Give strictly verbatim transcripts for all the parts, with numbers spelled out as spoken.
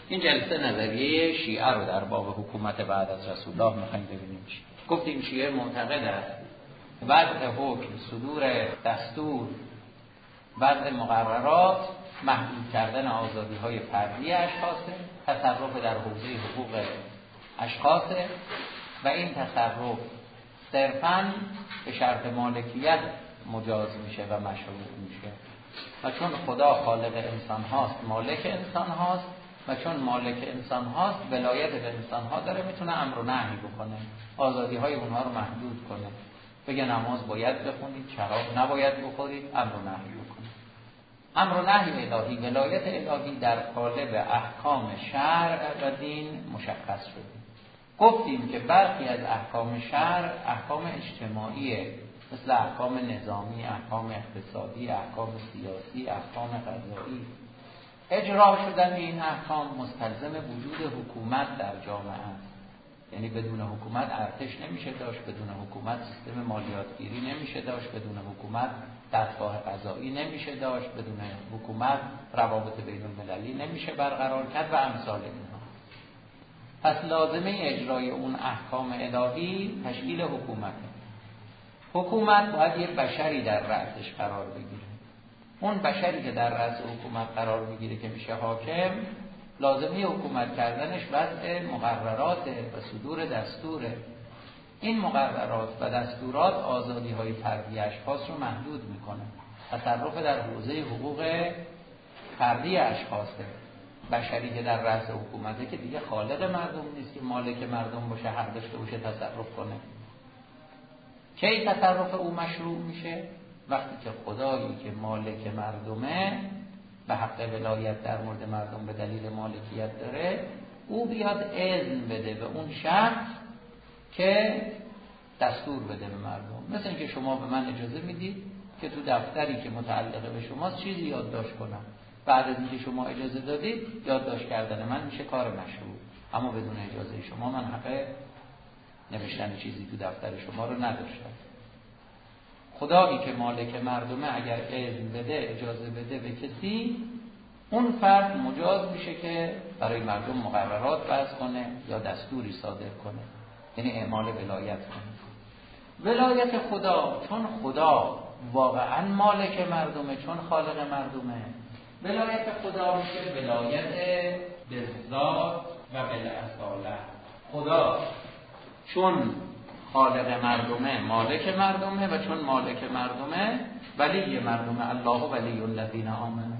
این جلسه نظریه شیعه رو در باب حکومت بعد از رسول الله میخوایم ببینیم چی. گفتیم شیعه معتقد است وضع حکم، صدور دستور، وضع مقررات محدود کردن آزادی‌های فردی اشخاصه، تصرف در حوزه حقوق اشخاصه و این تصرف صرفاً به شرط مالکیت مجاز میشه و مشروع میشه و چون خدا خالق انسان هاست مالک انسان هاست و چون مالک انسان هاست ولایت به انسان ها داره، میتونه امر و نهی بکنه، آزادی های اونها رو محدود کنه، بگه نماز باید بخونید، شراب نباید بخورید، امر و نهی بکنه. امر و نهی الهی، ولایت الهی در قالب احکام شرع و دین مشخص شده. گفتیم که برخی از احکام شرع احکام اجتماعیه، مثل احکام نظامی، احکام اقتصادی، احکام سیاسی، احکام قضایی. اجرا شدن این احکام مستلزم وجود حکومت در جامعه است. یعنی بدون حکومت ارتش نمیشه داشت، بدون حکومت سیستم مالیاتگیری نمیشه داشت، بدون حکومت دستگاه قضایی نمیشه داشت، بدون حکومت روابط بین المللی نمیشه برقرار کرد و امثال اینها. پس لازمه اجرای اون احکام الهی تشکیل حکومته. حکومت باید یه بشری در رأسش قرار بگیره. اون بشری که در رأس حکومت قرار میگیره که میشه حاکم، لازمه حکومت کردنش وضع مقررات و صدور دستوره. این مقررات و دستورات آزادی های فردی اشخاص رو محدود میکنه. تصرف در حوزه حقوق فردی اشخاصه. بشری که در رأس حکومته که دیگه خالق مردم نیست که مالک مردم باشه، حق داشته باشه تصرف کنه. کی تصرف او مشروع میشه؟ وقتی که خدایی که مالک مردمه به حق ولایت در مورد مردم به دلیل مالکیت داره، او بیاد اذن بده به اون شخص که دستور بده به مردم. مثل اینکه شما به من اجازه میدید که تو دفتری که متعلق به شماست چیزی یادداشت کنم. بعد از اینکه شما اجازه دادید یادداشت کردن من میشه کار مشروع، اما بدون اجازه شما من حق نوشتن چیزی تو دفتر شما رو نداشتم. خدایی که مالک مردمه اگر اذن بده، اجازه بده به کسی، اون فرد مجاز میشه که برای مردم مقررات وضع کنه یا دستوری صادر کنه، یعنی اعمال ولایت کنه. ولایت خدا، چون خدا واقعا مالک مردمه، چون خالق مردمه، ولایت خدا میشه ولایت به ذات و بالاصالت. خدا چون خالق مردمه، مالک مردمه و چون مالک مردمه ولی مردمه، الله ولی الذین آمنوا.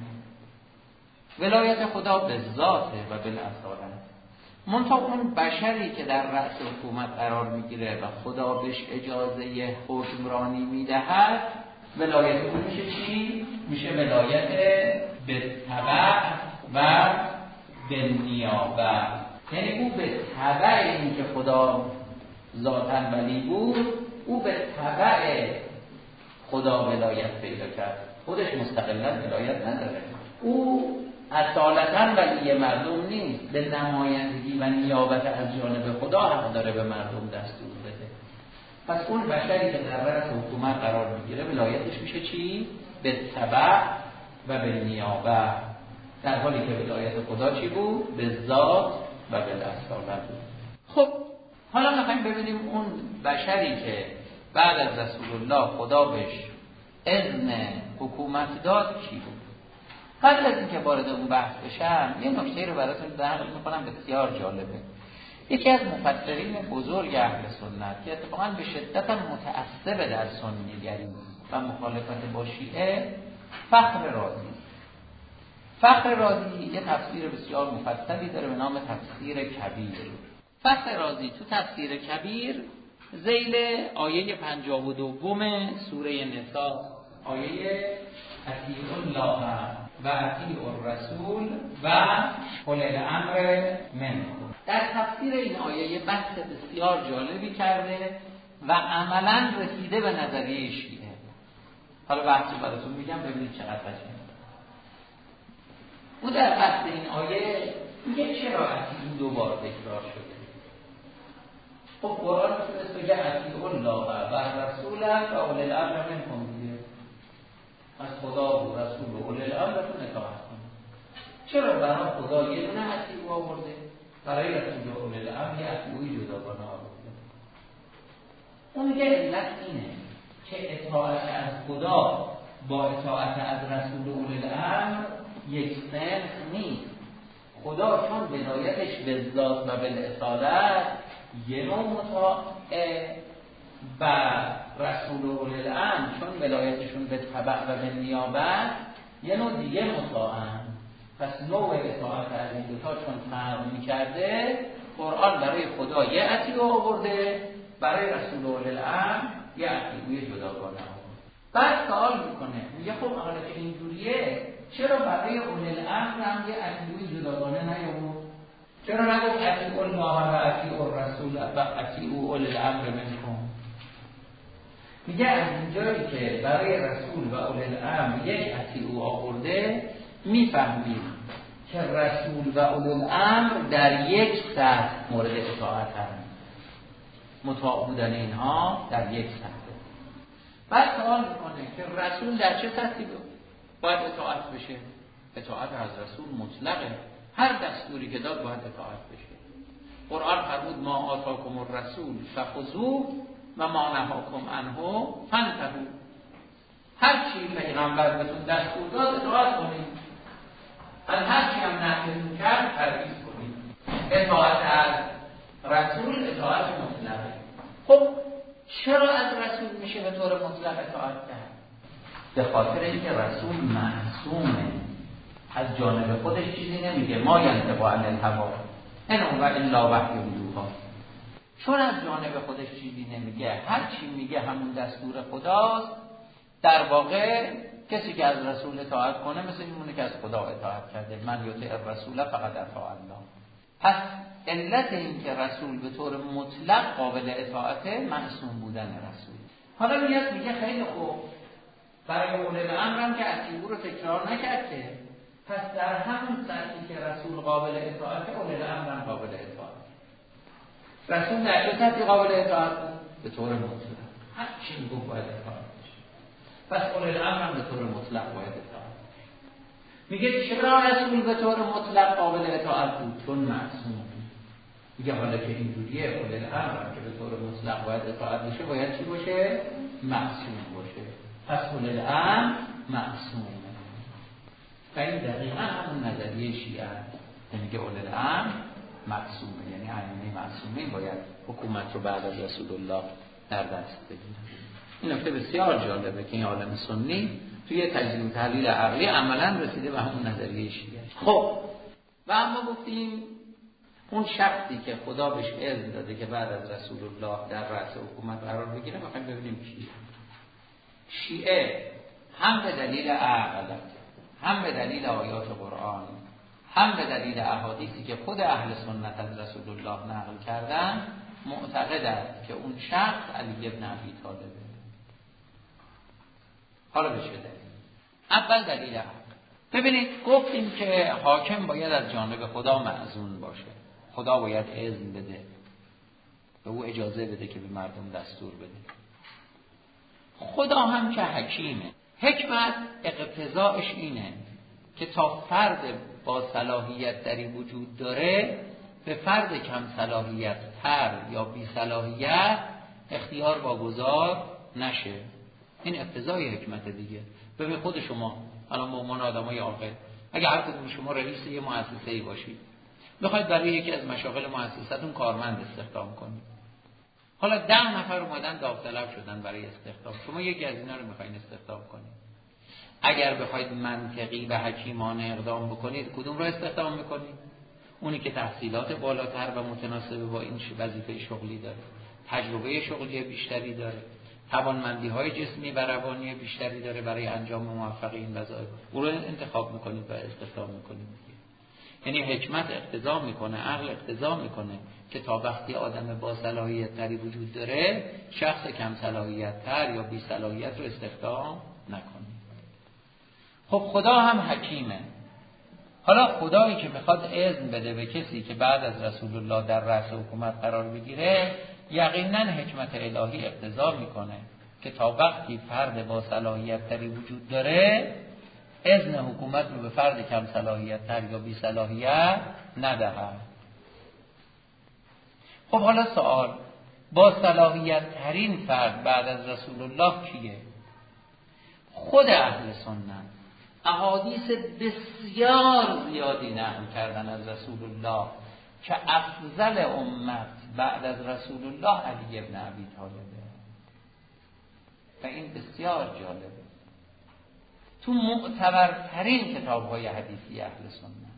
ولایت خدا به ذاته و بالاصالت. منتها اون بشری که در رأس حکومت قرار میگیره و خدا بهش اجازه حکمرانی میدهد، ولایت اون میشه چی؟ میشه ولایت به تبع و به نیابه. یعنی او به تبع این که خدا ذاتاً ولی بود، او به تبع خدا ولایت پیدا کرد، خودش مستقلاً ولایت نداره. او اصالتاً ولی مردم نیست، به نمایندگی و نیابت از جانب خدا حق داره به مردم دستور بده. پس اون بشری که در رأس حکومت قرار میگیره ولایتش میشه چی؟ به تبع و به نیابه، در حالی که ولایت خدا چی بود؟ به ذات و به اصالت بود. خب حالا میخوایم ببینیم اون بشری که بعد از رسول الله خدا بهش اذن حکومت داد کی بود. قبل از اینکه وارد اون بحث بشم یه نکته رو براتون نقل میکنم بسیار جالبه. یکی از مفسرین بزرگ اهل سنت که اتفاقا به شدت متعصب در سنیگری و مخالفت با شیعه، فخر رازی. فخر رازی یه تفسیر بسیار مفصلی داره به نام تفسیر کبیر. فخر رازی تو تفسیر کبیر ذیل آیه پنجاه و دوم سوره نساء، آیه اطیعوا الله و اطیعوا الرسول و اولی الامر منکم، در تفسیر این آیه بحث بسیار جالبی کرده و عملاً رسیده به نظریه شیعه. حالا بحثی براتون میگم ببینید چقدر قشنگه. او در بحث این آیه میگه چرا اطیعوا دو بار تکرار شده. خب قرآن میتونست بگه اطیعوا الله و رسول و اولی الامر منکم دیگه، از خدا و رسول و اولی الامر رو اطاعت کنید. چرا برای خدا یه دونه اطیعوا آورده، برای رسول اول الامر یه اتیوی جداگانه آورده. اون که علت اینه که اطاعت از خدا با اطاعت از رسول اول الامر یک سنخ نیست. خدا چون ولایتش به ذات و بالاصالت یه نوع مطاعه و رسول اول الامر چون ولایتشون به تبع و به نیابت یه نوع دیگه مطاعن. پس نوع اطاعت از این دوتا چون فرق می‌کرده، قرآن برای خدا یه عطیه آورده، برای رسول اول الامر یه عطیه جداگانه آورده. بعد سوال میکنه میگه خب حالا که اینجوریه چرا برای اول الامر هم یه عطیه جداگانه نیامد؟ چرا نگفت اطیعوا الله و اطیعوا الرسول و اطیعوا اول الامر منکم؟ میگه از اینجایی که برای رسول و اول الامر یک اطیعوا آورده، میفهمیم که رسول و اول الامر در یک سطح مورد اطاعت هستند. مطاع بودن اینها در یک سطح. بعد سوال میکنه که رسول در چه سطحی باید اطاعت بشه؟ اطاعت از رسول مطلقه. هر دستوری که داد باید اطاعت بشه. قرآن فرمود ما آتاکم الرسول فخذوه و ما نهاکم عنه فانتهوا. هر چی پیغمبر بهتون دستور داد اطاعت کنید. از هر چی هم نهیتون کرد پرهیز کنید. اطاعت از رسول اطاعت مطلقه. خب چرا از رسول میشه به طور مطلق اطاعت کرد؟ به خاطر اینکه رسول معصومه، از جانب خودش چیزی نمیگه. ما ینطق عن الهوی ان هو الا وحی یوحی. چون از جانب خودش چیزی نمیگه، هر چی میگه همون دستور خداست. در واقع کسی که از رسول اطاعت کنه مثل میمونه که از خدا اطاعت کرده. من یطیع الرسول فقد اطاع الله. پس علت این که رسول به طور مطلق قابل اطاعته معصوم بودن رسول. حالا میاد میگه خیلی خوب، برای اول الامر هم که اطیعوا رو تکرار نکرده، پس در همون سطحی که رسول قابل اطاعته اول الامر هم قابل اطاعته. رسول در چه سطحی قابل اطاعت به طور مطلق، هر چی میگه باید اطاعت بشه. پس اول الامر هم به طور مطلق باید اطاعت. میگه چرا رسول به طور مطلق قابل اطاعت بود؟ چون معصوم بود. میگه حالا که اینجوریه اول الامر که به طور مطلق باید اطاعت بشه، باید چی باشه؟ معصوم باشه. پس اول الامر معصومه. و این دقیقا همون نظریه شیعه است. میگه اول الامر معصومه، یعنی ائمه معصومین باید حکومت رو بعد از رسول الله در دست بگیرن. این نکته بسیار جالبه که این عالم سنی توی تجزیه و تحلیل عقلی عملاً رسیده به همون نظریه شیعه. خب و اما گفتیم اون شخصی که خدا بهش اذن داده که بعد از رسول الله در رأس حکومت قرار بگیره، میخوایم ببینیم کیه. شیعه هم به دلیل عقل، هم به دلیل آیات قرآن، هم به دلیل احادیثی که خود اهل سنت از رسول الله نقل کردن، معتقدند که اون شخص علی ابن ابی طالبه. حالا به چه دلیل؟ اول دلیل عقل. ببینید گفتیم که حاکم باید از جانب خدا مأذون باشه. خدا باید اذن بده، به او اجازه بده که به مردم دستور بده. خدا هم که حکیمه، حکمت اقتضاعش اینه که تا فرد با صلاحیت دری وجود داره به فرد کم صلاحیت تر یا بی صلاحیت اختیار واگذار نشه. این اقتضای حکمت دیگه. ببین خود شما الان به عنوان آدمای عاقل، اگه هر کدوم شما رئیس یه مؤسسه‌ای باشید، بخواید برای یکی از مشاغل مؤسسه‌تون کارمند استخدام کنید، حالا ده نفر اومدن داوطلب شدن برای استخدام، شما یکی از اینا رو میخواین استخدام کنید. اگر بخواید منطقی و حکیمانه اقدام بکنید، کدوم رو استخدام میکنید؟ اونی که تحصیلات بالاتر و متناسب با این وظیفه شغلی داره، تجربه شغلی بیشتری داره، توانمندی‌های جسمی و روانی بیشتری داره برای انجام موفق این وظایف، او رو انتخاب میکنید و استخدام میکنید. یعنی حکمت اقتضا میکنه، عقل اقتضا میکنه که تا وقتی آدم با صلاحیت تری وجود داره، شخص کم صلاحیت تر یا بی صلاحیت رو استخدام نکنه. خب خدا هم حکیمه. حالا خدایی که میخواد اذن بده به کسی که بعد از رسول الله در رأس حکومت قرار بگیره، یقینا حکمت الهی اقتضا میکنه که تا وقتی فرد با صلاحیت تری وجود داره، اذن حکومت رو به فرد کم صلاحیت تر یا بی صلاحیت ندهد. خب حالا سوال، با صلاحیت ترین فرد بعد از رسول الله کیه؟ خود اهل سنت احادیث بسیار زیادی نقل کردن از رسول الله که افضل امت بعد از رسول الله علی ابن ابی طالبه و این بسیار جالبه. تو معتبرترین کتاب‌های حدیثی اهل سنت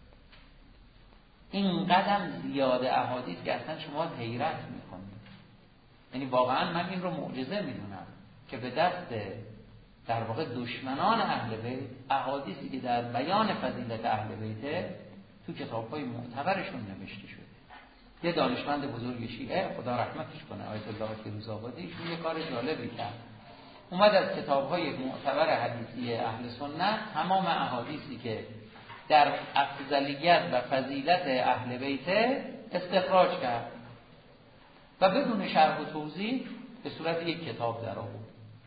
این قدم زیاده احادیث که اصلا شما حیرت میکنید. یعنی واقعا من این رو معجزه میدونم که به دست در واقع دشمنان اهل بیت احادیثی که در بیان فضیلت اهل بیت تو کتاب‌های معتبرشون نوشته شده. یه دانشمند بزرگ شیعه خدا رحمتش کنه آیت الله فیروزآبادی ایشون یه کار جالبی کرد. اومد از کتاب‌های معتبر حدیثی اهل سنت تمام احادیثی که در افضلیت و فضیلت اهل بیت استخراج کرد و بدون شرح و توضیح به صورت یک کتاب در آورد.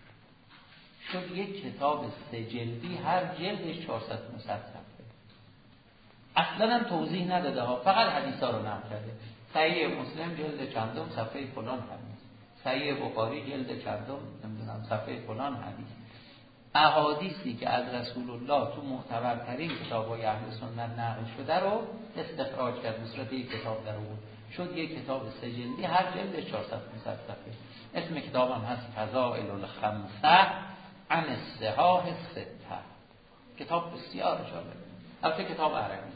شد یک کتاب سه جلدی، هر جلدش چهارصد پانصد صفحه. اصلا هم توضیح نداده ها، فقط حدیثا رو نقل کرده. صحیح مسلم جلد چندم صفحه فلان حدیث، صحیح بخاری جلد چندم نمیدونم صفحه فلان حدیث. احادیثی که از رسول الله تو معتبرترین کتاب‌های اهل سنت نقل شده رو استخراج کرد به صورت یک کتاب در آورد. شد یک کتاب سه جلدی، هر جلدش چهارصد پانصد صفحه. اسم کتابم هست فضائل الخمسه عن الصحاح السته. کتاب بسیار جالب، البته کتاب عربی.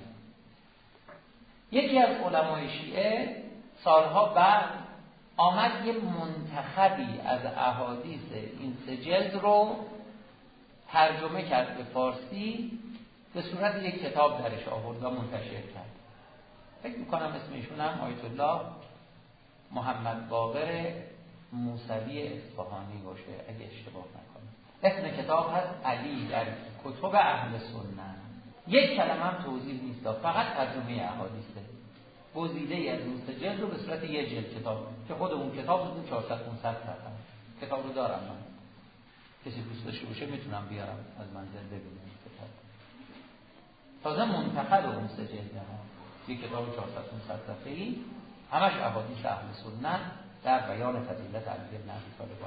یکی از علمای شیعه سالها بعد آمد یه منتخبی از احادیث این سه جلد رو ترجمه کرد به فارسی، به صورت یک کتاب درش آورد و منتشر کرد. فکر میکنم اسمشون هم آیت الله محمد باقر موسوی اصفهانی باشه اگه اشتباه نکنم. اسم کتاب هست علی در کتب اهل سنت. یک کلمه هم توضیح نیست، فقط ترجمه احادیثه، گزیده ای از اون سه جلد رو به صورت یک جلد کتاب که خود اون کتاب بود چهارصد پانصد صفحه. کتاب رو دارم من، کسی دوست داشته باشه میتونم بیارم از منزل ببینم کتاب. تازه منتخب اون سه جلد ها، یک کتاب چهارصد پانصد صفحه‌ای همش احادیث اهل سنت در بیان فضیلت علی بن ابی طالب.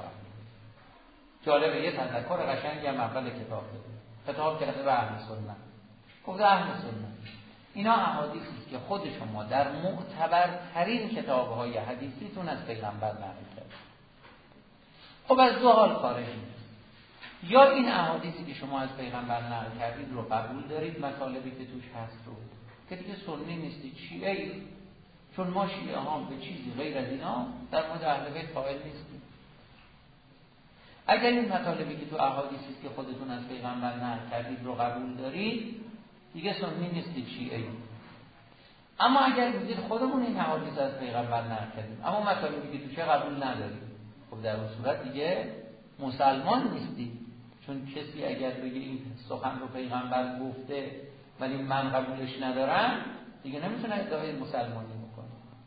جالبه، یه تذکر قشنگی هم اول کتاب داره. کتاب کرده به اهل سنت، گفته اهل سنت اینا احادیثی است که خود شما در معتبرترین کتاب‌های حدیثیتون از پیغمبر نقل کرد. خب از دو حال خارج نیست، یا این احادیثی که شما از پیغمبر نقل کردید رو قبول دارید، مطالبی که توش هست رو که دیگه سنی نیستید، شیعه، چون ما شیعه ها به چیزی غیر از اینا در مورد اهل بیت قائل نیستیم. اگر این مطالبی که تو احادیثی است که خودتون از پیغمبر نقل کردید رو قبول دارید، دیگه سنی نیستید، شیعه. اما اگر میگید خودمون این احادیث از پیغمبر نقل کردیم اما مطالبی که توشه قبول ندارید، خب در اون صورت دیگه مسلمان نیستید. چون کسی اگر بگه این سخن رو پیغمبر گفته ولی من قبولش ندارم، دیگه نمیتونه ادعای مسلمانی بکنه.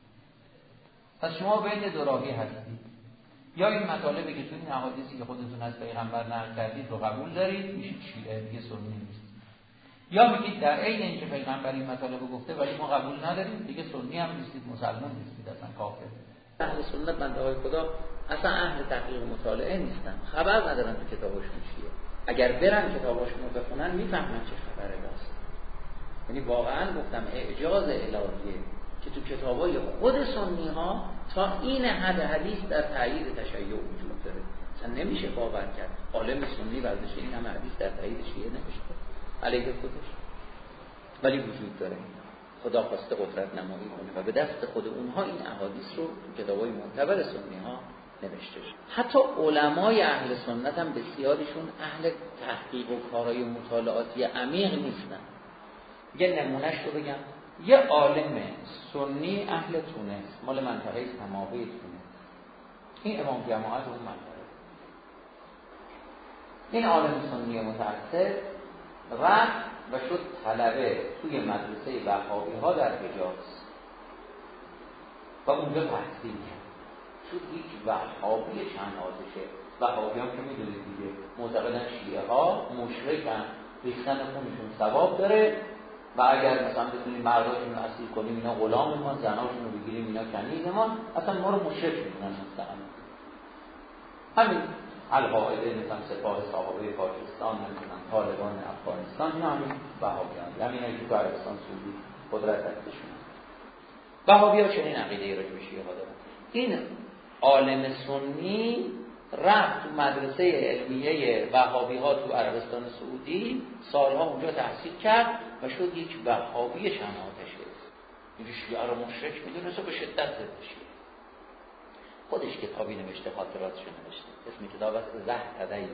پس شما بین دو راهی هستید، یا این مطالبی که تو این احادیثی که خودتون از پیغمبر نقل کردید رو قبول دارید، میشید شیعه، دیگه سنی نیست. یا میگید در عین اینکه پیغمبر این مطالب رو گفته ولی ما قبول نداریم، دیگه سنی هم نیستید، مسلمان نیستید، اصلا کافر. اهل سنت بنده های خدا اصلا اهل تحقیق مطالعه نیستن، خبر ندارن تو کتاباشون چیه. اگر برن کتاباشون رو بخونن میفهمن چه خبره راست. یعنی واقعا گفتم اعجاز الهیه که تو کتابای خود سنی ها تا این حد حدیث در تایید تشیع وجود داره. اصلا نمیشه باور کرد عالم سنی ورزش این همه حدیث در تایید شیعه نوشته علیه خودش، ولی وجود داره. خدا خواسته قدرت نمایی کنه و به دست خود اونها این احادیث رو تو کتابای معتبر سنی ها نوشته شد. حتی علمای اهل سنت هم بسیارشون اهل تحقیق و کارهای مطالعاتی عمیق نیستن. یه نمونهش رو بگم، یه عالم سنی اهل تونس، مال منطقه سماوی تونس، این امام جماعت اون منطقه، این عالم سنی متعصب رفت و شد طلبه توی مدرسه وهابی ها در حجاز و اونجا تحصیل کرد. شد یک وهابی چند آتشه. وهابی هم که میدونید دیگه معتقدن شیعه ها مشرکن، ریختن خونشون ثواب داره و اگر مثلا بتونیم مرداشون رو اسیر کنیم اینا غلام ما، زناشون رو بگیریم اینا کنیز ما، اصلا ما رو مشرک میکنن مستقیما. همین القاعده مثلا سپاه صحابه پاکستان، نمیدونم طالبان افغانستان، اینا همین وهابیان، همین که تو عربستان سعودی قدرت دستشون. وهابی‌ها چنین عقیده‌ای راجع به شیعه ها دارن. این عالم سنی رفت تو مدرسه علمیه وهابی‌ها تو عربستان سعودی، سالها اونجا تحصیل کرد و شد یک وهابی شماتشه. این شیعه رو مشرک میدونست و به شدت ضد شیعه. خودش کتابی نوشته، خاطراتش نوشته، اسم کتاب است زهر تدیف،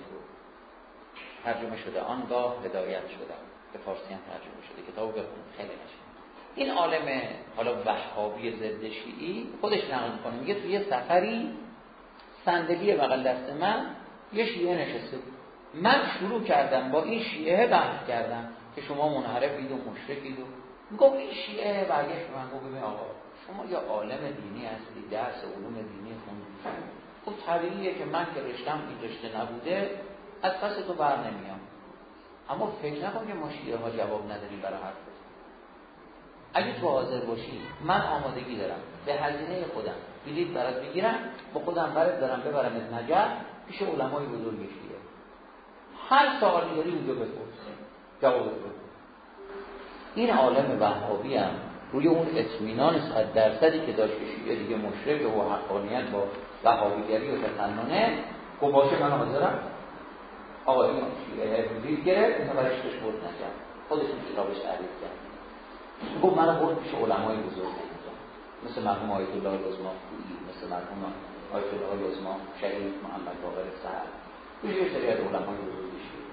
ترجمه شده آنگاه هدایت شده، به فارسی هم ترجمه شده، کتابو بخونید خیلی قشنگه. این عالم حالا وهابی ضد شیعی خودش نقل می‌کنه، میگه توی یه سفری صندلی بغل دست من یه شیعه نشسته بود، من شروع کردم با این شیعه بحث کردم که شما منحرفید و مشرکید و میگم این شیعه برگشت من گفت ببین آقا شما یا عالم دینی هستی، درس علوم دینی خوندید، خب طبیعیه که من که رشتم این رشته نبوده از پس تو بر نمیام، اما فکر نکن که ما شیعه ها جواب نداریم برای حرف بزنیم. اگه تو حاضر باشی من آمادگی دارم به هزینه خودم بلیط برات بگیرم، با خودم برات دارم ببرم از نجف پیش علمای بزرگ شیعه، هر سوالی داری اونجا بپرس جواب بده. این عالم وهابی هم روی اون اطمینان صد درصدی که داشت شیعه دیگه مشرک و حقانیت با وهابیگری و تسننه، گفت باشه من حاضرم. آقا این شیعه بلیط گرفت، اینو برش بود نجف، خودش کتابش تعریف کرد، گفت منو برد پیش علمای بزرگ مثل مرحوم آیت الله العظمی، مثل مرحوم آیت الله العظمی شهید محمد باقر سهر، یه سری از علمای بزرگ شیعه.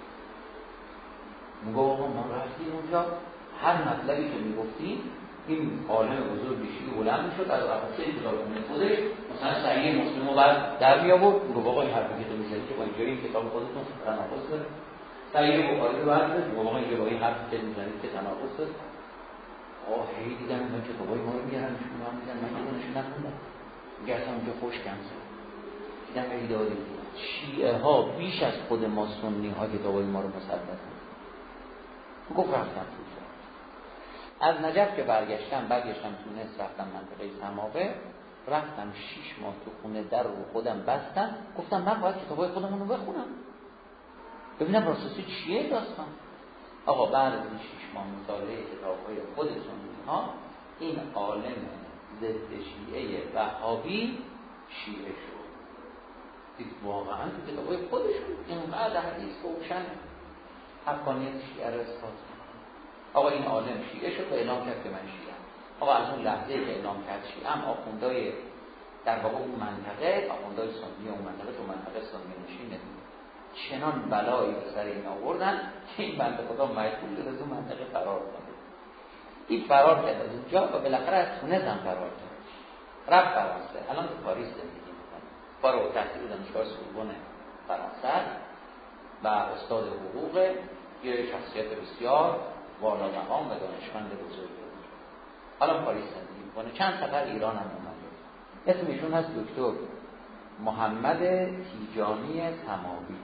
میگه آقا ما رفتیم اونجا، هر مطلبی که میگفتی این عالم بزرگ شیعه بلند میشد از رفته کتاب خودش، مثلا صحیح مسلم رو بعد در می آورد، میگه آقا این حرفی که تو میزنی که با اینجوری این کتاب خودتون تناقض داره، صحیح بخاری رو بعد میگه آقا این که با این حرفی که میزنید که تناقض داره. آه هی دیدم این کتابای ما رو میارن نشون هم میزن، من که نشون نخوندم، میگه اصلا اونجا خوش کنسه دیدم هی داری. شیعه ها بیش از خود ما سنی ها کتابای ما رو مسلط گفت رفتم توسا. از نجف که برگشتم برگشتم تونس، رفتم منطقه سماوه، رفتم شیش ماه تو خونه در رو خودم بستم، گفتم من باید کتابای خودمون رو بخونم ببینم راستش چیه داستان. آقا بعد از این شیش ماه مطالعه کتاب‌های خود سنی ها، این عالم ضد شیعه وهابی شیعه شد. دید واقعا تو کتاب‌های خودشون اینقدر حدیث روشن حقانیت شیعه رو اثبات می‌کنه. آقا این عالم شیعه شد و اعلام کرد که من شیعه ام. آقا از اون لحظه که اعلام کرد شیعه ام، آخوندای در واقع اون منطقه، آخوندای سنی اون منطقه تو منطقه سنی نشین چنان بلایی به سر این آوردن که این بنده خدا مجبور شد از اون منطقه فرار کنه. این فرار کرد از اونجا و بالاخره از تونس هم فرار کرد، رفت فرانسه، الان تو پاریس زندگی میکنه، فارغ التحصیل دانشگاه سوربن فرانسه و استاد حقوق، یه شخصیت بسیار والا مقام و دانشمند بزرگی. الان پاریس زندگی میکنه، چند سفر ایران هم اومده. اسم ایشون هست دکتر محمد تیجانی سماوی.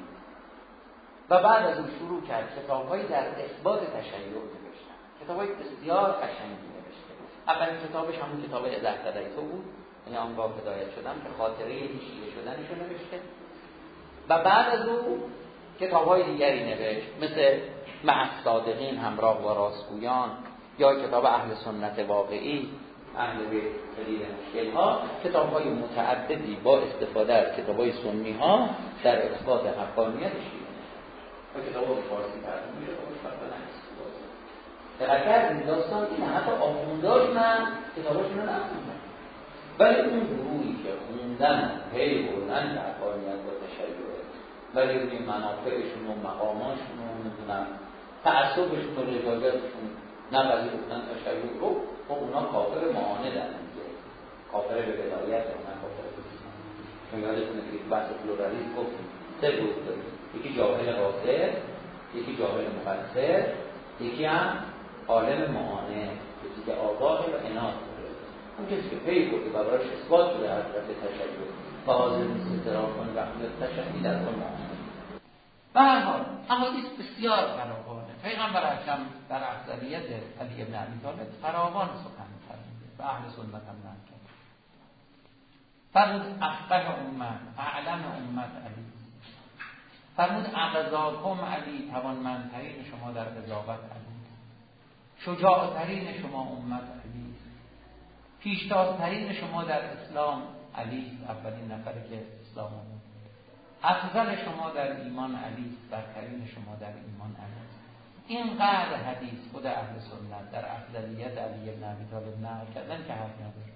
و بعد از اون شروع کرد کتاب‌هایی در اثبات تشیع نوشتن، کتاب‌های بسیار قشنگی نوشته. اولین کتابش همون کتاب زهر تدیف بود، یعنی آنگاه هدایت شدم، که خاطره شیعه شدنش رو نوشته. و بعد از اون کتاب‌های دیگری نوشت، مثل مع الصادقین، همراه با راستگویان، یا کتاب اهل سنت واقعی، اهل بیت دلیل مشکل‌ها، کتاب‌های متعددی با استفاده از کتاب‌های سنی‌ها در اثبات حقانیت شیعه. و کتاب ها به فارسی ترجمه میشه، خودش فردا نهیست دقیقه این داستان اینه. حتی آخونداش من کتاباشون رو نخوندن، ولی اون گروهی که خوندن پی بردن در حقانیت با تشیعه، ولی اون منافعشون و مقاماشون و میدونن تعصبشون و رجالتشون نپذیرفتن تشیع رو، خب اونا کافر معاند میگه، کافر به بدایت، نه کافر به اسلام. چون یادتونه که بحث پلورالیسم گفتیم سه گروه داریم، یکی جاهل قاصر، یکی جاهل مقصر، یکی هم عالم معانه، یکی که آگاه و عناد داره. اون کسی که پی برده و براش اثبات شده از طرف تشیع و حاضر نیست اعتراف کنه و تشیع در اون معانه. به هر حال احادیث بسیار فراوانه، پیغمبر اکرم در افضلیت علی بن ابی طالب فراوان سخن فرموده و اهل سنت هم نقل کرد. فرمود افقه امت، اعلم امت علی. فرمود اقضاکم علی، توانمندترین شما در قضاوت علی، شجاعترین شما امت علی، پیشتازترین شما در اسلام علی، اولین نفری که اسلام آورد، افضل شما در ایمان علی، برترین شما در ایمان علی. اینقدر حدیث خود اهل سنت در افضلیت علی بن ابی طالب نقل کردن که حرف نداره.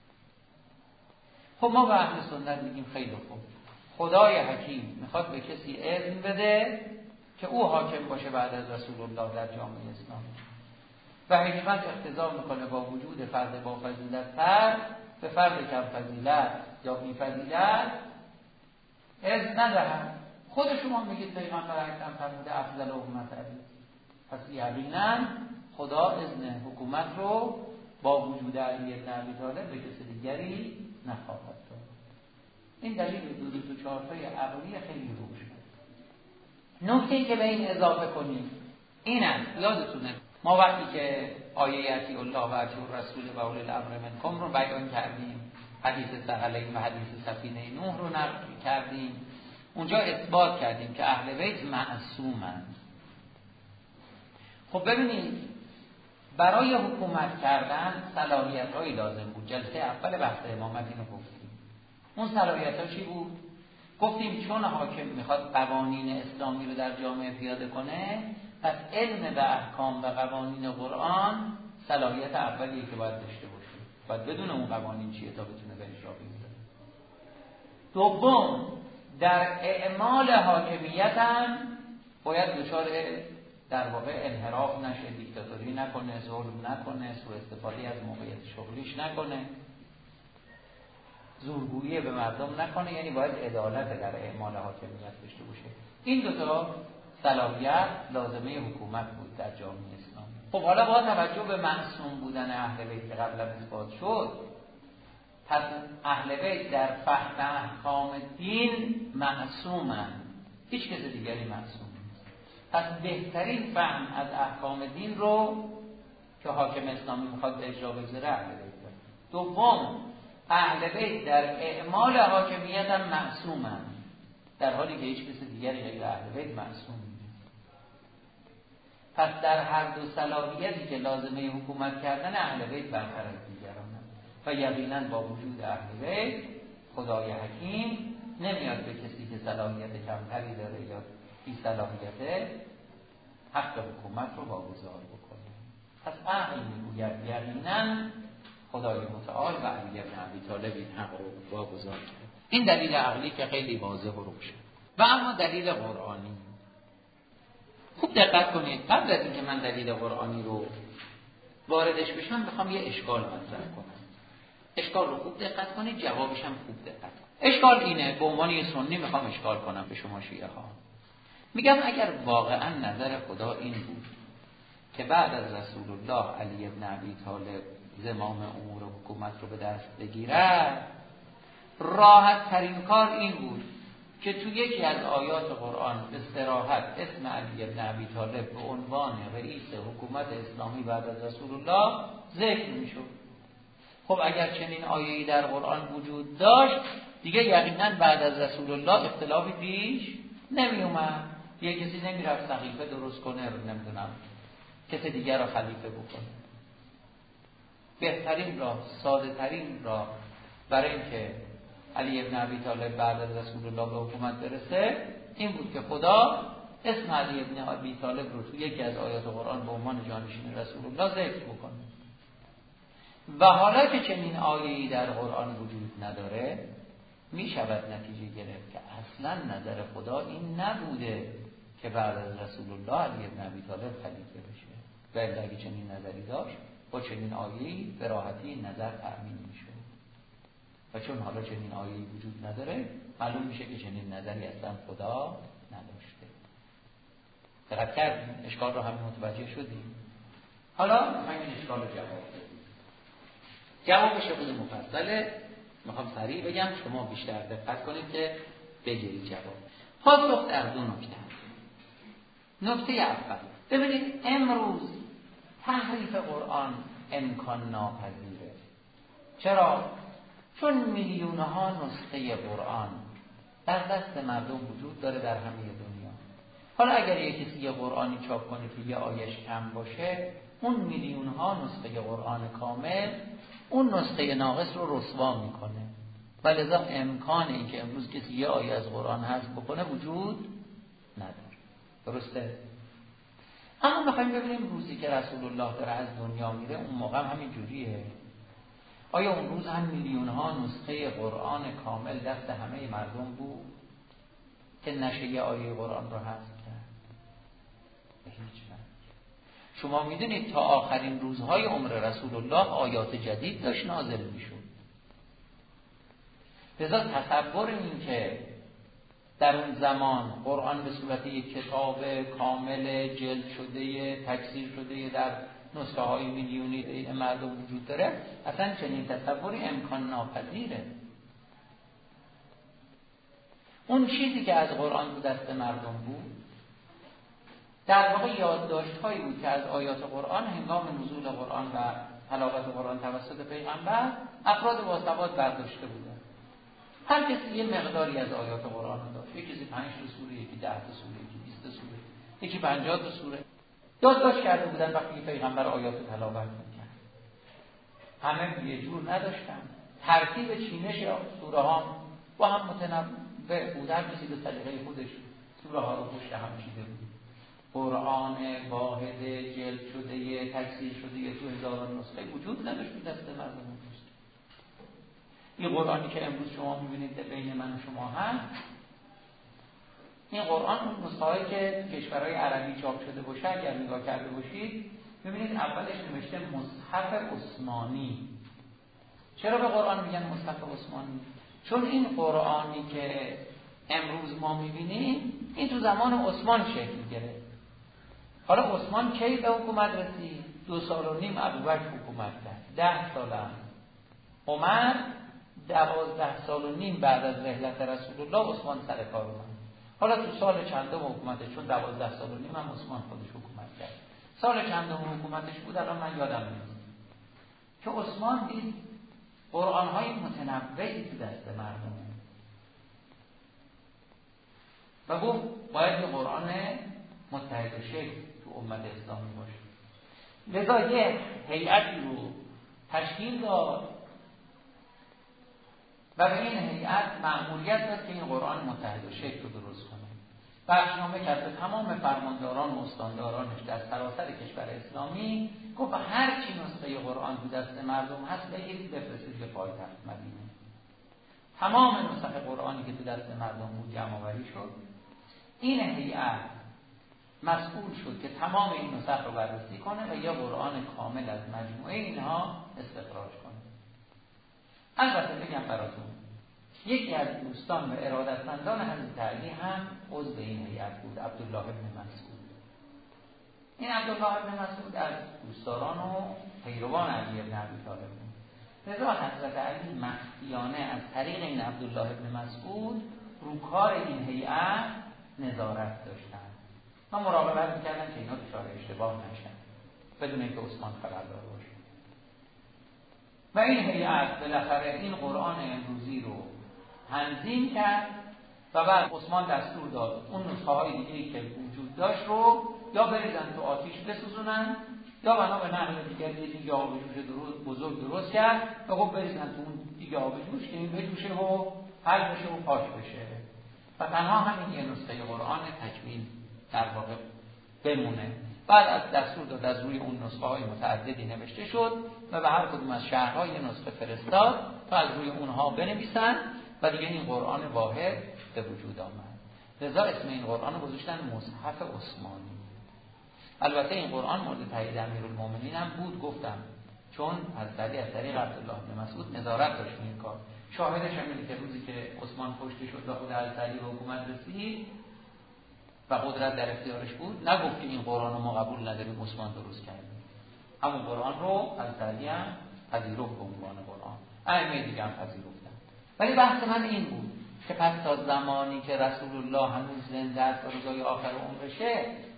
خب ما به اهل سنت میگیم خیلی خوب، خدای حکیم میخواد به کسی علم بده که او حاکم باشه بعد از رسول الله در جامعه اسلامی و حکمت اقتضا میکنه با وجود فرد با فضیلت تر به فرد کم فضیلت یا بی فضیلت اذن ندهد. خود شما میگید پیغمبر اکرم فرموده افضل امت علی، پس یقینا خدا اذن حکومت رو با وجود علی بن ابی طالب به کسی دیگری نخواهد داد. این دلیل دو دو تو چهارتای عقلی خیلی روشن. نکته‌ای که به این اضافه کنیم اینم یادتونه ما وقتی که آیه اطیع الله و اطیع الرسول و اولی الامر منکم رو بیان کردیم، حدیث ثقلین و حدیث سفینه نوح رو نقل کردیم، اونجا اثبات کردیم که اهل بیت معصومند. خب ببینید برای حکومت کردن صلاحیت‌هایی لازم بود. جلسه اول بحث امامت اینو گفتیم. اون صلاحیت‌ها چی بود؟ گفتیم چون حاکم میخواد قوانین اسلامی رو در جامعه پیاده کنه، پس علم به احکام و قوانین قرآن صلاحیت اولیه که باید داشته باشه. باید بدون اون قوانین چیه تا بتونه به اجرا بیاره. دوم، در اعمال حاکمیت هم باید دچار در واقع انحراف نشه، دیکتاتوری نکنه، ظلم نکنه، سوء استفاده از موقعیت شغلیش نکنه، زورگویی به مردم نکنه. یعنی باید عدالت در اعمال حاکمیت داشته باشه. این دو تا صلاحیت لازمه حکومت بود در جامعه اسلامی. خب حالا با توجه به معصوم بودن اهل بیت که قبلا اثبات شد، پس اهل بیت در فهم احکام دین معصومند، هیچ کس دیگری معصوم نیست. پس بهترین فهم از احکام دین رو که حاکم اسلامی میخواد به اجرا بگذاره اهل بیت داره. دوم، اهل بیت در اعمال حاکمیت هم معصومند، در حالی که هیچ کس دیگری غیر اهل بیت معصوم نیست. پس در هر دو صلاحیتی که لازمه حکومت کردن اهل بیت برتر از دیگران و یقینا با وجود اهل بیت خدای حکیم نمیاد به کسی که صلاحیت کمتری داره یا بی صلاحیته حق حکومت رو واگذار بکنه. پس عقل میگوید یقینا خدای متعال و علی بن ابی طالب این حق رو واگذار کرد. این دلیل عقلی که خیلی واضح و روشن. و اما دلیل قرآنی، خوب دقت کنید. قبل از اینکه من دلیل قرآنی رو واردش بشم میخوام یه اشکال مطرح کنم. اشکال رو خوب دقت کنید، جوابش هم خوب دقت کنید. اشکال اینه، به عنوان یه سنی میخوام اشکال کنم به شما شیعه ها. میگم اگر واقعا نظر خدا این بود که بعد از رسول الله علی بن ابی طالب زمام امور حکومت رو به دست بگیرد، راحت ترین کار این بود که تو یکی از آیات قرآن به صراحت اسم علی بن ابی طالب به عنوان رئیس حکومت اسلامی بعد از رسول الله ذکر میشد. خب اگر چنین آیه‌ای در قرآن وجود داشت، دیگه یقینا بعد از رسول الله اختلافی پیش نمی اومد. یه کسی نمیرفت سقیفه درست کنه، رو نمیدونم کسی دیگر رو خلیفه بکنه. بهترین راه، ساده ترین راه برای اینکه علی بن ابی طالب بعد از رسول الله به حکومت برسه این بود که خدا اسم علی بن ابی طالب رو توی یکی از آیات قرآن به عنوان جانشین رسول الله ذکر بکنه. و حالا که چنین آیه‌ای در قرآن وجود نداره، می شود نتیجه گرفت که اصلا نظر خدا این نبوده که بعد از رسول الله علی بن ابی طالب خلیفه بشه. و اگه چنین نظری داشت با چنین آیه‌ای به راحتی نظر تأمین میشه. و چون حالا چنین آیه‌ای وجود نداره، معلوم میشه که چنین نظری اصلا خدا نداشته. دقت کردیم؟ اشکال رو همین متوجه شدیم. حالا همین اشکال رو جواب بدیم. جوابش خود مفصله، میخوام سریع بگم، شما بیشتر دقت کنید که بگیرید جواب. پاسخ در دو نکته. نکته اول، ببینید امروز تحریف قرآن امکان ناپذیره. چرا؟ چون میلیون ها نسخه قرآن در دست مردم وجود داره در همه دنیا. حالا اگر یک کسی یه قرآنی چاپ کنه که یه آیش کم باشه، اون میلیون ها نسخه قرآن کامل اون نسخه ناقص رو رسوا میکنه و لذا امکان این که امروز کسی یه آیه از قرآن حذف بکنه وجود نداره. درسته؟ اما بخوایم ببینیم روزی که رسول الله داره از دنیا میره، اون موقع هم همین جوریه. آیا اون روز هم میلیون ها نسخه قرآن کامل دست همه مردم بود که نشه یه آیه قرآن رو حذف کرد؟ به هیچ وجه. شما میدونید تا آخرین روزهای عمر رسول الله آیات جدید داشت نازل میشد. لذا تصور این که در اون زمان قرآن به صورت یک کتاب کامل جلد شده، تکثیر شده در نسخه های میلیونی مردم وجود داره، اصلا چنین تصوری امکان ناپذیره. اون چیزی که از قرآن تو دست مردم بود در واقع یادداشت هایی بود که از آیات قرآن هنگام نزول قرآن و تلاوت قرآن توسط پیغمبر افراد باسواد برداشته بودن. هر کسی یه مقداری از آیات قرآن داشت. یکی کسی پنج تا سوره، یکی ده تا سوره، یکی بیست تا سوره، یکی پنجاه تا سوره یادداشت کرده بودن. وقتی پیغمبر آیات رو تلاوت می‌کرد همه یه جور نداشتن. ترتیب چینش سوره ها با هم متنوع بود. هر کسی به سلیقه خودش سوره ها رو پشت هم چیده بود. قرآن واحد جلد شده، تکثیر شده تو هزاران نسخه وجود نداشت تو دست مردم. این قرآنی که امروز شما می‌بینید بین من و شما هست، این قرآن اون نسخه‌هایی که کشورهای عربی چاپ شده باشه اگر نگاه کرده باشید می‌بینید اولش نوشته مصحف عثمانی. چرا به قرآن میگن مصحف عثمانی؟ چون این قرآنی که امروز ما می‌بینیم این تو زمان عثمان شکل گرفت. حالا عثمان کی به حکومت رسید؟ دو سال و نیم ابوبکر حکومت کرد. ده سال هم عمر، دوازده سال و نیم بعد از رحلت رسول الله عثمان سر کار اومد. حالا تو سال چندم حکومتش، چون دوازده سال و نیم هم عثمان خودش حکومت کرد، سال چندم حکومتش بود الان من یادم نیست، که عثمان دید قرآن‌های متنوعی تو دست مردم و گفت باید یه قرآن متحد و شکل تو امت اسلامی باشه. لذا یه هیئتی رو تشکیل داد و به این هیئت مأموریت داد که این قرآن متحد و شکل رو درست کنه. بخشنامه کرد به تمام فرمانداران و استاندارانش در سراسر کشور اسلامی، گفت هر چی نسخه قرآن تو دست مردم هست بگیرید بفرستید به پایتخت مدینه. تمام نسخه قرآنی که تو دست مردم بود جمع آوری شد. این هیئت مسئول شد که تمام این نسخ رو بررسی کنه و یه قرآن کامل از مجموعه اینها استخراج کنه. البته بگم براتون، یکی از دوستان و ارادتمندان حضرت علی هم عضو این هیئت بود، عبدالله ابن مسعود. این عبدالله ابن مسعود از دوستداران و پیروان علی ابن ابی طالب بود. لذا حضرت علی مخفیانه از طریق این عبدالله ابن مسعود رو کار این هیئت نظارت داشتن و مراقبت می‌کردن که اینا دچار اشتباه نشن بدون اینکه عثمان خبردار باشه. و این هیئت بالاخره این قرآن امروزی رو تنظیم کرد و بعد عثمان دستور داد اون نسخه های دیگه‌ای که وجود داشت رو یا بریزن تو آتیش بسوزونن یا بنا به نقل دیگر دیگه آب جوش درست بزرگ درست کرد و گفت بریزن تو اون دیگه آب جوش که این بجوشه و حل بشه و پاک بشه و تنها همین یه نسخه قرآن تکمیل در واقع بمونه. بعد از دستور داد از روی اون نسخه های متعددی نوشته شد و به هر کدوم از شهرها یه نسخه فرستاد تا از روی اونها بنویسن و دیگه این قرآن واحد به وجود آمد. لذا اسم این قرآن رو گذاشتن مصحف عثمانی. البته این قرآن مورد تایید امیرالمومنین هم بود، گفتم، چون از علی از طریق عبدالله بن مسعود نظارت داشت این کار. شاهدش هم اینه که روزی که عثمان کشته شد و خود حضرت علی به حکومت رسید و قدرت در اختیارش بود، نگفت که این قرآن رو ما قبول نداریم، عثمان درست کردیم. همون قرآن رو از علی هم پذیرفت به عنوان قرآن، ائمه دیگه هم پذیرفتن. ولی بحث من این بود که پس تا زمانی که رسول الله هنوز زنده است و روزهای آخر عمرشه،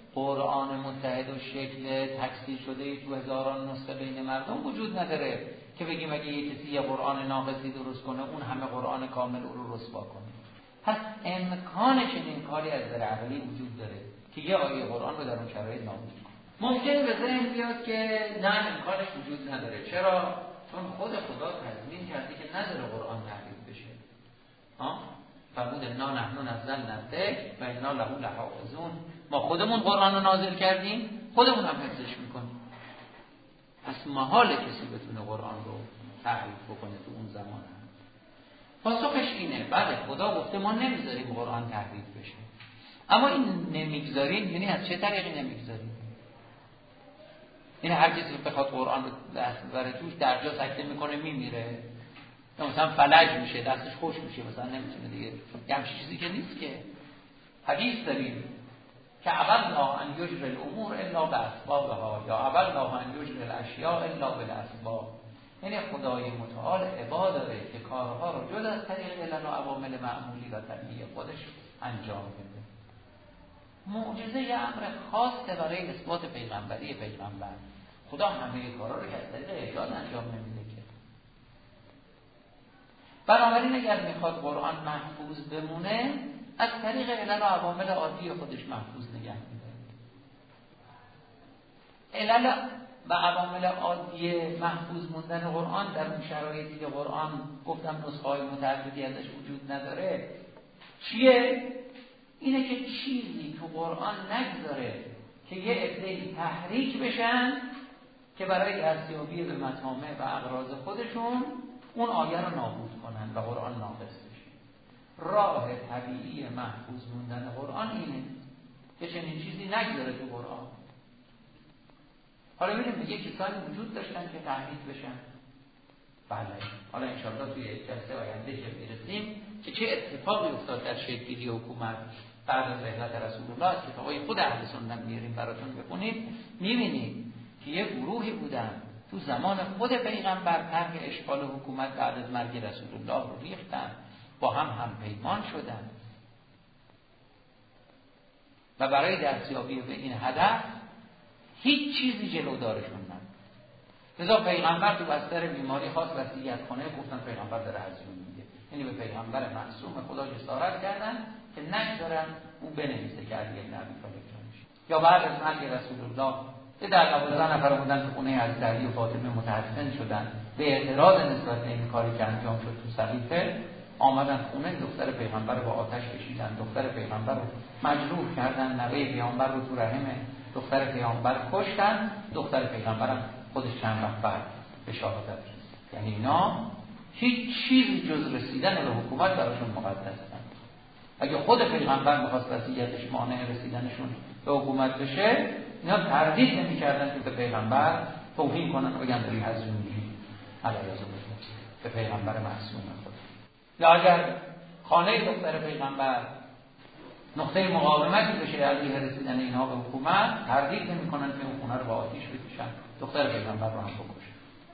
قرآن متحد و شکل تکثیر شده تو هزاران نسخه بین مردم وجود نداره که بگیم اگه یه کسی یه قرآن ناقصی درست کنه اون همه قرآن کامل او رو رسوا کنه. پس امکان چنین کاری از نظر عقلی وجود داره که یه آیه قرآن رو در اون شرایط نابود کنه. ممکنه به ذهن بیاد که نه امکانش وجود نداره. چرا؟ چون خود خدا تضمین کرده که نذاره قرآن تحریف بشه. ها؟ فرمود انا نحن نزلنا الذکر و انا له لحافظون. ما خودمون قرآن رو نازل کردیم، خودمون هم حفظش میکنیم. پس محاله کسی بتونه قرآن رو تحریف بکنه تو اون زمان هم. پاسخش اینه بله خدا گفته ما نمیذاریم قرآن تحریف بشه. اما این نمیگذاریم یعنی از چه طریقی نمیگذاریم؟ این هر کسی بخواد قرآن رو دست ببره توش درجا سکته میکنه میمیره، یا مثلا فلج میشه دستش خوش میشه مثلا نمیتونه دیگه. یه همچین چیزی که نیست که. حدیث داریم که ابلنا ان یجری الامور الا باسبابها یا ابلنا ان یجری الاشیاء الا بالاسباب. یعنی خدای متعال عبا داره که کارها رو جز از طریق علل و عوامل معمولی و طبیعی خودش انجام بده. معجزه یه امر خاصه برای اثبات پیغمبری پیغمبر. خدا همه کارا رو از طریق اعجاز انجام نمیده که. بنابراین اگر میخواد قرآن محفوظ بمونه از طریق علل و عوامل عادی خودش محفوظ نگه می‌داره. علل و عوامل عادی محفوظ موندن قرآن در اون شرایطی که قرآن گفتم نسخه‌های متعددی ازش وجود نداره چیه؟ اینه که چیزی تو قرآن نگذاره که یه عده‌ای تحریک بشن که برای دستیابی به مطامع و اغراض خودشون اون آیه رو نابود کنن و قرآن ناقص بشه. راه طبیعی محفوظ موندن قرآن اینه که چنین چیزی نگذاره تو قرآن. حالا ببینیم دیگه کسانی وجود داشتن که تحریف بشن. بله حالا انشاءالله توی جلسه آینده که میرسیم که چه اتفاقی افتاد در شکل‌گیری حکومت بعد از رحلت رسول الله است که آقای خود اهل سنت میاریم براتون بخونید، میبینید که یه گروهی بودن تو زمان خود پیغمبر طرح اشغال حکومت بعد از مرگ رسول الله رو ریختن، با هم هم پیمان شدن و برای دستیابی به این هدف هیچ چیزی جلو دارشون نبود. لذا پیغمبر تو بستر بیماری خواست وصیت کنه، گفتن پیغمبر داره هزیون میگه، یعنی به پیغمبر معصوم خدا جسارت کردن که نگذارن اون بنویسه که علی بن ابی طالب جانش. یا بعد از مرگ رسول الله در دوازده نفر بودن تو خونه حضرت علی و فاطمه متحسن شدن به اعتراض نسبت به این کاری که انجام شد تو صحیفه، آمدن خونه دختر پیغمبر رو با آتش کشیدن، دختر پیغمبر رو مجروح کردن، نوه پیغمبر رو تو رحم دختر پیغمبر کشتن، دختر پیغمبر هم خودش چند وقت بعد به شهادت رسید. یعنی اینا هیچ چیزی جز رسیدن به حکومت براشون مقدس نبود. اگه خود پیغمبر می‌خواست وصیتش مانع رسیدنشون به حکومت بشه، اینا تردید نمی‌کردن که به پیغمبر توهین کنن و بگن داری هزیون می‌گی علیه به پیغمبر معصوم خود. یا اگر خانه دختر پیغمبر نقطه مقاومتی بشه علیه رسیدن اینها به حکومت، تردید نمی‌کنن که اون خونه رو با آتش بکشن، دختر پیغمبر رو هم بکشن.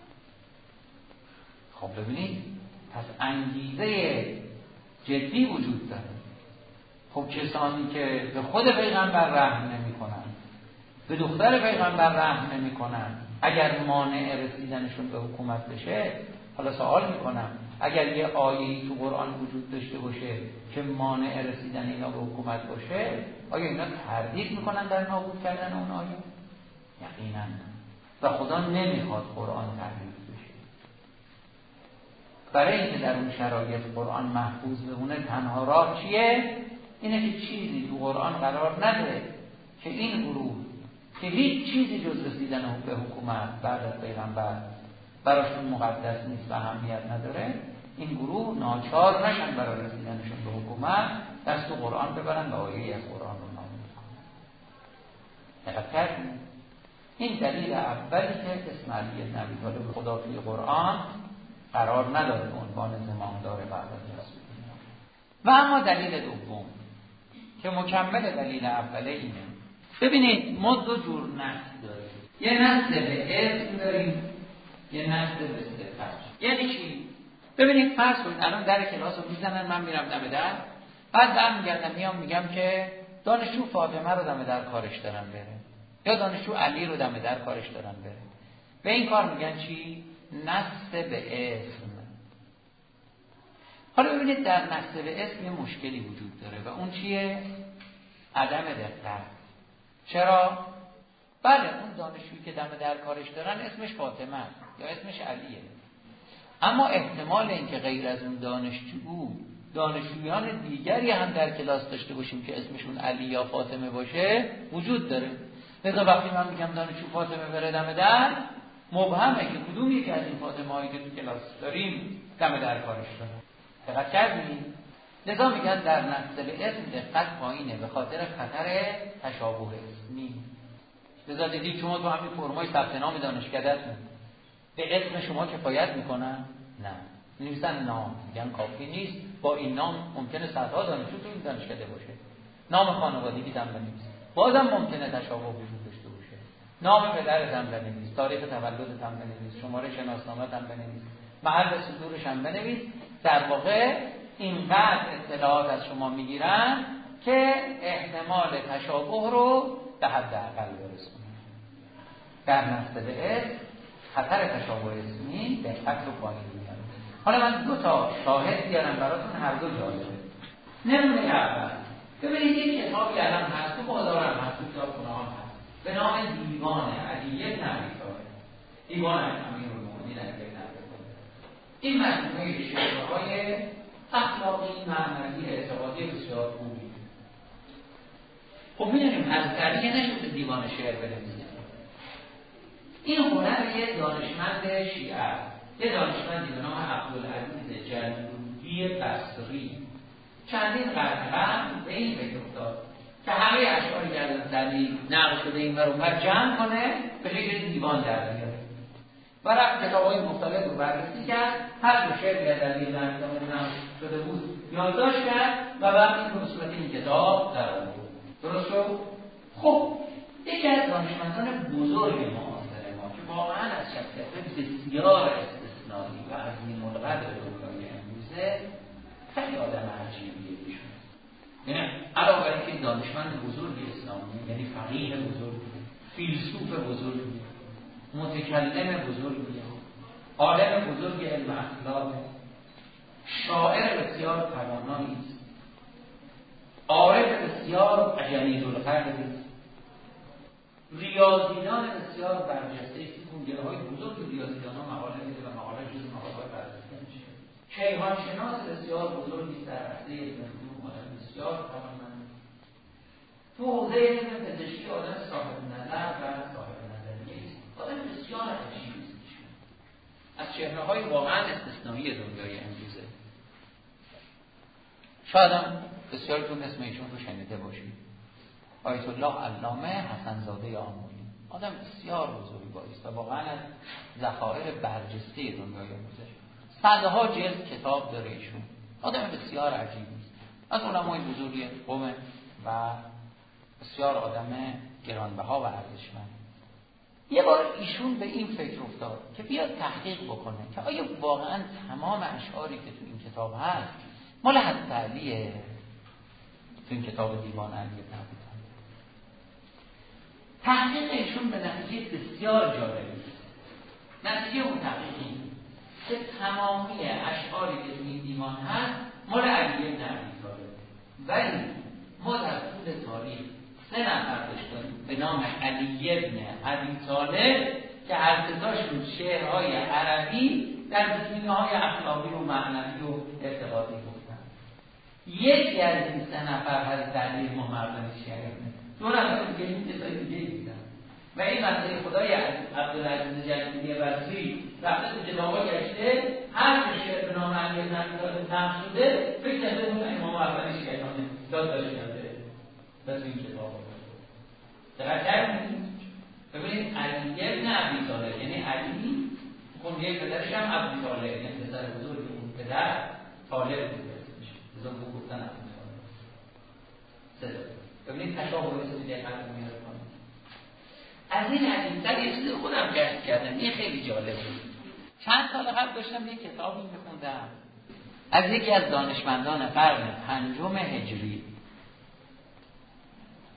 خب ببینید پس انگیزه جدی وجود داره. خب کسانی که به خود پیغمبر رحم نمی‌کنن، به دختر پیغمبر رحم نمی‌کنن، اگر مانع رسیدنشون به حکومت بشه، حالا سوال می‌کنم اگر یه آیه‌ای تو قرآن وجود داشته باشه که مانع رسیدن اینا به حکومت باشه، آیا اینا تردید می‌کنن در نابود کردن اون آیه؟ یقینا. و خدا نمی‌خواد قرآن تحریف بشه. برای اینکه در اون شرایط قرآن محفوظ بمونه تنها راه چیه؟ اینه که چیزی تو قرآن قرار نده که این گروه که هیچ چیزی جز رسیدن به حکومت بعد از پیغمبر براشون مقدس نیست و اهمیت نداره، این گروه ناچار نشن برای رسیدنشون به حکومت دست تو قرآن ببرن و آیه‌ای از قرآن رو نابود کنن. دقت این دلیل اولی که اسم علی بن ابی طالب خدا توی قرآن قرار نداره به عنوان زمامدار بعد از رسول الله. و اما دلیل دوم که مکمل دلیل اوله اینه. ببینید ما دو جور نسل داریم، یه نسل به اسم داریم، یه نسل به صفت. یعنی چی؟ ببینید فرض کنید الان در کلاس رو میزنن، من میرم دم در، بعد برمیگردم میام میگم که دانشجو فاطمه رو دم در کارش دارن بره، یا دانشجو علی رو دم در کارش دارن بره. به این کار میگن چی؟ نسب به اسم. حالا ببینید در نسب به اسم یه مشکلی وجود داره و اون چیه؟ عدم دقت. چرا؟ بله اون دانشجویی که دم در کارش دارن اسمش فاطمه یا اسمش علیه، اما احتمال اینکه غیر از اون دانشجو دانشجویان دیگری هم در کلاس داشته باشیم که اسمشون علی یا فاطمه باشه وجود داره. لذا وقتی من میگم دانشجو فاطمه بره دم در، مبهمه که کدوم یکی از این فاطمه هایی که تو کلاس داریم دم در کارش دارن. دقت کردین؟ لذا میگن در نسب به اسم دقت پایینه به خاطر خطر تشابه اسمی. لذا دیدید شما تو همین فرمای ثبت نام دانشکده‌تون به اسم شما کفایت میکنن؟ نه. می‌نویسن نام، میگن کافی نیست، با این نام ممکنه صدها دانشجو تو این دانشکده باشه. نام خانوادگی هم بنویس، بازم ممکنه تشابه وجود داشته باشه. نام پدرت هم بنویس، تاریخ تولدت هم بنویس، شماره شناسنامه‌ت هم بنویس، محل صدورش هم بنویس. در واقع اینقدر اطلاعات از شما میگیرن که احتمال تشابه رو به حداقل برسونن. در نسب به اسم خطر تشابه اسمی دقت رو پایین میاره. حالا من دو تا شاهد بیارم براتون، هر دو جالبه. نمونه اول ببینید یک کتابی الان هست تو بازار هم هست، تو کتابخونه هم هست، به نام دیوان علی ابن ابی طالب. دیوان امیرالمومنین علی ابن ابی طالب. این مجموعه شعرهای اخلاقی، معنوی، اعتقادی بسیار خوبی. خب می‌دونیم از دیگه نشده دیوان شعر بنویسه. این هنر یه دانشمند شیعه، یه دانشمندی به نام عبدالعزیز جلوی بصری چندین قرن قبل به این فکر افتاد که همه اشعاری که از دلیل نقل شده این ور اونور جمع کنه به شکل دیوان در بیاره و رفت کتاب‌های مختلف رو بررسی کرد، هر دو شعر که دلیل نقل شده بود یادداشت کرد و بعد این به صورت این کتاب در آورد. درست شد؟ خب یکی از دانشمندان بزرگ معاصر ما که واقعا از شخصیت بسیار استثنایی و عظیم القدر دنیای امروزه، خیلی آدم عجیبیه ایشون. یعنی علاوه بر اینکه دانشمند بزرگی اسلامی، یعنی فقیه بزرگی، فیلسوف بزرگی، متکلم بزرگی، عالم بزرگ علم اخلاق، شاعر بسیار توانایی است، عارف بسیار جلیل‌القدر است، ریاضیدان بسیار برجسته است. گروه‌های بزرگ ریاضیدان‌ها مقاله میده و مقاله جز مقاله‌های برجسته میشه. کیهانشناس بسیار بزرگی است در عرصه علم علوم، بسیار توانمند. تو حوزه علم پزشکی آدم صاحب نظر و صاحب نظریه است. آدم بسیار عجیبی است. از چهره‌های واقعا استثنایی دنیای امروزه. شاید هم بسیارتون اسم ایشون رو شنیده باشید. آیت الله علامه حسن زاده آملی، آدم بسیار بزرگواری است و واقعا از ذخایر برجسته دنیای امروزه. صدها جلد کتاب داره ایشون. آدم بسیار عجیبی است. از علمای بزرگی قم و بسیار آدم گرانبها و ارزشمند. یه بار ایشون به این فکر افتاد که بیاد تحقیق بکنه که آیا واقعا تمام اشعاری که تو این کتاب هست مال حضرت علیه؟ تو این کتاب دیوان علی ابن ابی طالب تحقیق ایشون به نتیجه بسیار جالبی است. نتیجه اون تحقیقی که تمامی اشعاری که تو این دیوان هست مال علی ابن ابی طالب، ولی ما در طول تاریخ سه نفر داشتیم به نام علی ابن ابی طالب که هر سه تاشون شعرهای عربی در زمینه‌های اخلاقی و معنوی و اعتقادی گفتن. یکی از این سه نفر حضرت علی محمد شیعه، دو نفر دیگه این کسای دیگه بودن و این مسئله خدای عبدالعزیز جلیلی بصری رفته تو کتابا گشته، هر شعر به نام علی ابن ابی طالب نقل شده فکر کرده اون امام اول شیعه داد داشته بس این کتاب دقیق کردیم. ببینید علی ابن ابی طالب یعنی علی کنیه پدرش هم ابی طالب، یعنی پسر بزرگ اون پدر طالب بوده اسمش، بزرگ بود گفتن ابی طالب. سه ببینید تشابه اسمی دقیق میاره کنید. از این عجیب‌تر یه چیز خودم کشف کردم، این خیلی جالب بود. چند سال قبل داشتم یک کتابی میخوندم از یکی از دانشمندان قرن پنجم هجری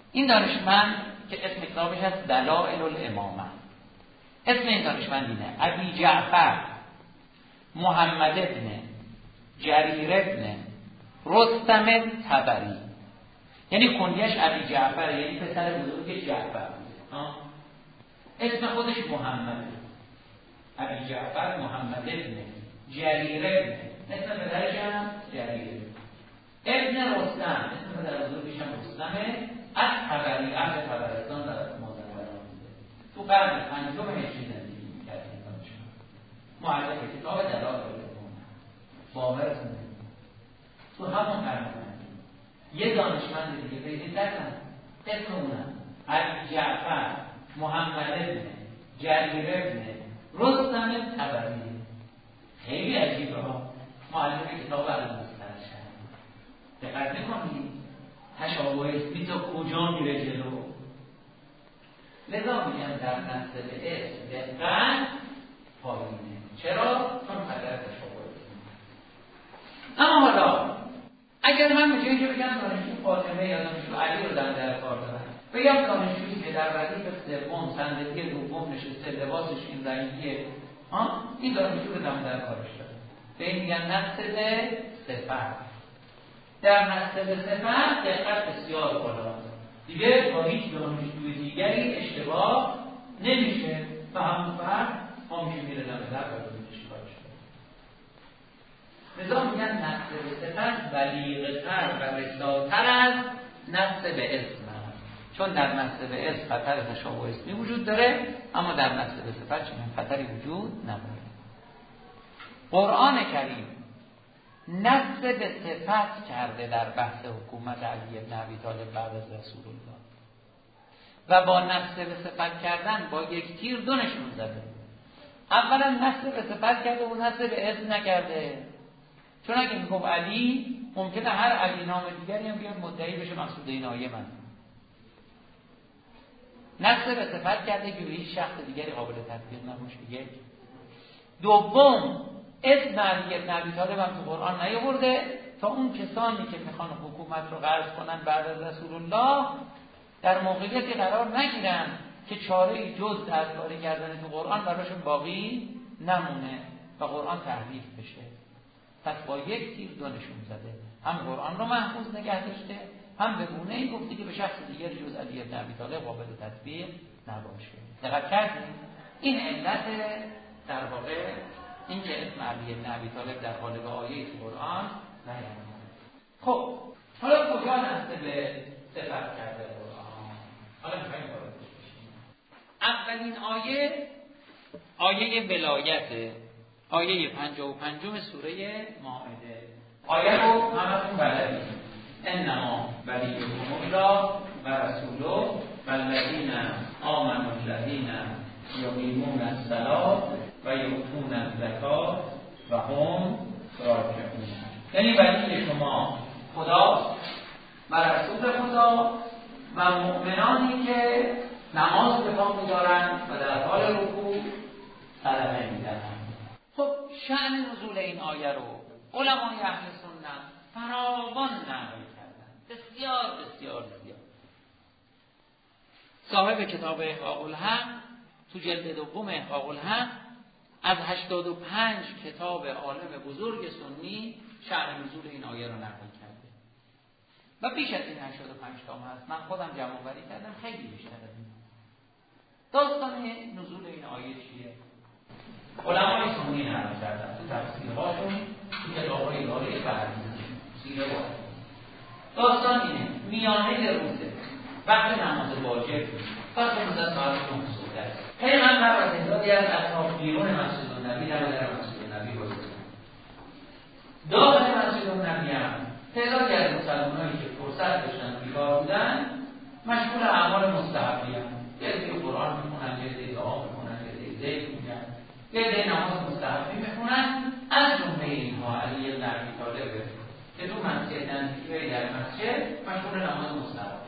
این دانشمند که اسم کتابش هست دلائل الامامه، اسم این دانشمند اینه ابی جعفر محمد ابن جریر ابن رستم طبری، یعنی کنیش ابی جعفر، یعنی پسر بزرگ جعفر. اسم خودش محمد، ابی جعفر محمد ابن جریر ابن، اسم پدرش هم جریر ابن رستم، اسم پدر بزرگش هم رستمه، از طبری، اهل طبرستان در مازندران بوده. تو قرن پنجم هجری زندگی می‌کرد این دانشمند. مؤلف کتاب دلائل الامامه، باورتون تو همون قرن پنجم یه دانشمند دیگه پیدا کردن، اسم اونم ابی جعفر محمد ابن جریر ابن رستم طبری. خیلی عجیبه ها. مؤلف کتاب المسترشد، دقت می‌کنید تشابه اسمی تا کجا میره جلو؟ لذا میگن در نسل اسم دقت پایینه. چرا؟ چون خطر تشابه اسمی. اما حالا اگر من به جایی که بگم دانشجو فاطمه یا دانشجو علی رو در در کار دارم، بگم دانشجویی که در ردیف سوم صندلی دوم نشسته، لباسش این رنگیه، ها این دانشجو رو در کارش داره، به این میگن نسل صفت. در نسل صفت دقت بسیار بالاست، دیگه با هیچ دانشجوی دیگری اشتباه نمیشه و همون فرد ما میشه میره دم در و ببینش کارش. لذا میگن نسل صفت بلیغ‌تر و رساتر از نسل اسم، چون در نسل اسم خطر تشابه اسمی وجود داره، اما در نسل صفت چنین خطری وجود نداره. قرآن کریم نسب به صفت کرده در بحث حکومت علی بن ابی طالب بعد از رسول الله و با نسب به صفت کردن با یک تیر دو نشون زده. اولا نسب به صفت کرده و نسب به اسم نکرده، چون اگه میگم علی ممکنه هر علی نام دیگری هم بیاد مدعی بشه مقصود این آیه من. نسب به صفت کرده که به هیچ شخص دیگری قابل تطبیق نباشه. یک. دوم اسم علی بن ابی طالب هم تو قرآن نیاورده تا اون کسانی که میخوان حکومت رو غرض کنن بعد از رسول الله در موقعیتی قرار نگیرن که چاره‌ای جز دستکاری کردن تو قرآن براشون باقی نمونه و قرآن تحریف بشه. پس با یک تیر دو نشون زده، هم قرآن رو محفوظ نگه داشته، هم به گونه‌ای گفته که به شخص دیگری جز علی بن ابی طالب قابل تطبیق نباشه. دقت کردید؟ این علت در واقع این که اسم علی بن ابی طالب در قالب آیه قرآن نیامده. خب حالا کجا نسبت به صفت کرده قرآن؟ حالا می‌خوایم وارد بشیم. اولین آیه آیه ولایت، آیه پنجاه و پنج سوره مائده. آیه رو همتون بلدید. انما ولیکم الله و رسوله والذین آمنوا الذین یقیمون الصلاة و یؤتون الزکات و هم راکعون. یعنی ولی شما خدا و رسول خدا و مؤمنانی که نماز به پا می‌دارند و در حال رکوع صدقه می‌دهند. خب شأن نزول این آیه رو علمای اهل سنت فراوان نقل کردن، بسیار بسیار زیاد. صاحب کتاب احقاق الحق تو جلد دوم احقاق الحق از هشتاد و پنج کتاب عالم بزرگ سنی شأن نزول این آیه رو نقل کرده و بیش از این هشتاد و پنج تا هست. من خودم جمع آوری کردم، خیلی بیشتر از این. داستان نزول این آیه چیه؟ علمای سنی نقل کردن تو تفسیرهاشون، تو کتاب‌های داره بعدی سیره وارد. داستان اینه میانه روزه وقت نماز واجب پس روزه ساعت نه صبح است. پیغمبر و تعدادی از اصحاب بیرون مسجد النبی در در مسجد النبی گذاشتن. داخل مسجد النبی هم تعدادی از مسلمانانی که فرصت داشتن بیکار بودن مشغول اعمال مستحبی هستند. یه عده قرآن میخونن، یه عده دعا میکنن، یه عده ذکر میکنن، یه عده نماز مستحبی میخونن. از جمله اینها علی بن ابی طالب که تو مسجد نزدیکی در مسجد مشغول نماز مستحبی.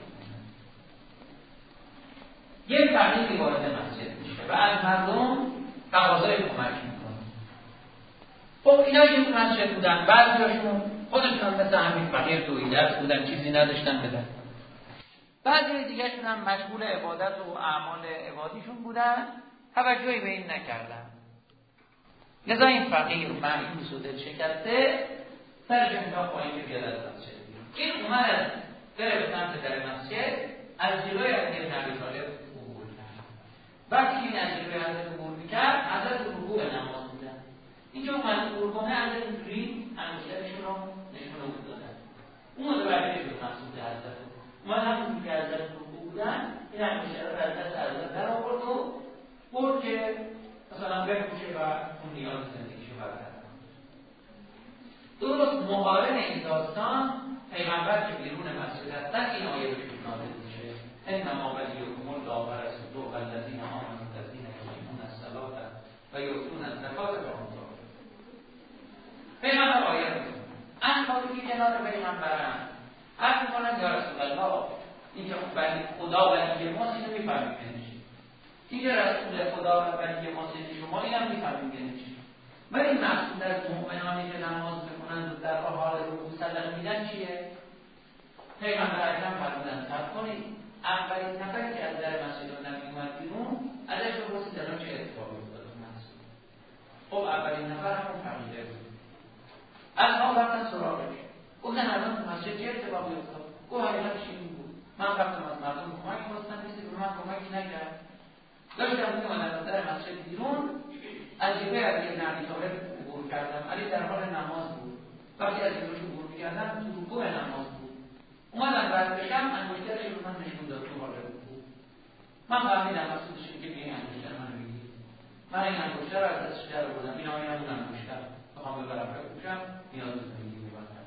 یک فقیهی وارد مسجد میشه و از مردم تقاضای کمک میکنه. خب اینا که تو مسجد بودن بعضیاشون خودشون مثل همین فقیر دویدست بودن، چیزی نداشتن بدن. بعضی دیگه‌شون هم مشغول عبادت و اعمال عبادیشون بودن، توجهی به این نکردن. لذا این فقیر مایوس و دل شکسته سرش انداخت پایین که بیاد از مسجد بیرون. این اومد بره به سمت در مسجد، از جلوی علی بن ابی طالب عبور کرد. وقتی این از جلوی حضرت عبور میکرد، حضرت رکوع نماز بودن. اینجا اومد عبور کنه، حضرت اینجوری انگشترشون رو نشونه بود دادن. اون متوجه شد مقصود حضرت. اومد همون که حضرت رکوع بودن، این انگشتر رو از دست حضرت در آورد و برد که مثلا بپوشه و اون نیاز زندگیشو برقرار. درست مقارن این داستان پیغمبر که بیرون مسجد هستن این آیه رو نازل میشه. انما ولیکم الله و رسوله والذین آمنوا الذین یقیمون الصلاة و یؤتون الزکاة و هم راکعون. پیغمبر آیه رو اصحابی که کنار پیغمبرن عرض میکنن یا رسول الله، اینکه خدا ولی ماست اینو میفهمیم نمیشه. اینکه رسول خدا ولی ماست شما اینم میفهمیم نمیشه. ولی مقصود از مؤمنانی که نماز میکنند و در حال رکوع صدقه میدن چیه؟ پیغمبر اکرم فرمودن صبر کنید. اولین نفری که از در مسجد نبی اومد بیرون ازش بپرسید الان چه اتفاقی افتاد اون مسجد. خب اولین نفر همون فقیره بود. اصحاب رفتن سراغش. گفتن الان تو مسجد چه اتفاقی افتاد؟ گفت حقیقتش این بود. من رفتم از مردم کمک خواستم، کسی به من کمکی نکرد. داشتم میومدم از در مسجد بیرون، از جلوی علی بن ابی طالب عبور کردم. علی در حال نماز بود. وقتی از جلوش عبور می‌کردم تو رکوع نماز بود. اومدم بعد بشم انگشترش رو من نشون داد تو حال رکوع. من فهمیدم مقصودش اینه که این انگشتر منو بگیر. من این انگشتر رو از دستش در آوردم. اینا اینا اون انگشتر. بخوام ببرم بپوشم نیاز به زندگی می‌باشم.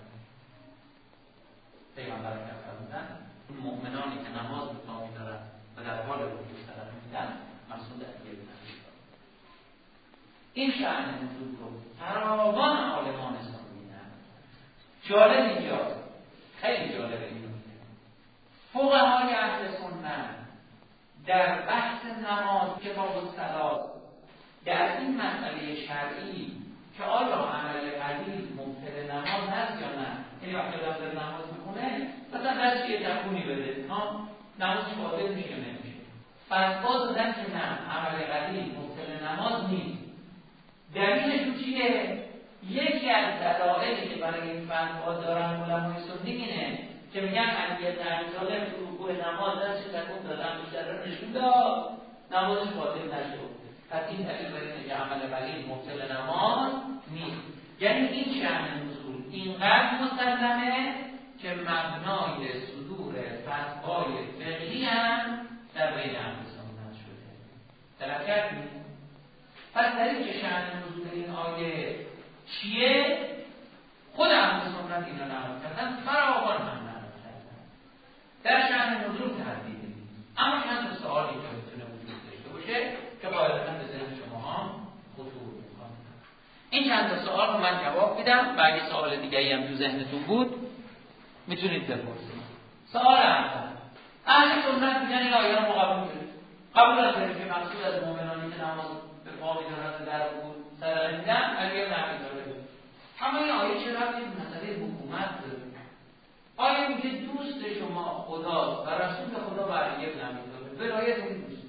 پیغمبر اکرم فرمودن اون مؤمنانی که نماز مقام دارن و در حال رکوع صدقه میدن مقصود علی بن ابی طالب. این شأن نزول رو فراوان عالمان اسلام میدن. جالب اینجاست، خیلی جالبه اینو میگه فقهای اهل سنت در بحث نماز کتاب الصلات در این مسئله شرعی که آیا عمل قلیل مبطل نماز هست یا نه، یعنی وقتی آدم داره نماز میخونه مثلا دست یه تکونی بده ها نمازش باطل میشه نمیشه، فتوا دادن که نه عمل قلیل مبطل نماز نیست. دلیلشون چیه؟ یکی از دلایلی که برای این فتوا دارن علمای سنی اینه که میگن علی بن ابی طالب تو رکوع نماز دستش تکون دادن بیشتر رو نشون داد نمازش باطل نشد. پس این دلیل برای اینه که عمل قلیل مبطل نماز نیست. یعنی این شأن نزول اینقدر مسلمه که مبنای صدور فتوای فقهی هم در بین اهل سنت شده. درک کردید؟ پس دلیل که شأن نزول این آیه چیه؟ خود اهل سنت اینا نقل کردن، فراوان هم نقل کردن. در شأن نزول تردید نیست. اما چند سوالی که میتونه وجود داشته باشه که قاعدتاً به ذهن شما هم خطور میکنه. این چند سوال رو من جواب میدم و اگه سوال دیگه‌ای هم تو ذهنتون بود میتونید بپرسید. سوال اول، اهل سنت میگن این آیه رو قبول کنید. قبول دارید که مقصود از مؤمنانی که نماز به پا می‌دارند در رکوع صدقه میدن علی بن ابی طالب. اما این آیه چه ربطی به مسئله حکومت داره؟ آیه میگه دوست شما خدا و رسول خدا و علی بن ابی طالب. ولایت این دوستی.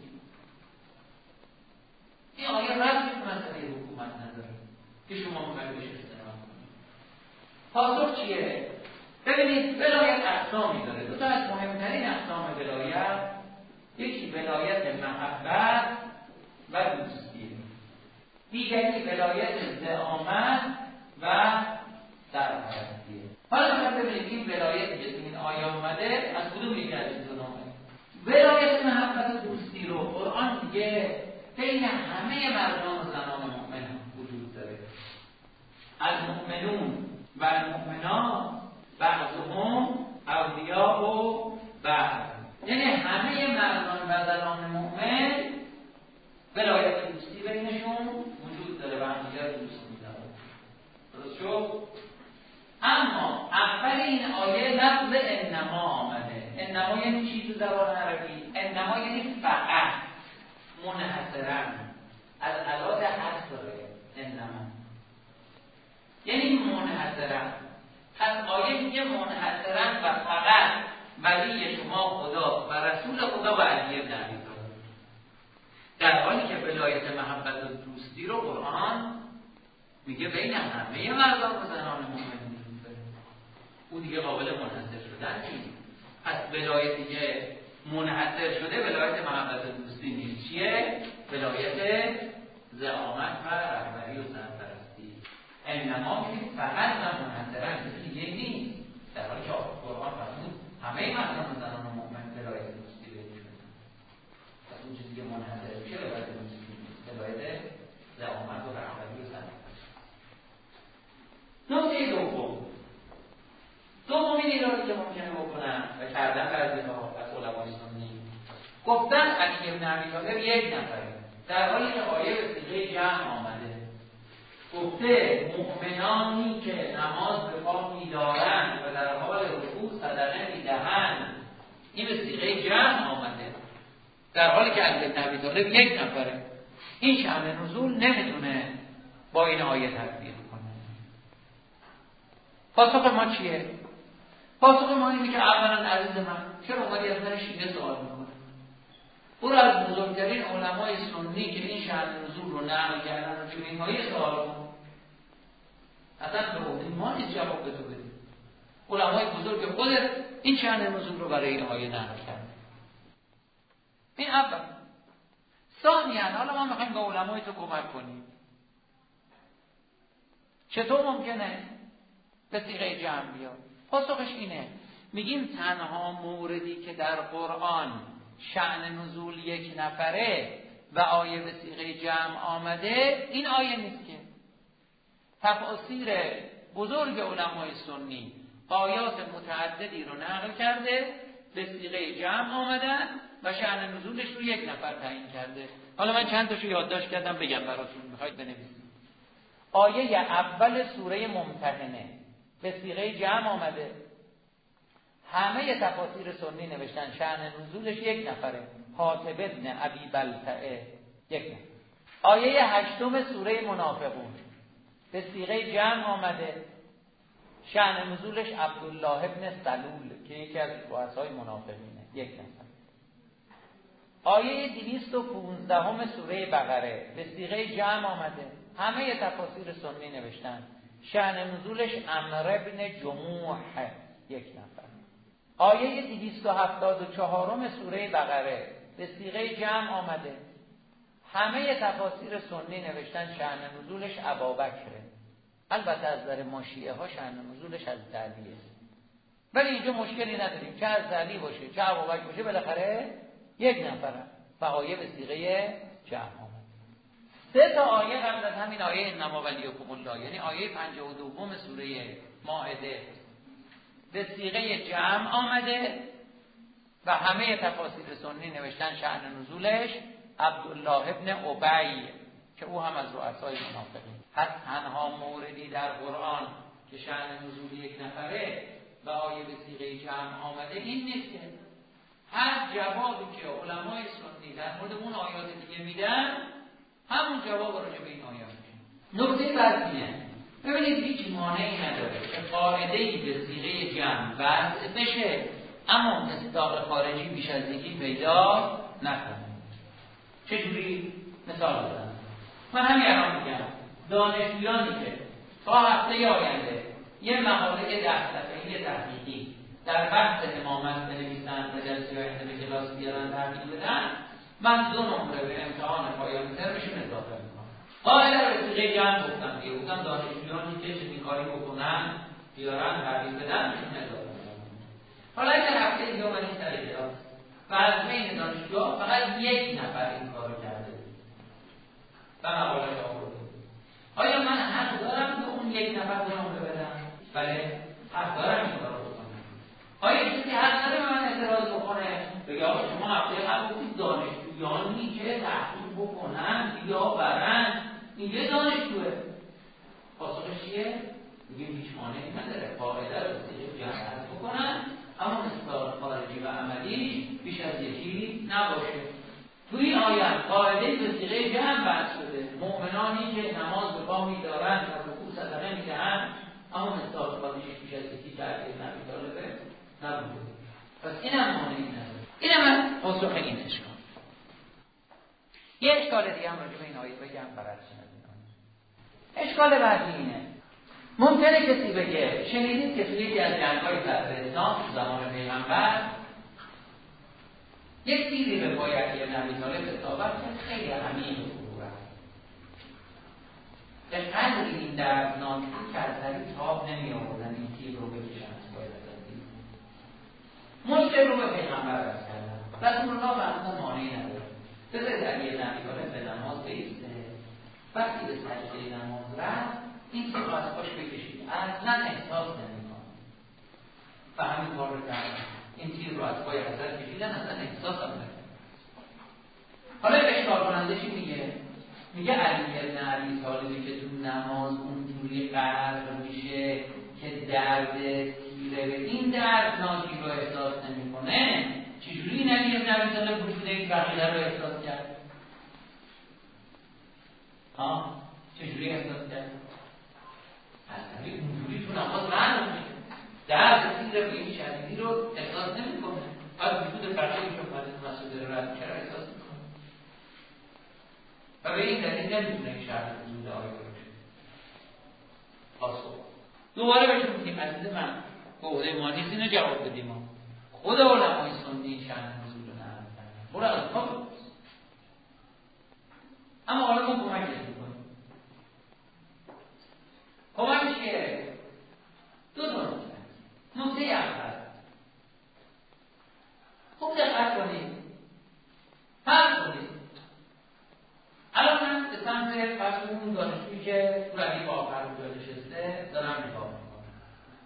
این آیه ربطی به مسئله حکومت نداره که شما می‌خواید بهش استناد کنید. پاسخ چیه؟ ببینید ولایت اقسامی داره. دو تا از مهمترین اقسام ولایت، یکی ولایت محبت و دوستی، دیگری ولایت زعامت و سرپرستیه. حالا شما ببینید این ولایتی که این آیه اومده از کدوم یکی از این دو نوعه؟ ولایت محبت و دوستی رو قرآن دیگه بین همه مردان و زنان مؤمن وجود داره. المؤمنون و المؤمنات بعضهم اولیاء و بعض، یعنی همه مردان و زنان مؤمن ولایت دوستی بینشون وجود داره و همدیگر دوست می‌دارن. درست شد؟ اما اول این آیه لفظ انما آمده. انما یعنی چی تو زبان عربی؟ انما یعنی فقط، منحصراً، از ادات حصر داره. انما یعنی منحصراً. پس آیه میگه منحصراً و فقط ولی شما خدا و رسول خدا و علی بن ابی طالب، در حالی که ولایت محبت و دوستی رو قرآن میگه بین همه مردان و زنان مؤمنین داره. او دیگه قابل منحصر شدن نیست. پس ولایتی که منحصر شده ولایت محبت و دوستی نیست. چیه؟ ولایت زعامت و رهبری و سرپرستی. انما که فقط و منحصرا دیگه نیست. در حالی که قرآن فرمود همه مردان و زنان مؤمن ولایت دوستی بهشون. پس اون چیزی که منحصر میشه ولایت دوستی نیست. ولایت زعامت و رهبری و سرپرستی. نکته دوم، دومین ایرادی که ممکنه بکنن و کردن بعضی‌ها از علمای سنی، گفتن علی بن ابی طالب یک نفره، در حالی که آیه به صیغه جمع آمده. گفته مؤمنانی که نماز به پا می‌دارند و در حال رکوع صدقه می‌دهند، این به صیغه جمع آمده، در حالی که علی بن ابی طالب یک نفره. این شأن نزول نمیتونه با این آیه تطبیق کنه. پاسخ ما چیه؟ پاسخ ما اینه که اولا عزیز من چرا اومدی از من شیعه سوال میکنه؟ او را از بزرگترین علمای سنی که این شأن نزول رو نقل کردن و چنین هایی سوال کن. اصلا به عهده ما نیست جواب به تو بدیم. علمای بزرگ خودت این شأن نزول رو برای این آیه نقل کرد. این اول. ثانیاً حالا ما میخوایم با علمای تو کمک کنیم. چطور ممکنه به صیغه جمع بیاد؟ پاسخش اینه، میگیم تنها موردی که در قرآن شأن نزول یک نفره و آیه به صیغه جمع آمده این آیه نیست. که تفاسیر بزرگ علمای سنی آیات متعددی رو نقل کرده، به صیغه جمع آمدن و شأن نزولش رو یک نفر تعیین کرده. حالا من چند تاشو یادداشت کردم بگم براتون، میخواید بنویسید. آیه اول سوره ممتحنه به صیغه جمع آمده، همه تفاسیر سنی نوشتن شأن نزولش یک نفره، حاتب ابن ابی بلتعه یک نفر. آیه هشتم سوره منافقون به صیغه جمع آمده، شأن نزولش عبدالله ابن سلول که یکی از رؤسای منافقینه یک نفر. آیه دویست و پانزده سوره بقره به صیغه جمع آمده، همه تفاسیر سنی نوشتن شأن نزولش عمرو ابن جموح یک نفر. آیه دویست و هفتاد و چهار سوره بقره به صیغه جمع آمده، همه تفاسیر سنی نوشتن شأن نزولش ابابکره. البته از نظر ما شیعه ها شأن نزولش از علیه، ولی اینجا مشکلی نداریم، چه از علی باشه چه ابابکر باشه بالاخره یک نفره و آیه به صیغه جمع آمده. سه تا آیه قبل از همین آیه انما ولیکم الله، یعنی آیه پنجاه و دو سوره مائده به صیغه جمع آمده و همه تفاسیر سنی نوشتن شأن نزولش عبدالله ابن ابی که او هم از رؤسای منافقین. پس تنها موردی در قرآن که شأن نزول یک نفره و آیه به صیغه جمع آمده این نیست. که هر جوابی که علمای سنی در مورد اون آیات دیگه میدن همون جواب راجع به این آیات میشه. نکته بعدیه، ببینید هیچ مانعی نداره که قاعده‌ای به صیغه جمع وضع بشه اما مصداق خارجی بیش از یکی پیدا نکنه. چجوری؟ مثال بزنم. من همین الان میگم دانشجویانی که تا هفته آینده یه مقاله ده صفحه‌ای تحقیقی در بحث امامت بنویسن و جلسه آینده به کلاس بیارن تحقیق بدن، من دو نمره به امتحان پایان ترمشون اضافه میکنم. قاعده رو به صیغه جمع گفتم دیگه، گفتم دانشجویانی که چنین کاری بکنن بیارن تحقیق بدن بهشون اضافه میکنم. حالا اگر هفته دیگه من این سر کلاس و از بین دانشجوها فقط یک نفر این کارو کرده و مقاله آورده، آیا من حق دارم به اون یک نفر دو نمره بدم؟ بله، حق دارم این کارو بکنم. آیا کسی حق داره به من اعتراض بکنه بگه آقا شما هفته قبل گفتید دانشجویانی که تحقیق بکنن بیاورن این یه دانشجوه؟ پاسخش چیه؟ میگیم هیچ مانعی نداره، قاعده رو صیغه جمع بکنن اما مصداق خارجی و عملی بیش از یکی نباشه. توی این آیه قاعده به صیغه جمع بحث شده، مؤمنانی که نماز به پا می‌دارند و رکوع صدقه می‌دهند اما مصداق خارجی بیش از یکی تعبیر نمی‌داره نبوده. پس پاسخ این اشکال. یه اشکال دیگه هم راجع به این آیه بگم برای اشکال بعدی اینه، ممکنه کسی بگه شنیدید که توی یکی از جنگ‌های صدر اسلام تو زمان پیغمبر یک تیری به پای علی بن ابی طالب اصابت کرد، خیلی عمیق فرو رفت. به قدری این دردناک بود که از سری تاب نمی‌آوردن این تیر رو بکشن از پای علی. مشکل رو به پیغمبر عرض کردن. رسول الله فرمودن مانعی نداره. بذارید علی بن ابی طالب به نماز بایسته. وقتی به سجده نماز رفت این تیر رو از پاش بکشید. اصلا احساس نمی‌کنه. و همین کار رو کردن. این تیر رو از پای حضرت کشیدن، اصلا احساس هم نکنه. حالا اشکال کننده چی میگه؟ میگه علی بن ابی طالبی که تو نماز اونجوری غرق میشه که درد تیره به این دردناکی رو احساس نمیکنه، چجوری این علی بن ابی طالب وجود یک بقیه رو احساس کرد؟ ها؟ چجوری احساس کرد؟ اصلا اونجوری تو نماز غرق میشه، درد تیره به این شدیدی رو احساس نمیکنه. بعد وجود بقیه که اومده مسعود رو رد میشه رو احساس میکنه. و به این دلیل نمیتونه این شرط وجود آیه باشه. پاسخ دوباره بهشون میگیم عزیز من به عهده ما نیست اینو جواب بدیم ما. خود علمای سنی این شرط نزول رو نمیدونن. برو از ما بپرس. اما حالا ما کمکش میکنیم. کمکش که دو تا نکته. نکته اول خوب دقت کنید. فرض کنید الان من به سمت فرض اون دانشجویی که تو ردیف آخر اونجا نشسته دارم نگاه میکنم.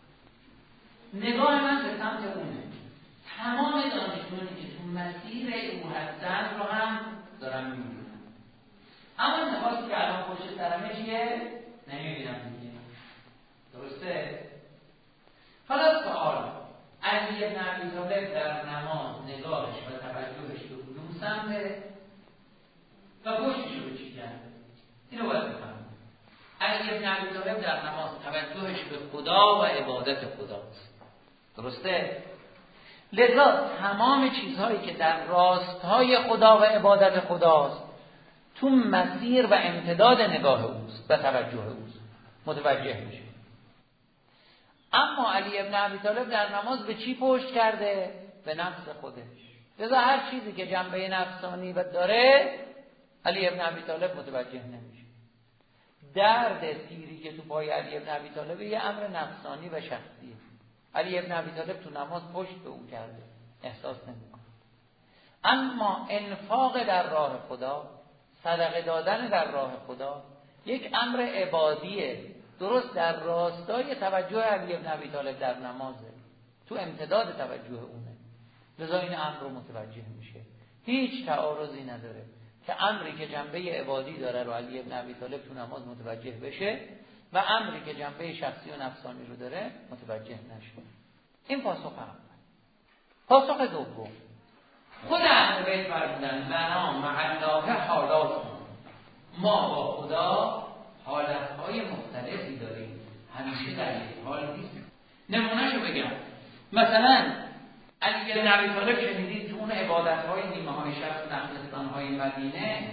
نگاه من به سمت اونه. تمام دانشجویانی که تو مسیر او هستن رو هم دارم میبینم. اما نگاهی که الان پشت سرمه چیه؟ نمیبینم دیگه. درسته؟ حالا سوال، علی بن ابی طالب در نماز نگاهش و توجهش به کدوم سمته و پشتش رو به چی کرده؟ اینو باید بفهمید. علی بن ابی طالب در نماز توجهش به خدا و عبادت خداست. درسته؟ لذا تمام چیزهایی که در راستهای خدا و عبادت خداست تو مسیر و امتداد نگاه اوست و توجه اوست، متوجه میشه. اما علی بن ابی طالب در نماز به چی پشت کرده؟ به نفس خودش. لذا هر چیزی که جنبه نفسانی و داره علی بن ابی طالب متوجه نمیشه. درد تیری که تو پای علی بن ابی طالب یه امر نفسانی و شخصیه. علی بن ابی طالب تو نماز پشت به اون کرده، احساس نمیکنه. اما انفاق در راه خدا، صدقه دادن در راه خدا یک امر عبادیه، درست در راستای توجه علی بن ابی طالب در نمازه، تو امتداد توجه اونه. لذا این امر رو متوجه میشه. هیچ تعارضی نداره که امری که جنبه عبادی داره رو علی بن ابی طالب تو نماز متوجه بشه و امری که جنبه شخصی و نفسانی رو داره متوجه نشه. این پاسخ اول. پاسخ دوم، خود اهل بیت فرمودن لنا مع الله حالات، ما با خدا حالتهای مختلفی داریم، همیشه در یک حال نیستیم. نمونهشو بگم، مثلا علی بن ابی طالب شنیدید تو اون عبادتهای نیمه های شب نخلستانهای مدینه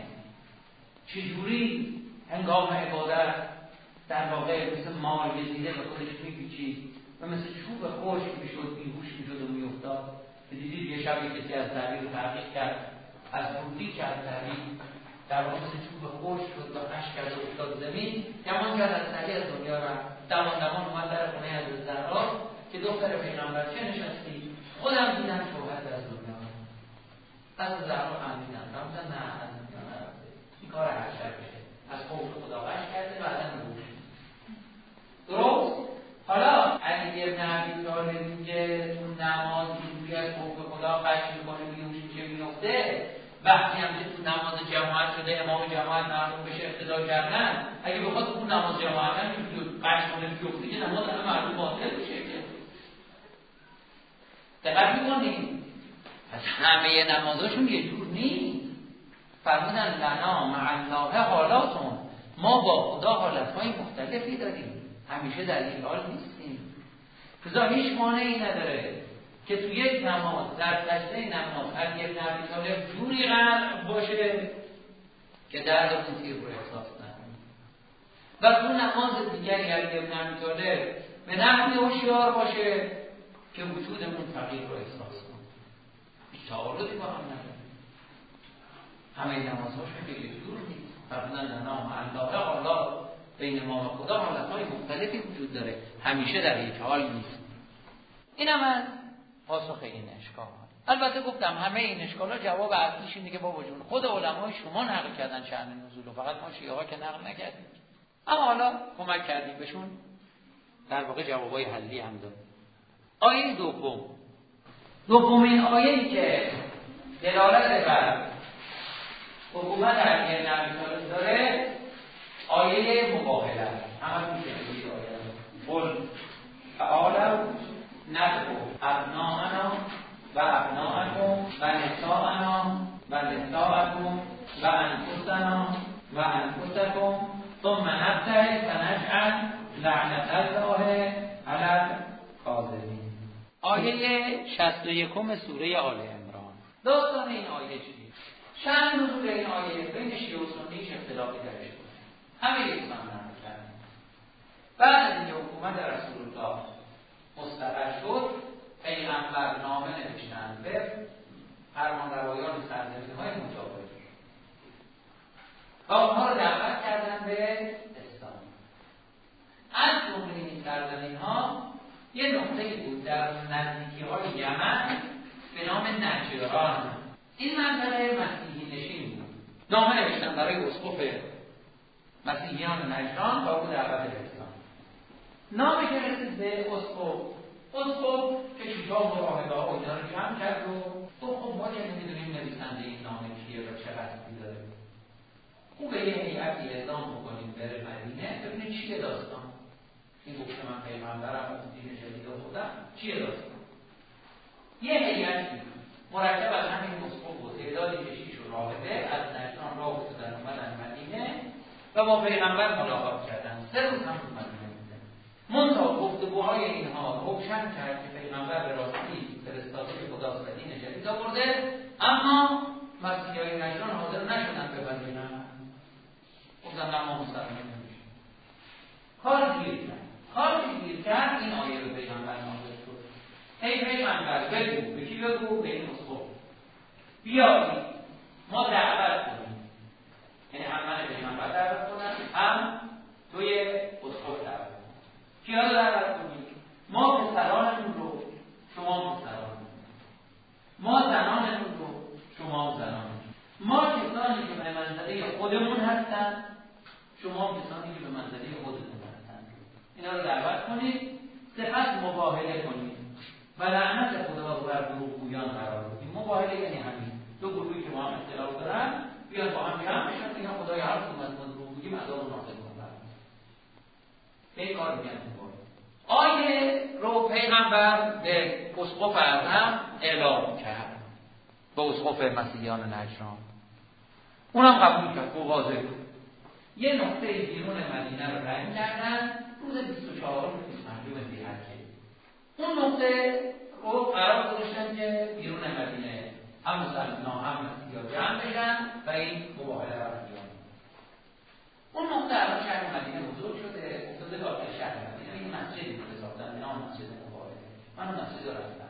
چجوری هنگام عبادت در واقع مثل مار گزیده به خودش میپیچید و مثل چوب خشک میشد، بیهوش میشد و میافتاد. دیدید یه شبی کسی از تعبیر رو تحقیق کرد، از فوتی که از تعبیر در واقع مثل چوب خشک شد و خشک کرد و افتاد زمین، گمان کرد از سریع از دنیا رفت. دمان دمان اومد در خونه حضرت زهرا که دختر پیغمبر چه نشستی؟ خودم دیدم شوهر از دنیا رفت. از زهرا خندیدن، فرمودن نه از دنیا نرفته، این کار هر شبشه، از خوف خدا غش کرده بعداً روش. درست؟ حالا علی بن ابی طالب که تو نماز روی از خوف خدا غش میکنه، بیهوش میشه، میفته، وقتی هم که تو نماز جماعت شده امام جماعت مردم بهش اقتدا کردن، اگه بخواد تو نماز جماعت هم که غش کنه بیفته که نماز همه مردم باطل بشه که دقت میکنیم. پس همه نمازاشون یه جور نیست. فرمودن لنا مع الله حالاتون، ما با خدا حالتهای مختلفی داریم، همیشه در این حال نیستیم. لذا هیچ مانعی نداره که تو یک نماز در سجده نماز از ابن ابی طالب جوری غرق باشه که درد اون تیر رو احساس نکنه و تو نماز دیگری از ابن ابی طالب به نحوی هوشیار باشه که وجودمون فقیر رو احساس کنه. هیچ تعارضی با هم نداره. همه نمازهاش خیلی دور نیست. فرمودن نام الله الله بین ما و خدا حالتهای مختلفی وجود داره، همیشه در یک حال نیست. اینم از پاسخ این اشکال. البته گفتم همه این اشکالا جواب اصلیش اینه که بابا جون خود علمای شما نقل کردن شأن نزول و فقط ما شیعه ها که نقل نکردیم. اما حالا کمک کردیم بهشون، در واقع جوابای حلی هم داد. آیه دوم، دومین آیه‌ای که دلالت بر حکومت علی بن ابی طالب داره آیه مباهله است. همه میشه این آیه قل تعالوا ندعو ابناءنا و ابناءکم و نساءنا و نساءکم و انفسنا و انفسکم ثم نبتهل فنجعل لعنت الله علی الکاذبین. آیه شصت و یکم سوره آل عمران. داستان این آیه چیه؟ شأن نزول این آیه بین شیعه و سنی هیچ اختلافی درش بود. همه یکسان نقل کردن. بعد از اینکه حکومت رسول الله مستقر شد، پیغمبر نامه نوشتند به فرمانروایان سرزمین‌های مجاور و آنها رو دعوت کردن به اسلام. از جمله این سرزمین‌ها یه نقطه‌ای بود در نزدیکی‌های یمن به نام نجران. این منطقه مسیحی نشین بود. نامه نوشتن برای اسقف مسیحیان نجران با او دعوت به اسلام. نامه که رسید به اسقف، اسقف که شیشا و راهبه‌ها و اینا رو جمع کرد و گفت خب ما که نمیدونیم نویسنده این نامه کیه و چه قصدی داره. خوبه یه هیئتی اعزام بکنیم بره مدینه ببینید چیه داستان. این گفت من پیغمبرم و دین جدید آوردم، چیه داستان. یه هیئتی مرکب از همین اسقف و تعدادی کشیش و راهبه از نجران راه افتادن اومدن مدینه و با پیغمبر ملاقات کردن. سه روز هم تو مدینه بودن. منتها گفتگوهای اینها روشن کرد که پیغمبر به راستی فرستاده خداست و دین جدید آورده، اما مسیحیای نجران حاضر نشدن بپذیرن. گفتن نه ما مسلمان نمیشیم. کار گیر کرد. کار گیر کرد این آیه رو پیغمبر نازل شد. ای پیغمبر بگو، به کی بگو؟ به این اسقف بیایید ما دعوت کنیم، یعنی هم من پیغمبر دعوت کنم هم توی اسقف دعوت کنیم. کیا رو دعوت کنیم؟ ما پسرانمون رو شما پسران، ما زنانمون رو شما زنان، ما کسانی که به منزله خودمون هستن شما کسانی که به منزله خودتون هستن، اینا رو دعوت کنید، سپس مباهله کنید و لعنت خدا رو بر دروغگویان قرار بدیم. مباهله یعنی همین دو گروهی که با هم اختلاف دارن بیان با هم جمع بشن، اینا خدای هر کدوم از ما دروغگویی عذاب نازل کنه. به کار میگن مباهله. آیه رو پیغمبر به اسقف اعظم اعلام کرد، به اسقف مسیحیان نجران. اونم قبول کرد و واضح بود. یه نقطه بیرون مدینه رو رنگ کردن روز بیست و چهارم بیست ذی‌حجه. اون نقطه رو قرار گذاشتن که بیرون مدینه هم مسلمان‌ها هم مسیحی‌ها جمع بشن و این مباهله رو انجام بدن. اون نقطه الان شهر مدینه بزرگ شده، افتاده داخل شهر مدینه. این مسجدی رو ساختن به نام مسجد مباهله. من اون مسجد رو رفتم.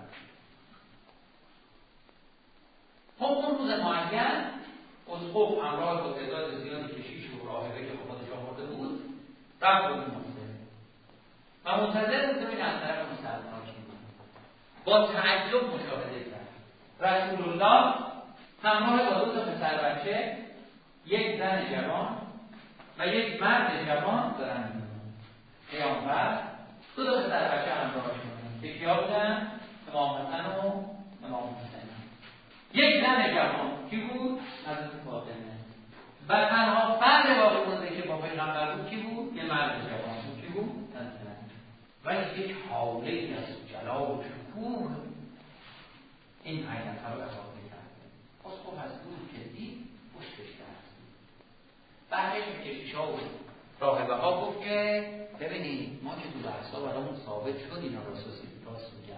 خب اون روز معین اسقف همراه با تعداد زیادی کشیش و راهبه که خودش آورده بود رفت به اون نقطه و منتظر بود ببینه از طرف مسلمان‌ها کی بود. با تعجب مشاهده کرد رسول الله همراه با دو تا پسر بچه، یک زن جوان و یک مرد جوان دارن می‌بینن. پیامبر دو تا پسر بچه همراهشون که کیا بودن؟ امام حسن و امام حسین. یک زن جوان کی بود؟ حضرت فاطمه. و تنها فرد باقی مونده که با پیغمبر بود کی بود؟ یه مرد جوان بود. کی بود؟ و یک حاله‌ای از جلال و شکوه این عینت‌ها رو احاطه کرده. اسقف از دور که دید پشتش کرد. بعدش به کشیش‌ها و راهبه‌ها گفت که ببینید ما که تو بحث‌ها برامون ثابت شد اینا راست راست میگن.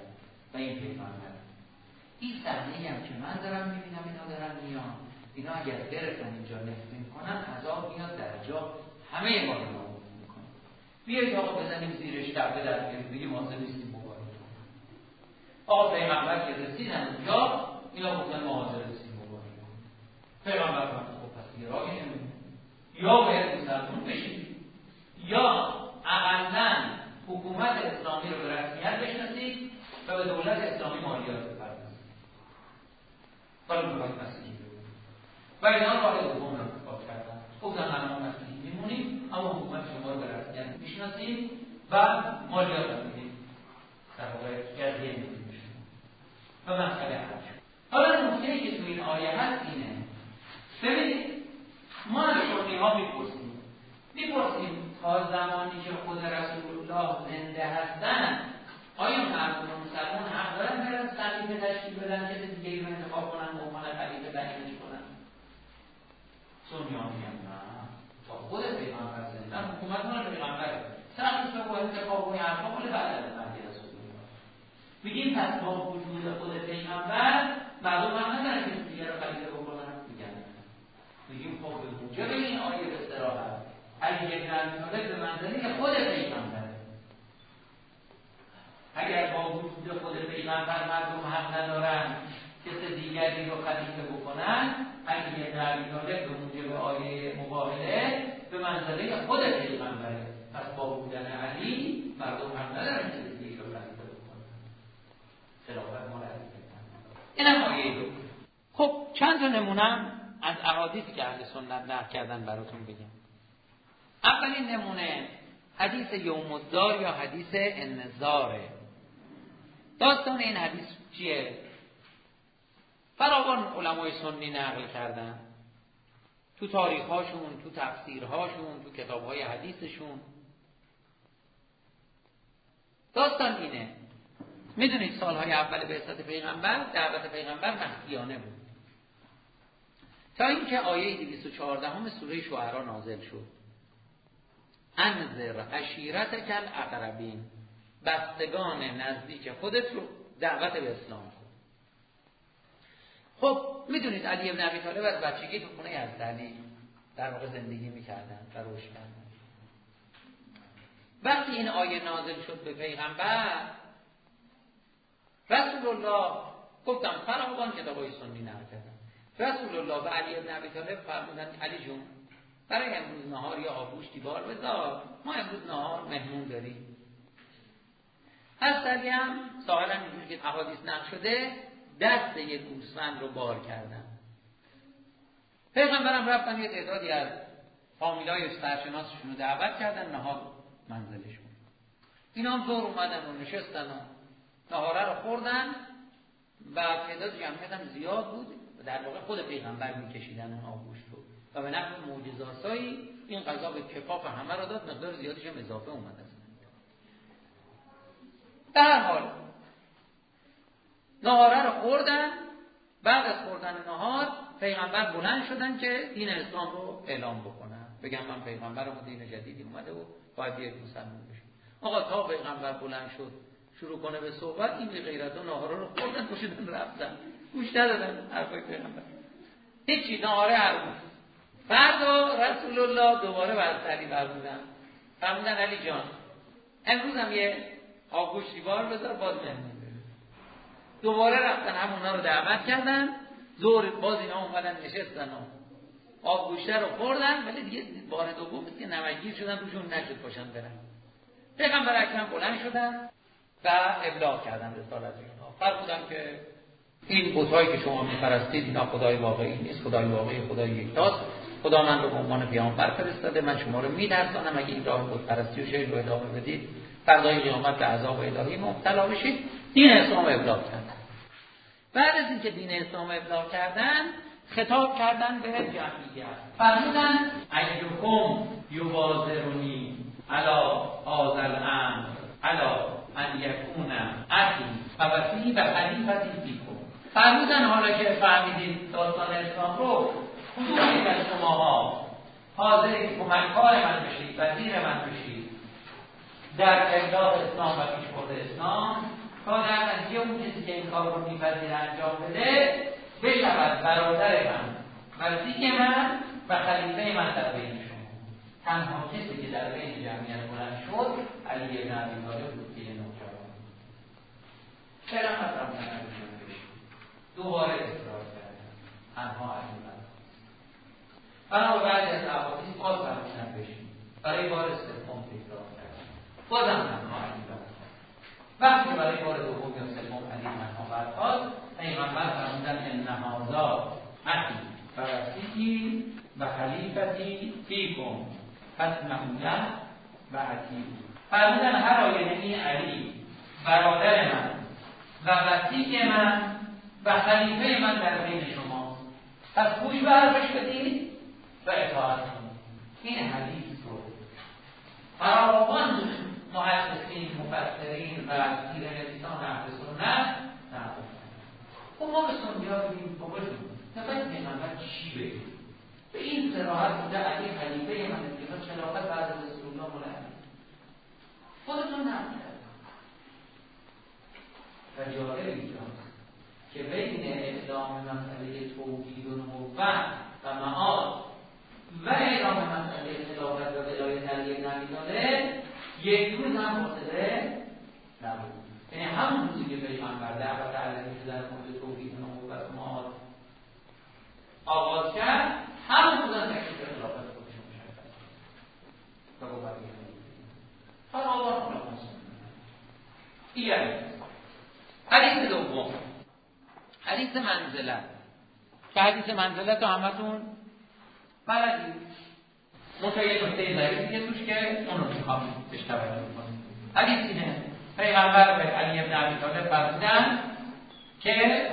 و این پیغمبر. این صحنه‌ای هم که من دارم میبینم اینا دارن میان، اینا اگر برسن اینجا نفرین کنن عذاب میاد در جا همه ما رو نابود میکنه. بیایید آقا بزنیم زیرش دبه در بیاریم بگیم حاضر نیستیم مبارک کنیم. آقا پیغمبر که رسیدن اونجا اینا گفتن ما حاضر نیستیم مبارک کنیم. پیغمبر فرمود خب پس یه راهی نمی‌مونه، یا باید مسلمان بشید یا اقلاً حکومت اسلامی رو به رسمیت بشناسید و به دولت اسلامی مالیات بپردازید. حالا می‌خواید مسیحی بگید و اینا راه دوم رو انتخاب کردن. گفتن ما مسیحی میمونیم اما حکومت شما رو به رسمیت میشناسیم و مالیات رو میدیم، در واقع جزیه میدیم شما و مسئله حل شد. حالا نکته‌ای که تو این آیه هست اینه، ببینید ما از شرطی‌ها میپرسیم میپرسیم تا زمانی که خود رسول الله زنده هستن آیا مردم مسلمان حق دارن برن خلیفه تشکیل بدن کسی دیگه رو انتخاب کنن و عنوان خلیفه تعیینش کنن؟ سنی‌ها میگن نه، تا خود پیغمبر زنده حکومت مال پیغمبره، سخت به خود انتخاب و حرفا مال بعد از مرگ رسول الله. میگیم پس با وجود خود پیغمبر مردم هم ندارن کسی دیگه رو خلیفه بکنن؟ میگن میگیم خب به موجب این آیه به صراحت علی ابن ابی طالب به منزله خود پیغمبره. اگر با وجود خود پیغمبر مردم حق ندارن کسی دیگری رو خلیفه بکنن، علی ابن ابی طالب به موجب آیه مقابله به منزله خود پیغمبره. پس با بودن علی مردم حق ندارن کسی دیگری رو خلیفه بکنن. خلافت مال علی پیغمبر. اینم آیه دو. خب چند تا نمونه از احادیثی که اهل سنت نقل کردن براتون بگم. اولین نمونه حدیث یوم الدار یا حدیث انذاره. داستان این حدیث چیه؟ فراوان علمای سنی نقل کردن تو تاریخ‌هاشون، تو تفسیرهاشون، تو کتاب‌های حدیثشون. داستان اینه، میدونید سالهای اول بعثت پیغمبر دعوت پیغمبر مخفیانه بود تا اینکه آیه دویست و چهارده سوره شعراء نازل شد. انذر عشیرتک الاقربین، بستگان نزدیک خودت رو دعوت به اسلام کن. خب میدونید علی ابن ابی طالب از بچگی تو خونه یزدانی در واقع زندگی میکردن و روش کردن. وقتی این آیه نازل شد به پیغمبر، رسول الله گفتم فراوان کتابای سنی نقل کردن، رسول الله به علی ابن ابی طالب فرمودن علی جون برای امروز نهار یا آبگوشتی بار بذار، ما امروز نهار مهمون داریم. از علی هم ظاهرا اینجوری که احادیث نقل شده دست یک گوسفند رو بار کردن. پیغمبرم رفتن یه تعدادی از فامیلای سرشناسشون رو دعوت کردن نهار منزلشون. اینا هم دور اومدن و نشستن و نهاره رو خوردن و تعداد جمعیت هم زیاد بود و در واقع خود پیغمبر میکشیدن اون آبگوشت رو و به نحو معجزه‌آسایی این غذا به کفاف همه رو داد، مقدار زیادیش هم اضافه اومد. در حال نهاره رو خوردن. بعد از خوردن نهار پیغمبر بلند شدن که دین اسلام رو اعلام بکنن، بگم من پیغمبرم و دین جدیدی اومده و باید یک مسلمان بشیم. آقا تا پیغمبر بلند شد شروع کنه به صحبت، این بی غیرت و نهاره رو خوردن پوشیدن رفتن، گوش ندادن حرفای پیغمبر، هیچی، نهاره هر بود. فردا رسول الله دوباره بر علی فرمودن فرمودن علی جان امروز هم یه آبگوشتی بار بذار، باز مهمون دوباره رفتن همونا رو دعوت کردن. ظهر باز اینا اومدن نشستن و آبگوشته رو خوردن، ولی دیگه بار دوم که نمکگیر شدن روشون نشد پاشن برن. پیغمبر اکرم بلند شدن و ابلاغ کردن رسالت اینا، فرمودن که این بت‌هایی که شما می‌پرستید اینا خدای واقعی نیست، خدای واقعی خدای یکتاست. خدا من رو به عنوان پیامبر فرستاده، من شما رو می‌ترسانم اگه این راه بت پرستی و شرک رو ادامه بدید فردای قیامت به عذاب الهی مبتلا بشید. دین اسلام ابلاغ کردن. بعد از اینکه دین اسلام ابلاغ کردن خطاب کردن به جمعیت، فرمودن ایکم یبازرونی علی هذا الامر علی ان یکون اخی و وصی و خلیفتی فیکم. فرمودن حالا که فهمیدید داستان اسلام رو، کدومی از شماها حاضر کمک‌کار من بشید، وزیر من بشید در ابلاغ اسلام و پیشبرد اسلام؟ تا در نتیجه اون کسی که این کار رو میپذیره انجام بده بشود برادر من، وزیر من و خلیفه من در بین شما. تنها کسی که در بین جمعیت بلند شد علی بن ابی طالب بود که نوجوان. چرا مطرح نمی‌کنه؟ دوباره اصرار کرد. تنها علی بن. بنا بعد از احادیث باز فرمودن بشین. برای بار سوم تکرار کرد. بازم تنها علی بن. وقتی برای بار دوم یا سوم علی بن برخاست، پیغمبر فرمودن ان هذا اخی و وصیتی و خلیفتی فیکم فاسمعوا له و اطیعوه. فرمودن هر آینه این علی برادر من و وصی من و خلیفه من در بین شما، پس گوش به حرفش بدید و اطاعت کنید. این حدیث رو فراوان محدثین، مفسرین و پیره‌نویسان اهل سنت نقل. اون ما به سنی‌ها بگیم بابا جون نفاید پیغمبر چی بگیم؟ به این صراحت بوده علی خلیفه من دیگه خلافت بعد از رسول الله مولد خودتون نقل کرد. و جالب اینجاست که بین اعلام مسئله توحید و نبوت و معاد و اعلام مسئله خلافت و ولایت علی بن ابی طالب یک روز هم فاصله نبود. یعنی همون روزی که پیغمبر دعوت علیه در مورد توحید و نبوت و معاد آغاز کرد، همون روز هم تکلیف خلافت خودش مشخص و با بقیه فراوان علما سنت. این حدیث دوم، حدیث منزلت که حدیث منزلت رو همتون بلدید. منطقه یک نکته ضعیفیه توش که اون رو میخوام بهش توجه کنیم. حدیث اینه پیغمبر به علی بن ابی طالب فرمودن که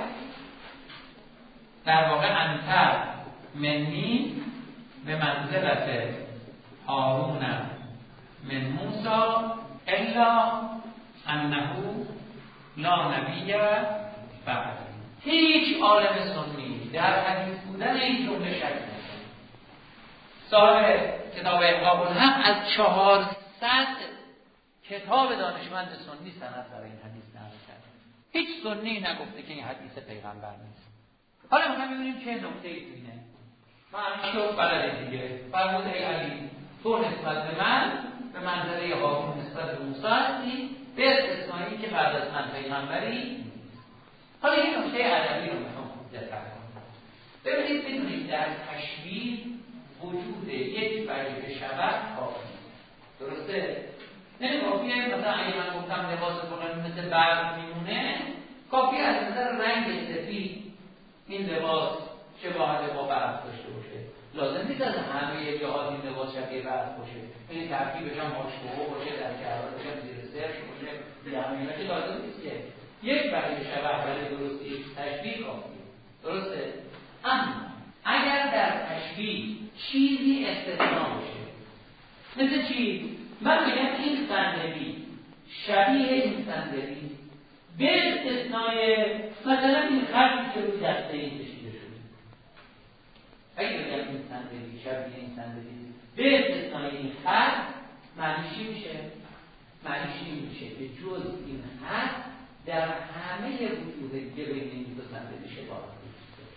در واقع انتر منی به منزلت هارون من موسی الا انه لا نبی بعد. هیچ عالم سنی در حدیث بودن این جمله شک نکنه. صاحب کتاب احقاق الحق از چهارصد کتاب دانشمند سنی سند برای این حدیث نقل کرده. هیچ سنی نگفته که این حدیث پیغمبر نیست. حالا میخوایم ببینیم چه نکته ای اینه. من شد بلده دیگه. فرمود ای علی تو نسبت به من به منزله هارون نسبت به موسی هستی، به استثنایی که بعد از من پیغمبری. حالا این نکته ادبی رو میخوام دقت کنم. ببینید بدونید در تشبیه وجود یک وجه شبه کافی. درسته؟ یعنی کافیه مثلا اگه من گفتم لباس فلانی مثل برق میمونه، کافیه از نظر رنگ سفید این لباس شباهت با برق داشته باشه. لازم نیست از همه جهات این لباس شبیه برق باشه. این ترکیبش هم ماشبوه باشه، در کردارش هم زیر سرش باشه، بیامینه که لازم نیست که یک برای شبه برای درستی تشبیه کافیه. درسته؟ اما اگر در تشبیه چیزی استثناء باشه، مثل چی؟ من میگم این صندلی شبیه این صندلی به استثنای مثلا این خطی که روی دسته این کشیده شده. اگه بگم این صندلی شبیه این صندلی به استثنای این خط، معنیش چی میشه؟ معنیش این میشه که جز این خط در همه وجود دیگه بین این دو صندلی شباهت داشته.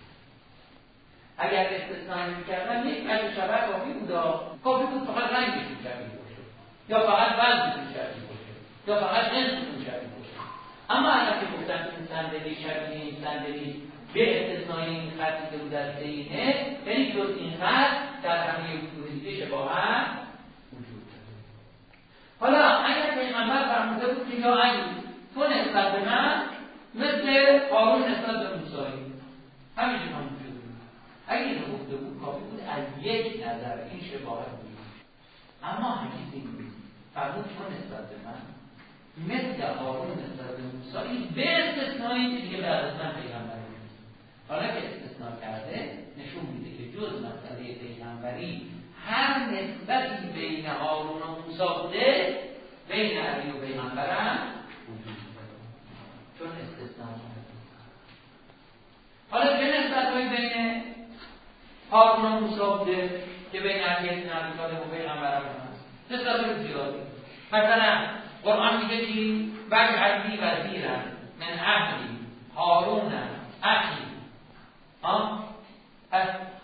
اگر استثنایی میکردن یک وجه شبه کافی بود، کافی بود فقط رنگشون شبیه باشه، یا فقط وزنشون شبیه باشه، یا فقط جنسشون شبیه باشه. اما اگر که گفتن این صندلی شبیه این صندلی به استثنای این خطی که رو دسته اینه، یعنی جز این خط در همه وجود دیگه شباهت وجود داره. حالا اگر پیغمبر فرموده بود که یا علی تو نسبت به من مثل هارون نسبت به موسی، همینجور هم وجود بود. اگه این گفته بود کافی بود از یک نظر این شباهت بود. اما حدیث این بود فرمود تو نسبت به من مثل هارون نسبت به موسی به استثنایی دیگه بعد از من پیغمبری نیست. حالا که استثناء کرده نشون میده که جز مسئله پیغمبری هر نسبتی بین هارون و موسی بوده بین علی و پیغمبرم وجود داره، چون استثناء کرده. حالا چه نسبت‌هایی بین هارون و موسی بوده که بین علی بن ابی طالب و پیغمبرم هست؟ نسبت‌های زیادی. مثلا قرآن میگه که واجعل لی وزیرا من اهلی هارون اخی. ها پس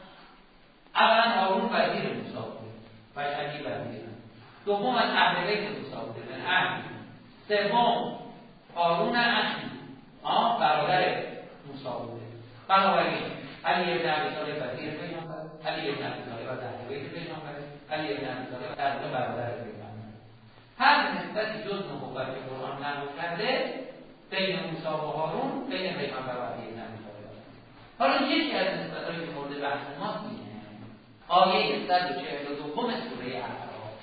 اولا هارون وزیر موسی بود، واجعل لی وزیرا. دوم از اهل بیت موسی بود، من اهلی. سوم هارون اخی، ها برادر موسی بود. بنابراین علی بن ابی طالب وزیر پیامبر، علی بن ابی طالب از اهل بیت پیامبر، علی بن ابی طالب در واقع برادر پیامبر. هر نسبتی جز نبوت که قرآن نقل کرده بین موسی و هارون، بین پیامبر و علی بن ابی طالب. حالا یکی از نسبت‌هایی که مورد بحث ماست اینه آیه صد و چهل و دو سوره اعراف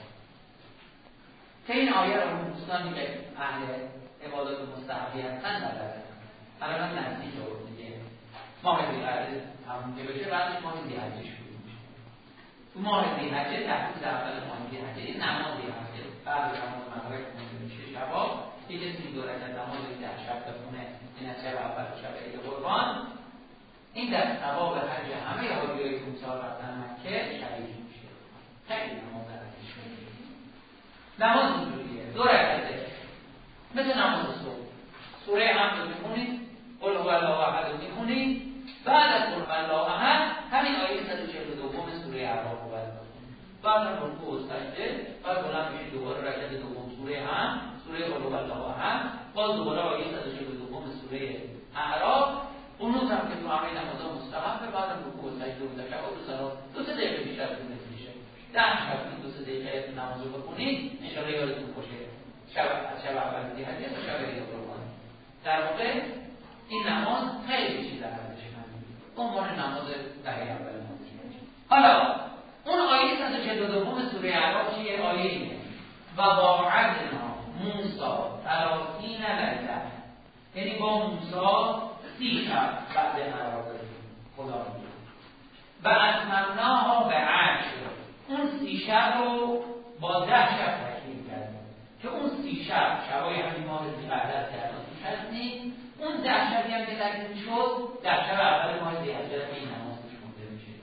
که این آیه رو دوستانی که اهل عبادات مستحبی هستن ندارن. الان هم نزدیک رو دیگه ماه ذی‌حجه همون که بشه بعدش ماه ذی‌حجه شروع میشه. تو ماه ذی‌حجه تحصیل اول ماه ذی‌حجه نمازی هست که بعد نماز مغرب میشه شبا یه کسی دو رکعت نماز در شب بخونه، این از شب اول و شب عید قربان، این در ثواب حج همه حاجیایی که امسال رفتن مکه شریک میشه. خیلی نماز ارزش میشه. نماز اینجوریه، دو رکعته مثل نماز صبح. سوره حمد رو میخونید، قل هو الله احد رو میخونید، بعد از قل هو الله احد همین آیه صد و چهل و دو سوره اعراف رو باید بخونید. بعد از رکوع و سجده بعد بلند میشید دوباره رکعت دوم سوره هم سوره قل هو الله احد، باز دوباره آیه صد و چهل و دو سوره اعراف. قنوت هم که تو همه نمازها مستحبه، بعد از رکوع و سجده و تشهد و سلام دو سه دقیقه بیشتر طول میشه. ده شب دو سه دقیقه نماز رو بخونید ان شاء الله یادتون باشه. شب از شب اول ذی‌حجه تا شب عید قربان. در واقع این نماز خیلی چیز ارزشمندی. عنوان نماز دهه اول نماز. حالا اون آیه صد و چهل و دو سوره اعراف چیه؟ آیه اینه و واعدنا موسی ثلاثین لیله، یعنی با موسی سی شب بعد قرار خدا میگه و اتممناها به عشر، اون سی شب رو با ده شب تکمیل کردیم که اون سی شب شبای همین ماه ذی‌قعده که الان توش هستیم، اون ده شبی هم که تکمیل شد ده شب اول ماه ذی‌حجه که این نماز توش مونده میشه.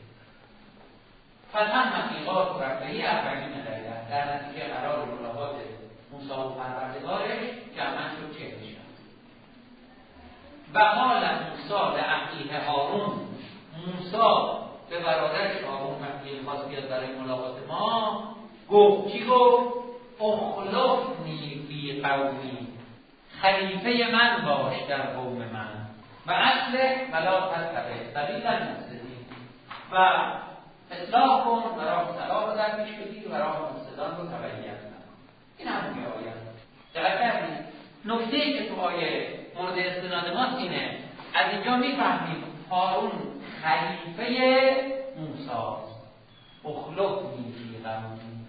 فتم میقات ربهی اربعین لیله، در نتیجه قرار ملاقات موسی و پروردگارش جمعاً شد چهل شب. و قال موسی لاخیه هارون، موسی به برادرش هارون وقتی می‌خواست بیاد برای ملاقات ما گفت، چی گفت؟ اخلفنی فی قومی، خلیفه من باش در قوم من و اصل ولا تتبع سبیل المفسدین، و اصلاح کن و راه صلاح رو در پیش بگیر و راه مفسدان رو تبعیت کن. این همون که آیه دقت کردید. نکته‌ای که تو آیه مورد استناد ماست اینه، از اینجا میفهمیم هارون خلیفه موسی است. اخلفنی فی قومی،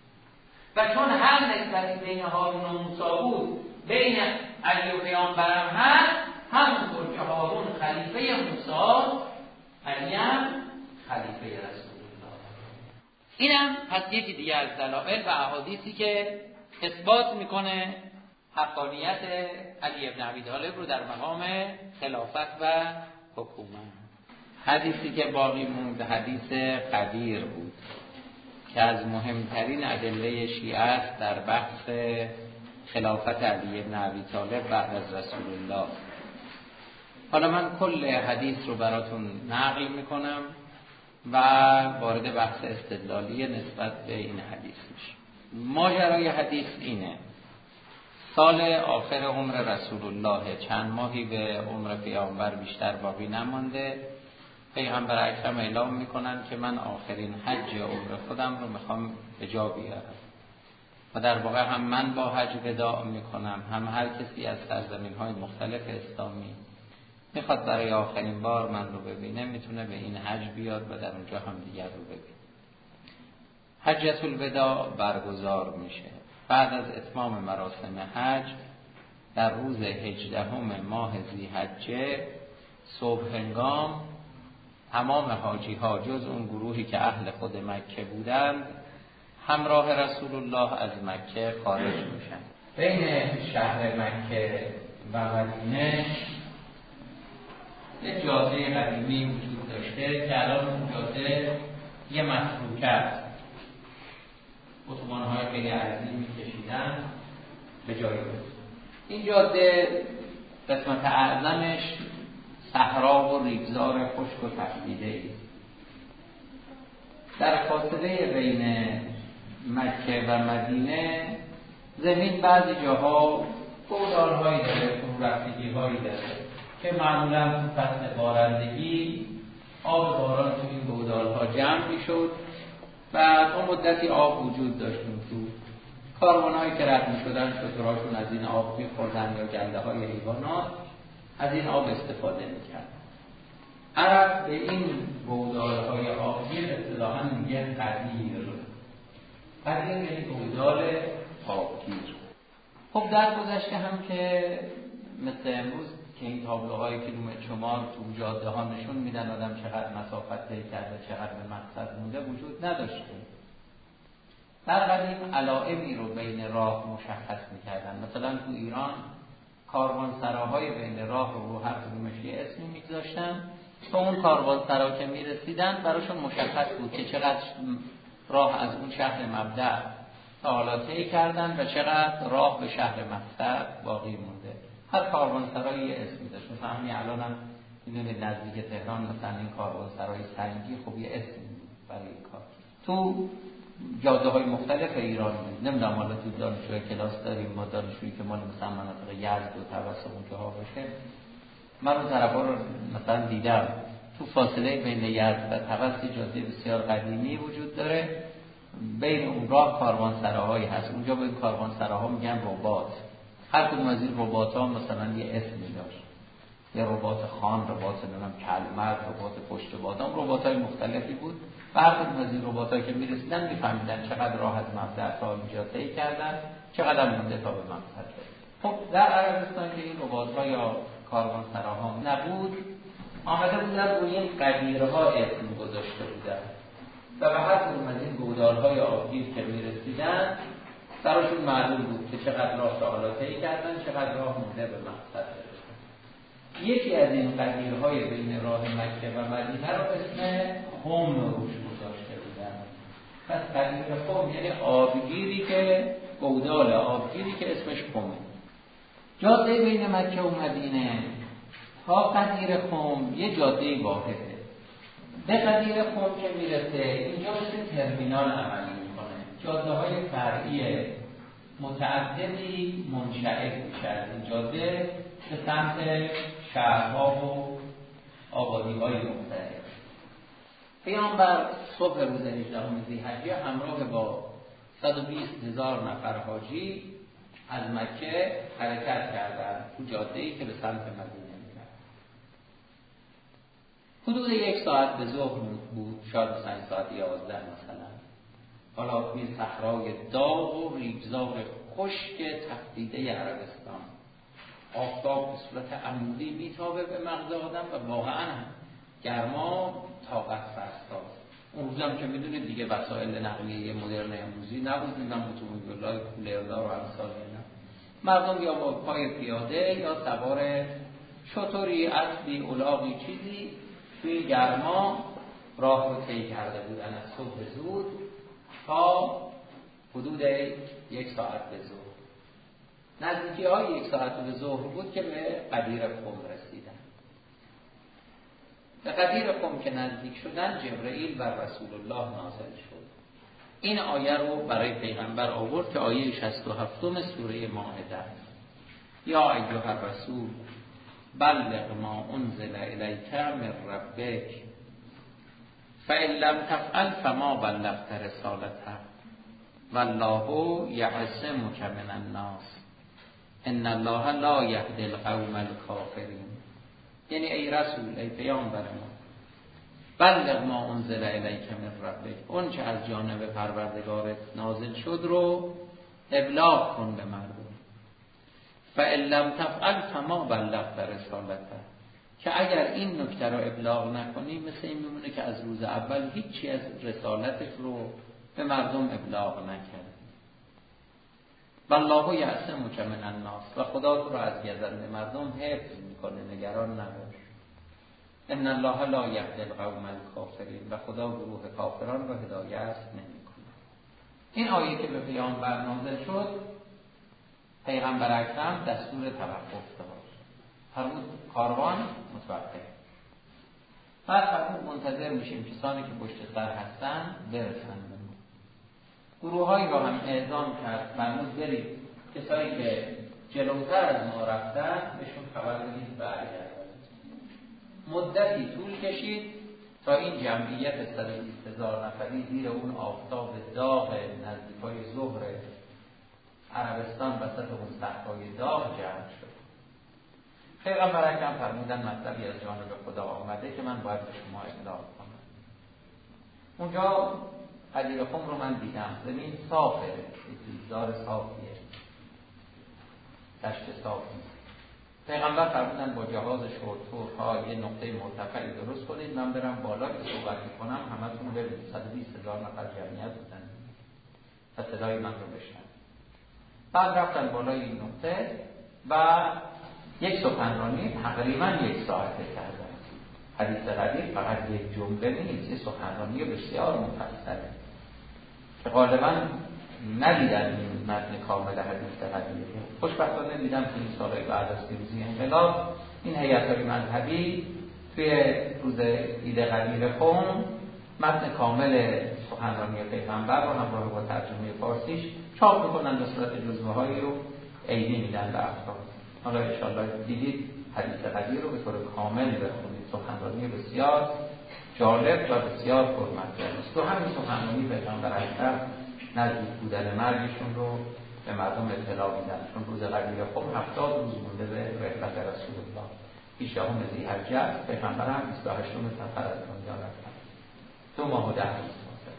و چون هر نسبتی بین هارون و موسی بود بین علی و پیامبرم هست، همونطور که هارون خلیفه موسی، علی هم خلیفه رسول الله. اینم پس یکی دیگه از دلایل و احادیثی که اثبات میکنه حقانیت علی ابن ابی طالب رو در مقام خلافت و حکومت. حدیثی که باقی موند حدیث قدیر بود که از مهمترین ادله شیعه است در بحث خلافت علی ابن ابی طالب بعد از رسول الله. حالا من کل حدیث رو براتون نقل میکنم و وارد بحث استدلالی نسبت به این حدیث میشه. ماجرای حدیث اینه: سال آخر عمر رسول الله، چند ماهی به عمر پیامبر بیشتر باقی نمانده، پیامبر اکرم اعلام میکنن که من آخرین حج عمر خودم رو میخوام به جا بیارم و در واقع هم من با حج وداع میکنم، هم هر کسی از سرزمین های مختلف اسلامی میخواد برای آخرین بار من رو ببینه میتونه به این حج بیاد و در اونجا هم دیگر رو ببینه. حجۃ الوداع برگزار میشه بعد از اتمام مراسم حج در روز هجدهم ماه ذی‌حجه صبح هنگام. تمام حاجی ها جز اون گروهی که اهل خود مکه بودند همراه رسول الله از مکه خارج میشن. بین شهر مکه و مدینه یک جاده قدیمی وجود داشته که الان اون جاده یه متروکه است. اتوبان‌های خیلی عرضی می‌کشیدن به جای بود. این جاده قسمت اعظمش صحرا و ریگزار خشک و تفدیده است. در فاصله بین مکه و مدینه زمین بعضی جاها گودال‌هایی داره، فرورفتگی‌هایی داره که معمولاً تو فصل بارندگی آب باران تو این گودال‌ها جمع می‌شد و اون مدتی آب وجود داشت. تو کاروان‌هایی که رد می‌شدن شترهاشون از این آب می‌خوردن یا گنده‌های حیوانات از این آب استفاده می‌کردن. عرب به این گودال‌های آبگیر اصطلاحاً میگه قدیر. قدیر یعنی گودال آبگیر. خب در گذشته هم که مثل امروز که این تابلوهای کیلومتر شمار تو جاده ها نشون میدن آدم چقدر مسافت طی کرده، چقدر به مقصد مونده، وجود نداشته. در قدیم علائمی رو بین راه مشخص میکردن. مثلا تو ایران کاروانسراهای بین راه رو رو هر کدومش یه اسمی میگذاشتن تا اون کاروانسرا که میرسیدن براشون مشخص بود که چقدر راه از اون شهر مبدأ تا حالا طی کردن و چقدر راه به شهر مقصد باقی مونده. هر کاروانسرای یه اسمی داشت. مثلا همین الان هم میدونید نزدیک تهران مثلا این کاروانسرای سنگی خب یه اسمی برای این کار. تو جاده های مختلف ایران بود. نمیدونم حالا تو دانشجوی کلاس داریم ما دانشجویی که مال مثلا مناطق یزد و طبس و اونجاها باشه. من اون طرفا رو مثلا دیدم. تو فاصله بین یزد و طبس جاده بسیار قدیمی وجود داره. بین اون راه کاروانسراهایی هست. اونجا به این کاروانسراها میگن رباط. هر کدوم از این رباط‌ها مثلا یه اسمی داشت. یه رباط خان، رباط نمیدونم کلمرد، رباط پشت بادام، رباط‌های مختلفی بود. و هر کدوم از این رباط‌ها که میرسیدن میفهمیدن چقدر راه از مبدأ تا اینجا طی کردن، چقدر مونده تا به مقصد برسن. خب در عربستان که این رباط‌ها یا کاروانسراها نبود، آمده بودن روی این قدیرها اسم گذاشته بودن. و به هر کدوم از این گودال‌های آبگیر که می‌رسیدن براشون معلوم بود که چقدر راه تا حالا طی کردن، چقدر راه مونده به مقصد برسن. یکی از این قدیرهای بین راه مکه و مدینه رو اسم خم روش گذاشته بودن. پس قدیر خم یعنی آبگیری که گودال آبگیری که اسمش خمه. جاده بین مکه و مدینه تا قدیر خم یه جاده واحده. به قدیر خم که میرسه اینجا مثل ترمینال عمل میکنه. جاده های فرعی متعددی منشعب میشه از این جاده به سمت شهرها و آبادی های مختلف. پیامبر صبح روز هجدهم ذی‌حجه همراه با صد و بیست هزار نفر حاجی از مکه حرکت کردند تو جاده‌ای که به سمت مدینه میرفت. حدود یک ساعت به ظهر بود، شاید مثلا ساعت یازده مثلا. حالا توی صحرای داغ و ریگزار خشک تفدیده عربستان آفتاب به صورت عمودی میتابه به مغز آدم و واقعا گرما طاقت فرساست. اون روز هم که میدونید دیگه وسایل نقلیه مدرن امروزی نبود، میدونم اتومبیل‌های کولردار و امثال اینا. مردم یا با پای پیاده یا سوار شتری، اسبی، الاغی چیزی توی گرما راه رو طی کرده بودن از صبح زود تا حدود یک ساعت به ظهر. نزدیکی های یک ساعت به ظهر بود که به قدیر خم رسیدن. به قدیر خم که نزدیک شدن جبرئیل و رسول الله نازل شد. این آیه رو برای پیغمبر آورد که آیه شصت و هفتم سوره مائده است. یا ایها الرسول بلغ ما انزل الیک من ربک فإن لم تفعل فما بلغت رسالته والله یعصمک من الناس ان الله لا یهدی القوم الکافرین. یعنی ای رسول، ای پیامبر ما، بلغ ما انزل الیک من ربک، اون چه از جانب پروردگارت نازل شد رو ابلاغ کن به مردم. فإن لم تفعل فما بلغت رسالته، که اگر این نکته رو ابلاغ نکنی مثل این میمونه که از روز اول هیچی از رسالتش رو به مردم ابلاغ نکرد. والله یعصمک من الناس، و خدا تو رو از گزند مردم حفظ میکنه، نگران نباش. ان الله لا یهدی القوم الکافرین، و خدا گروه کافران رو هدایت نمیکنه. این آیه که به پیامبر نازل شد پیغمبر اکرم دستور توقف داد. فرمود کاروان متوقف. بعد فرمود منتظر میشیم کسانی که پشت سر هستن برسن. گروه‌هایی را هم اعزام کرد. فرمود برید کسانی که جلوتر از ما رفتن بهشون خبر بدید برگردن. مدتی طول کشید تا این جمعیت صد و بیست هزار نفری زیر اون آفتاب داغ نزدیکای ظهر عربستان وسط اون صحرای داغ جمع شد. پیغمبر اکرم فرمودن مطلبی از جانب خدا آمده که من باید به شما اطلاع کنم. اونجا قدیر خم رو من دیدم. زمین صافه، دیزار صافیه، دشت صافی. پیغمبر فرمودن با جهاز شورتورها یه نقطه مرتفعی درست کنید، من برم بالا که صحبت میکنم همتون ببینید. صد و بیست هزار نفر جمعیت بودن و صدای من رو بشنن. بعد رفتن بالای این نقطه و یک سخنرانی تقریبا یک ساعته کردن. حدیث قدیر فقط یک جمله نیست، یه سخنرانی بسیار مفصله که غالبا ندیدن این متن کامل حدیث قدیر. خوشبختانه دیدم که این سالهای بعد از پیروزی انقلاب این هیئت‌های مذهبی توی روز عید قدیر خم متن کامل سخنرانی پیغمبر رو همراه با ترجمه فارسیش چاپ میکنن، به صورت جزوه‌هایی رو عینی میدن به افراد. حالا ان شاءالله دیدید حدیث قدیر رو به طور کامل بخونید. سخنرانی بسیار جالب و بسیار پرمطلب است. تو همین سخنرانی پیغمبر اکرم نزدیک بودن مرگشون رو به مردم اطلاع میدن، چون روز قدیر خم هفتاد روز مونده به رحلت رسول الله. بیستم ذی‌حجه است. پیغمبر هم بیست و هشتم سفر از دنیا رفتن. دو ماه و ده روز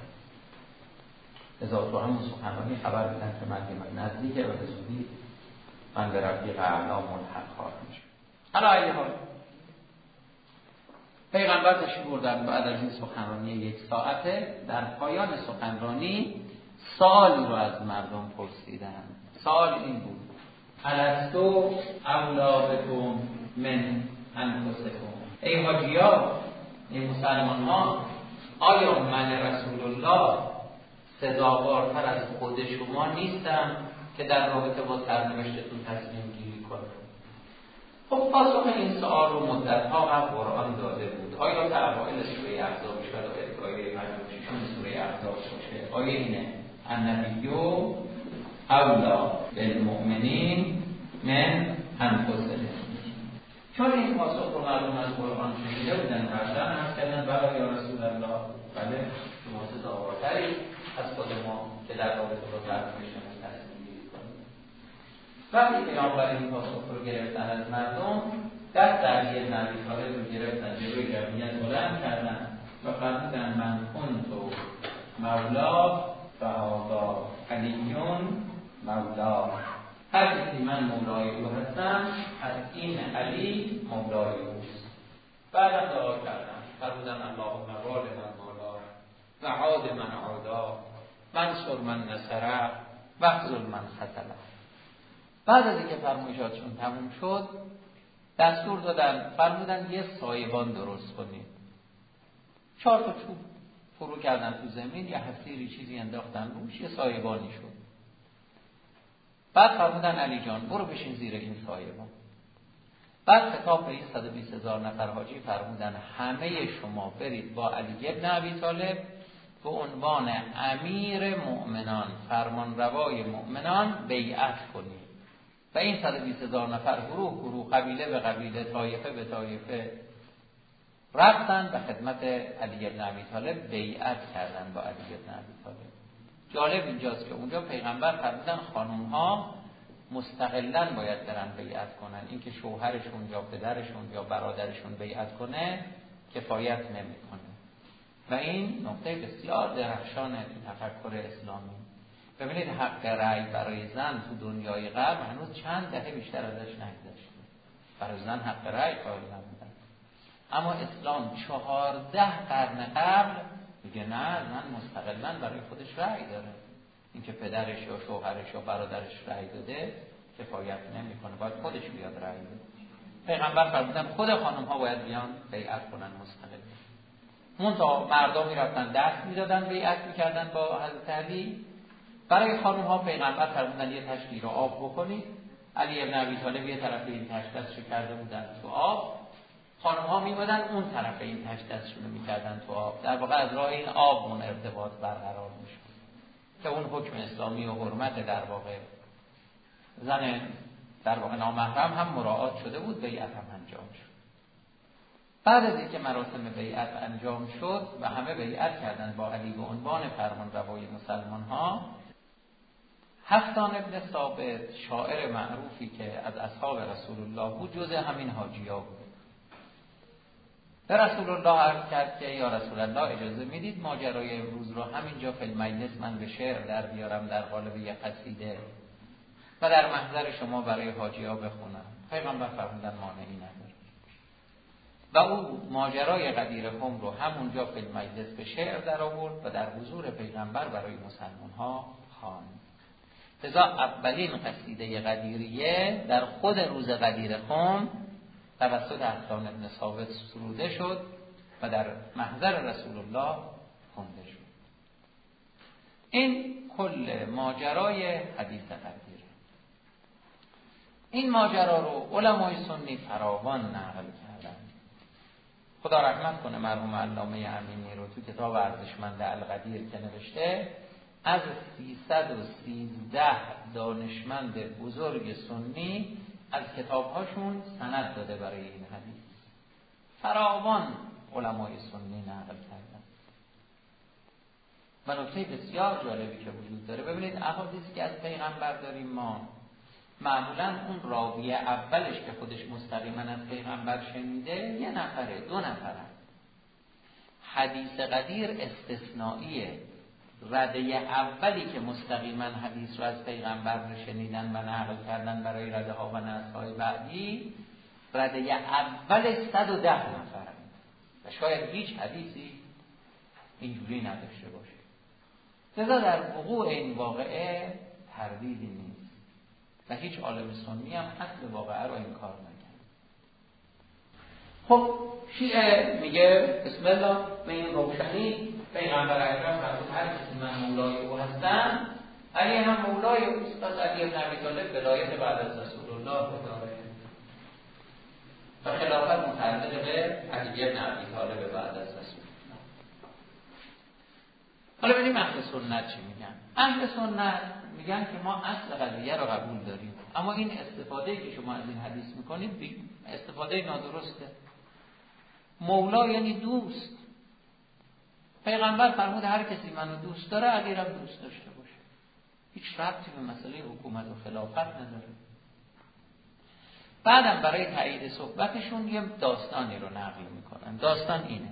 لذا تو همون سخنرانی خبر میدن که مرگ من نزدیکه و به زودی من به رفیق اعلی ملحق خواهم شد. حالا ایه حال پیغمبر تشریف بردن. بعد از این سخنرانی یک ساعته در پایان سخنرانی سوالی رو از مردم پرسیدن. سوال این بود: الستو اولا بکم من انفسکم. ای حاجی‌ها، ای مسلمان ها، آیا من رسول الله سزاوارتر از خود شما نیستم که در رابطه با سرنوشتتون تصمیم گیری کنم؟ خب پاسخ این سوال رو مدت‌ها قبل قرآن داده بود. آیا در اوایل سوره احزاب شد و آیه پنجاه و شش سوره احزاب باشه؟ آیه اینه: النبی اولا بالمؤمنین من انفسهم. چون این پاسخ رو مردم از قرآن شنیده بودن، فرزن هم کردن بله یا رسول الله، بله شما سزاوارتری از خود ما که در رابطه با سرنوشتمون تصمیم گیری کنیم. وقتی پیامبر این پاسخ رو گرفتن از مردم، دست علی بن ابی طالب رو گرفتن، جلوی جمعیت بلند کردن و فرمودن من کنت مولا فهذا علیون مولا. هر کسی من مولای او هستم، از این علی مولای اوست. بعدم دعا کردم فرمودن اللهم وال من مولا و عاد من عادا منصر من نصره و اخذل من خذله. بعد از اینکه فرمایشاتشون تموم شد دستور دادن، فرمودن یه سایبان درست کنید. چهار تا چوب فرو کردن تو زمین، یه حصیری چیزی انداختن روش، یه سایبانی شد. بعد فرمودن علی جان برو بشین زیر این سایبان. بعد خطاب به این صد و بیست هزار نفر حاجی فرمودن همه شما برید با علی بن ابی طالب به عنوان امیر مؤمنان، فرمانروای مؤمنان بیعت کنید. و این صد و بیست هزار نفر گروه گروه، قبیله به قبیله، طایفه به طایفه رفتن به خدمت علی بن ابی طالب بیعت کردن با علی بن ابی طالب. جالب اینجاست که اونجا پیغمبر فرمودن خانم ها مستقلاً باید برن بیعت کنن. اینکه شوهرشون یا پدرشون یا برادرشون بیعت کنه کفایت نمیکنه. و این نقطه بسیار درخشانه تو تفکر اسلامی. ببینید حق رأی برای زن تو دنیای غرب هنوز چند دهه بیشتر ازش نگذشته. برای زن حق رأی قائل نبودن. اما اسلام چهارده قرن قبل میگه نه، زن مستقلاً برای خودش رأی داره. اینکه پدرش یا شوهرش یا برادرش رأی داده کفایت نمیکنه، باید خودش بیاد رأی بده. پیغمبر فرمودن خود خانم ها باید بیان بیعت کنن مستقل. منتها مردم میرفتن دست میدادن بیعت میکردن با حضرت علی. برای خانم ها پیغمبر فرمودن یه تشکیل رو آب بکنید علی ابن ابی طالب یه طرف این تشت دستشو کرده بودن تو آب، خانم‌ها می‌اومدن اون طرف این تشت دستشون رو می‌کردن تو آب، در واقع از راه این آب اون ارتباط برقرار می‌شد که اون حکم اسلامی و حرمت در واقع زن در واقع نامحرم هم مراعات شده بود، بیعت هم انجام شد. بعد از اینکه مراسم بیعت انجام شد و همه بیعت کردن با علی به عنوان فرمانروای مسلمان‌ها، حسان ابن ثابت شاعر معروفی که از اصحاب رسول الله بود جز همین حاجی‌ها بود، به رسول الله عرض کرد که یا رسول الله اجازه میدید ماجرای امروز رو همینجا فی المجلس من به شعر در بیارم در قالب یک قصیده و در محضر شما برای حاجی‌ها بخونم؟ پیغمبر فرمودن مانعی نداره و او ماجرای غدیر خم رو همونجا فی المجلس به شعر در آورد و در حضور پیغمبر برای مسلمان‌ها خواند. لذا اولین قصیده غدیریه در خود روز غدیر خم توسط حسان ابن ثابت سروده شد و در محضر رسول الله خونده شد. این کل ماجرای حدیث غدیر. این ماجرا رو علمای سنی فراوان نقل کردن. خدا رحمت کنه مرحوم علامه امینی رو تو کتاب ارزشمند الغدیر که نوشته، از سیصد و سیزده دانشمند بزرگ سنی از کتابهاشون سند داده برای این حدیث. فراوان علمای سنی نقل کردن. و نکته بسیار جالبی که وجود داره، ببینید احادیثی که از پیغمبر داریم ما، معمولا اون راوی اولش که خودش مستقیما از پیغمبر شنیده یه نفره، دو نفره. حدیث غدیر استثنائیه. رده اولی که مستقیما حدیث رو از پیغمبر شنیدن و نقل کردن برای رده ها و نسل‌های بعدی، رده اول صد و ده نفر و شاید هیچ حدیثی اینجوری نداشته باشه. لذا در وقوع این واقعه تردیدی نیست و هیچ عالم سنی هم اصل واقعه رو انکار نکرد. خب شیعه میگه بسم الله به این روشنی پیغمبر اکرم فرمود هر کسی من مولای او هستم، علی هم مولای اوست، پس علی ابن ابی طالب ولایت بعد از رسول الله رو داره و خلافت متعلق به علی ابن ابی طالب بعد از رسول الله. حالا ببینیم اهل سنت چی میگن. اهل سنت میگن که ما اصل قضیه رو قبول داریم، اما این استفاده که شما از این حدیث میکنید استفاده نادرسته. مولا یعنی دوست. پیغمبر فرمود هر کسی منو دوست داره علیرم دوست داشته باشه. هیچ ربطی به مسئله حکومت و خلافت نداره. بعدم برای تایید صحبتشون یه داستانی رو نقل میکنن. داستان اینه: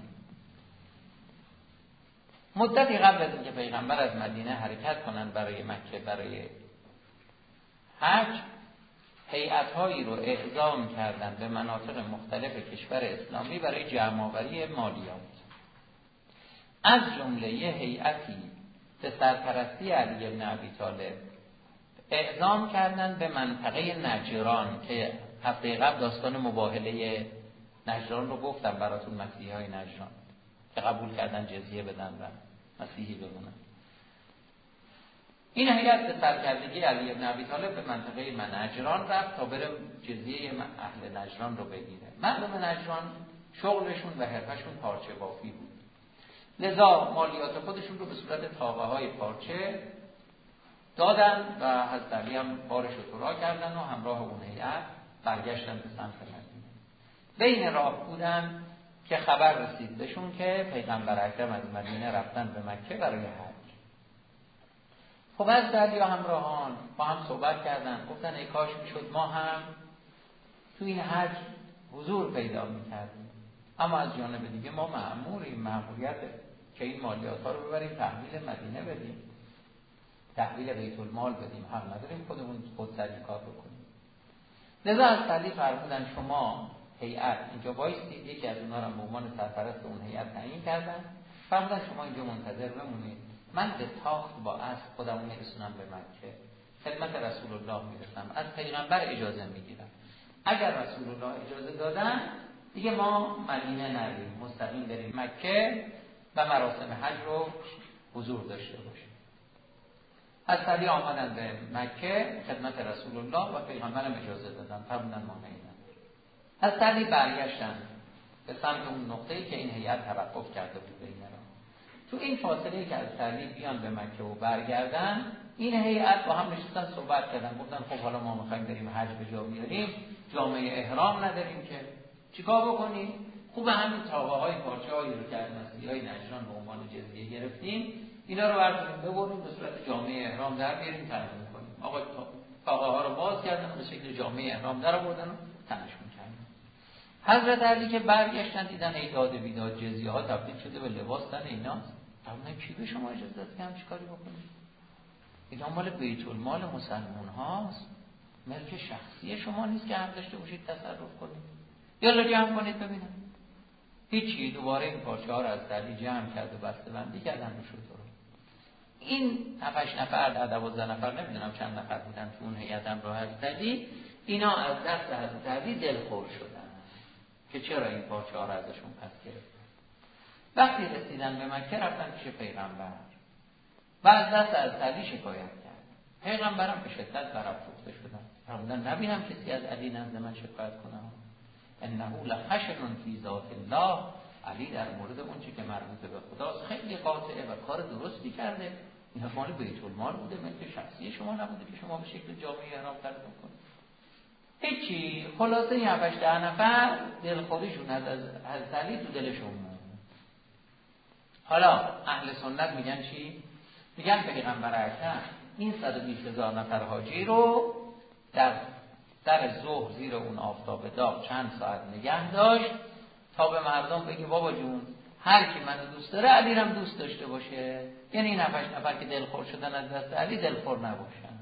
مدتی قبل از اینکه پیغمبر از مدینه حرکت کنن برای مکه برای حج، هیئت‌هایی رو اعزام کردن به مناطق مختلف کشور اسلامی برای جمع‌آوری مالیات. از جمله یه هیئتی به سرپرستی علی بن ابی طالب اعزام کردن به منطقه نجران که هفته قبل داستان مباهله نجران رو گفتم براتون، مسیحی‌های نجران که قبول کردن جزیه بدن و مسیحی بمونن. این هیئت به سرکردگی علی بن ابی طالب به منطقه نجران رفت تا بره جزیه اهل نجران رو بگیره. مردم نجران شغلشون و حرفشون پارچه بافی بود. لذا مالیات خودشون رو به صورت تاقه های پارچه دادن و حضرت علی هم بارش رو تورا کردن و همراه اون هیئت برگشتن به سمت مدینه. بین راه بودن که خبر رسید بهشون که پیغمبر اکرم از مدینه رفتن به مکه برای حج. خب از علی و همراهان با هم صحبت کردن، گفتن ای کاش میشد ما هم تو این حج حضور پیدا میکردیم، اما از جانب دیگه ما مأموریم، مأموریت که این مالیات ها رو ببریم تحویل مدینه بدیم، تحویل بیت المال بدیم، حق نداریم خودمون خودسری کار بکنیم. لذا از علی فرمودن شما هیئت اینجا وایسید، یکی از اونها رو به عنوان سرپرست اون هیئت تعیین کردن، فرمودن شما اینجا منتظر بمونید، من به تاخت با اسب خودمو میرسونم به مکه، خدمت رسول الله میرسم، از پیغمبر اجازه میگیرم، اگر رسول الله اجازه دادن دیگه ما مدینه نریم، مستقیم بریم مکه و مراسم حج رو حضور داشته باشیم. از علی آمدن به مکه خدمت رسول الله و پیغمبرم اجازه دادن، فرمودن ما نیدن. از علی برگشتن به سمت اون نقطه‌ای که این هیئت توقف کرده بود بین را. تو این فاصله که از علی بیان به مکه و برگردن، این هیئت با هم نشستن صحبت کردن، گفتن خب حالا ما می‌خوایم بریم حج به جا بیاریم، جامعه احرام نداریم که چیکار بکنیم؟ خوب همین تاقه‌های پارچه‌هایی رو که از مسیحای نجران به عنوان جزیه گرفتیم، اینا رو برداریم ببریم به صورت جامعه احرام در بیاریم تنظیم کنیم. آقا تاقه‌ها رو باز کردن به شکل جامعه احرام در آوردن و تنشون کردن. حضرت علی که برگشتن دیدن ای داد و بیداد جزیه ها تبدیل شده به لباس تن ایناست. فرمودن کی به شما اجازه داد که همچین کاری بکنید؟ اینا مال بیت المال مسلمان هاست، ملک شخصی شما نیست که هم داشته باشید تصرف کنید. یالا جمع کنید ببینم. هیچی. دوباره این پارچه ها رو از علی جمع کرد و بسته بندی کردن رو شد رو. این هفت نفر در دوازده نفر نمیدونم چند نفر بودن تو اون هیئت همراه حضرت علی، اینا از دست حضرت علی دلخور شدن که چرا این پارچه ها رو ازشون پس گرفتن. وقتی رسیدن به مکه رفتن پیش پیغمبر و از دست از علی شکایت کرد. پیغمبرم به شدت برافروخته شدن. فرمودن نبینم کسی از علی نزد من شکایت کنه. انه لخشن فی ذات الله، علی در مورد اون چی که مربوط به خداست خیلی قاطعه و کار درستی کرده. این مال بیت المال بوده، ملک شخصی شما نبوده که شما به شکل جامعه احرام تنظیم کنید. هیچی. خلاصه این هفت ده نفر دلخوریشون از حضرت علی تو دلشون موند. حالا اهل سنت میگن چی؟ میگن پیغمبر اکرم این صد و بیست هزار نفر حاجی رو در در ظهر زیر اون آفتاب داغ چند ساعت نگه داشت تا به مردم بگه بابا جون هر کی منو دوست داره علی رم دوست داشته باشه. یعنی این هفت نفر که دلخور شدن از دست علی دلخور نباشن.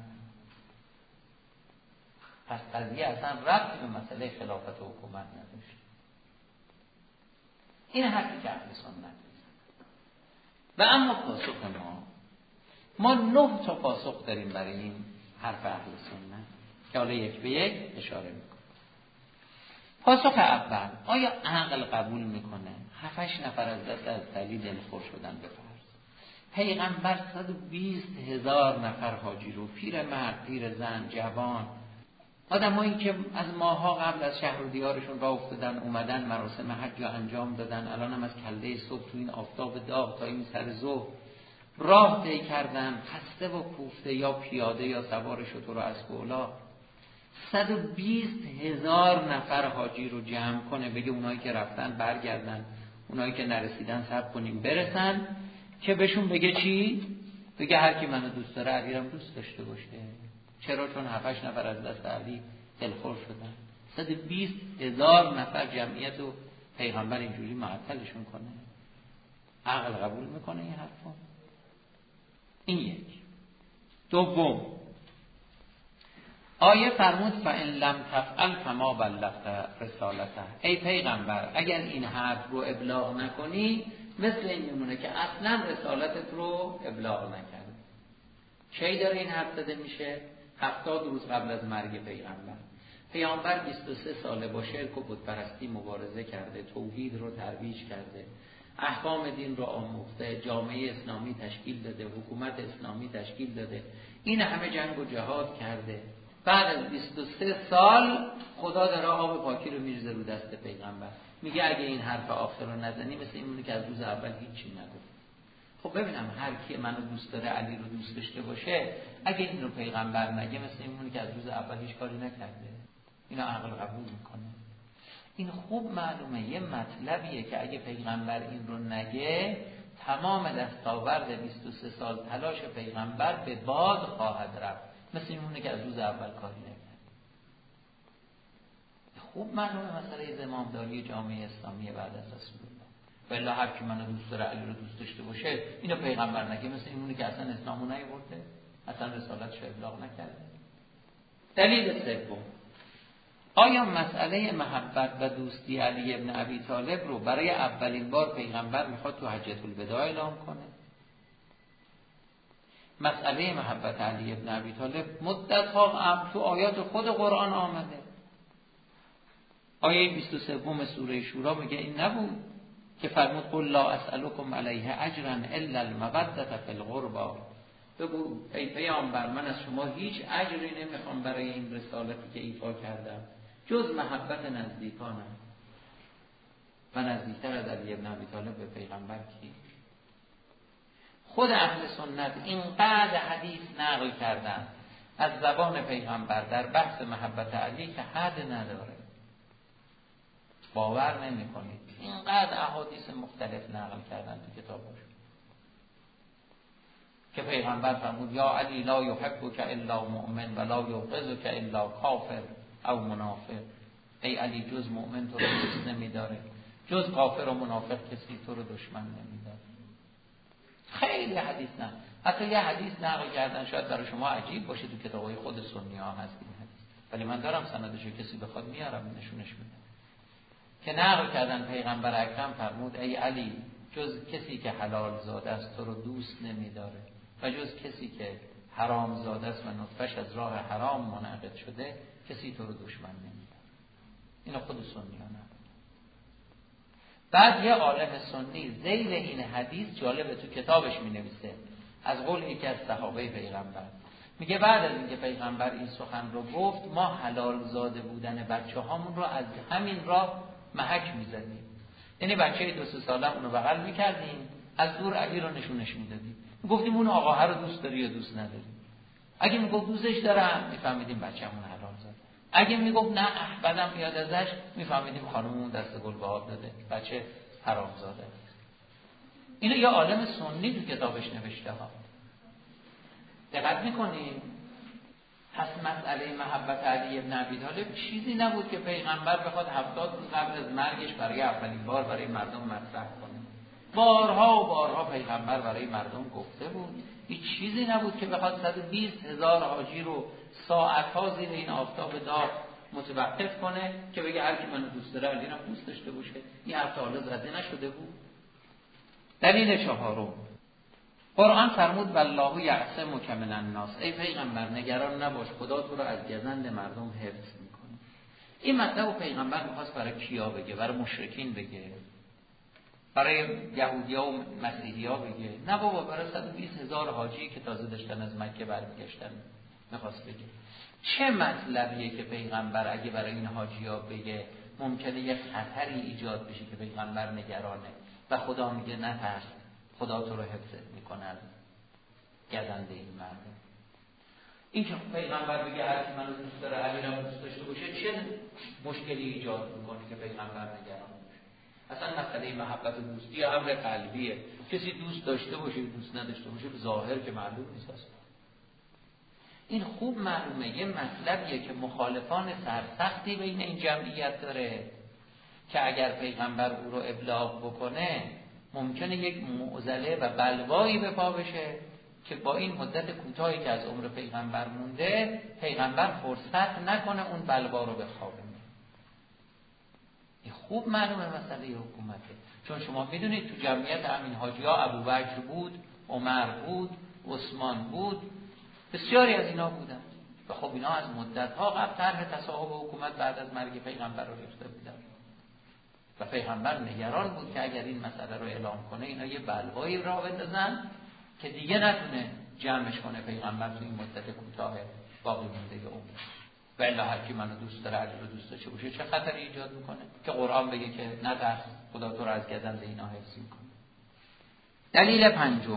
پس قضیه اصلا ربطی به مسئله خلافت و حکومت نداشت. این حرفی که اهل سنت و اما پاسخ ما ما نه تا پاسخ داریم برای این حرف اهل سنت که حالا یک به یک اشاره میکنه. پاسخ اول، آیا عقل قبول میکنه هفتش نفر از دست از علی دلخور شدن به فرض؟ پیغمبر صد و بیست هزار نفر حاجی رو، پیر مرد، پیر زن، جوان، آدمایی که از ماها قبل از شهر و دیارشون راه افتادن اومدن مراسم حج رو انجام دادن، الان هم از کله صبح تو این آفتاب داغ تا این سر ظهر راه طی کردن، خسته و کوفته یا پیاده یا سوار شتر و اسب و الاغ. صد و بیست هزار نفر حاجی رو جمع کنه بگه اونایی که رفتن برگردن، اونایی که نرسیدن صبر کنیم برسن، که بهشون بگه چی؟ بگه هر کی منو دوست داره علی رو دوست داشته باشه. چرا؟ چون هفتش نفر از دست علی دلخور شدن. صد و بیست هزار نفر جمعیت و پیغمبر اینجوری معطلشون کنه؟ عقل قبول میکنه این حرفو؟ این یک. دوم، آیه فرمود فَإِن لَمْ تَفْعَلْ فَمَا بَلَّغْتَ رسالته. ای پیغمبر اگر این حرف رو ابلاغ نکنی مثل این میمونه که اصلا رسالتت رو ابلاغ نکردی. کی داره این حرف زده میشه؟ هفتاد روز قبل از مرگ پیغمبر. پیامبر بیست و سه ساله با شرک و بتپرستی مبارزه کرده، توحید رو ترویج کرده، احکام دین رو آموخته، جامعه اسلامی تشکیل داده، حکومت اسلامی تشکیل داده، این همه جنگ و جهاد کرده. بعد از بیست و سه سال خدا داره آب پاکی رو میریزه رو دست پیغمبر، میگه اگه این حرف آخر رو نزنی مثل این مونه که از روز اول هیچی نگفت. خب ببینم هر کی منو دوست داره علی رو دوست داشته باشه، اگه این رو پیغمبر نگه مثل این مونه که از روز اول هیچ کاری نکرده. اینا عقل قبول میکنه. این خوب معلومه یه مطلبیه که اگه پیغمبر این رو نگه تمام دستاورد بیست و سه سال تلاش پیغمبر به باد خواهد رفت، مثل این مونه که از روز اول کاری نکرد. خوب معلومه مسئله زمامداری جامعه اسلامی بعد از رسول الله. بله هر کی منو دوست داره علی رو دوست داشته باشه، اینو پیغمبر نگه مثل این مونه که اصلا اسلامو نیاورده، اصلا رسالتش ابلاغ نکرده. دلیل سوم، آیا مسئله محبت و دوستی علی ابن ابی طالب رو برای اولین بار پیغمبر میخواد تو حجة الوداع اعلام کنه؟ مسئله محبت علی ابن ابی طالب مدت‌ها قبل تو آیات خود قرآن آمده. آیه بیست و سه سوره شورا میگه این نبود که فرمود قل لا اسألكم علیه اجرا الا المودة فی القربى. بگو ای پیامبر من از شما هیچ اجری نمیخوام برای این رسالتی که ایفا کردم جز محبت نزدیکانم. و نزدیکتر از علی بن ابی طالب به پیغمبر کی؟ خود اهل سنت اینقدر حدیث نقل کردن از زبان پیغمبر در بحث محبت علی که حد نداره. باور نمی کنید اینقدر احادیث مختلف نقل کردن تو کتابش که پیغمبر فرمود یا علی لا یحبک الا مؤمن و لا یبغضک الا کافر او منافق. ای علی جز مؤمن تو رو دوست نمیداره، جز کافر و منافق کسی تو رو دشمن نمیداره. خیلی حدیث نه. حتی یه حدیث نقل کردن شاید برای شما عجیب باشه، تو کتابای خود سنی ها هست این حدیث، ولی من دارم سندشو، کسی بخواد میارم نشونش میدم، که نقل کردن پیغمبر اکرم فرمود ای علی جز کسی که حلال زاده است تو رو دوست نمیداره و جز کسی که حرام زاده است و نطفش از راه حرام منعقد شده کسی تو رو دشمن نمیداره. اینو خود سنی ها نقل. بعد یه عالم سنی ذیل این حدیث جالبه تو کتابش می نویسه از قول یکی از صحابه پیغمبر، میگه بعد از اینکه پیغمبر این سخن رو گفت ما حلال زاده بودن بچه هامون رو از همین راه محک میزدیم. یعنی بچه دو سه ساله اونو بغل میکردیم، از دور علی رو نشونش میدادیم، گفتیم اون آقا رو دوست داری یا دوست نداری. اگه میگفت دوستش دارم میفهمیدیم بچه‌مون حلال زاده. اگه میگفت نه بدم میاد ازش میفهمیدیم خانممون دست گل به آب داده، بچه حرام زاده. اینو یه عالم سنی تو کتابش نوشته ها. دقت میکنیم؟ پس مسئله محبت علی بن ابی طالب چیزی نبود که پیغمبر بخواد هفتاد روز قبل از مرگش برای اولین بار برای مردم مطرح کنه. بارها و بارها پیغمبر برای مردم گفته بود. هیچ چیزی نبود که بخواد صد و بیست هزار حاجی رو ساعتها زیر این آفتاب داغ متوقف کنه که بگه هر کی منو دوست داره علی رو دوست داشته باشه. این حرف حالا زده نشده بود. دلیل چهارم، قرآن فرمود والله یعصمک من الناس. ای پیغمبر نگران نباش، خدا تو رو از گزند مردم حفظ میکنه. این مطلب پیغمبر میخواست برای کیا بگه؟ برای مشرکین بگه؟ برای یهودیا و مسیحیا بگه؟ نه بابا، برای صد و بیست هزار حاجی که تازه داشتن از مکه برمیگشتن میخواست بگه. چه مطلبیه که پیغمبر اگه برای این حاجیا بگه ممکنه یه خطری ایجاد بشه که پیغمبر نگرانه و خدا میگه نه ترس، خدا تو رو حفظ میکنه از گزنده این مردم. این که پیغمبر بگه هر کی منو دوست داره علی رو دوست داشته باشه چه مشکلی ایجاد میکنه که پیغمبر نگران باشه؟ اصلا مسئله محبت و دوستی امر قلبیه. کسی دوست داشته باشه دوست نداشته باشه ظاهر که معلوم نیست اصلا. این خوب معلومه. یه مطلبیه که مخالفان سرسختی بین این جمعیت داره که اگر پیغمبر او رو ابلاغ بکنه ممکنه یک معضله و بلوایی به پا بشه که با این مدت کوتاهی که از عمر پیغمبر مونده پیغمبر فرصت نکنه اون بلوا رو بخوابونه. این خوب معلومه مسئله حکومته. چون شما میدونید تو جمعیت همین حاجی‌ها ابوبکر بود، عمر بود، عثمان بود، بسیاری از اینا بودن و خب اینا از مدت‌ها قبل طرح تصاحب حکومت بعد از مرگ پیغمبر رو ریخته بودن و پیغمبر نگران بود که اگر این مسئله رو اعلام کنه اینا یه بلوایی راه بندازن که دیگه نتونه جمعش کنه پیغمبر تو این مدت کوتاه باقی مونده عمر. و الا هر کی منو دوست داره علی رو دوست داشته باشه چه خطری ایجاد میکنه که قرآن بگه که نترس، خدا تو رو از گزند اینا حفظ میکنه. دلیل پنجم،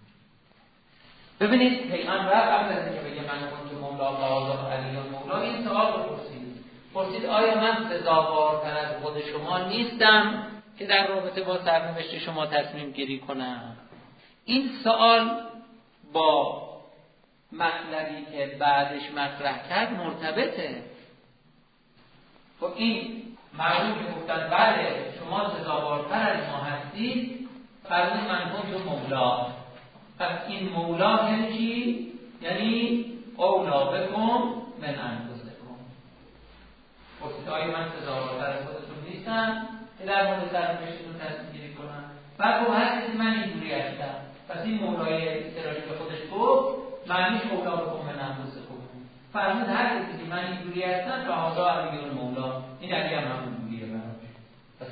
ببینید پیغمبر قبل از اینکه بگه من کنت مولا و علی مولا این سوال رو پرسید. پرسید آیا من سزاوارتر از خود شما نیستم که در رابطه با سرنوشت شما تصمیم گیری کنم؟ این سوال با مطلبی که بعدش مطرح کرد مرتبطه. خب این مردم که گفتن بله شما سزاوارتر از ما هستید، فرمود من کنت مولا. پس این مولا یعنی چی؟ یعنی اولا بکن من انفسکم. گفتید آیا من سزاوارتر از خودتون نیستم که در مورد سرنوشتتون تصمیم گیری کنم؟ بعد گفت هر کسی من اینجوری هستم. پس این مولای استراحی به خودش گفت معنیش اولا بکن من انفسکم. فرمود هر کسی من اینجوری هستم فهذا علی مولا، این علی هم همون جوریه براش. پس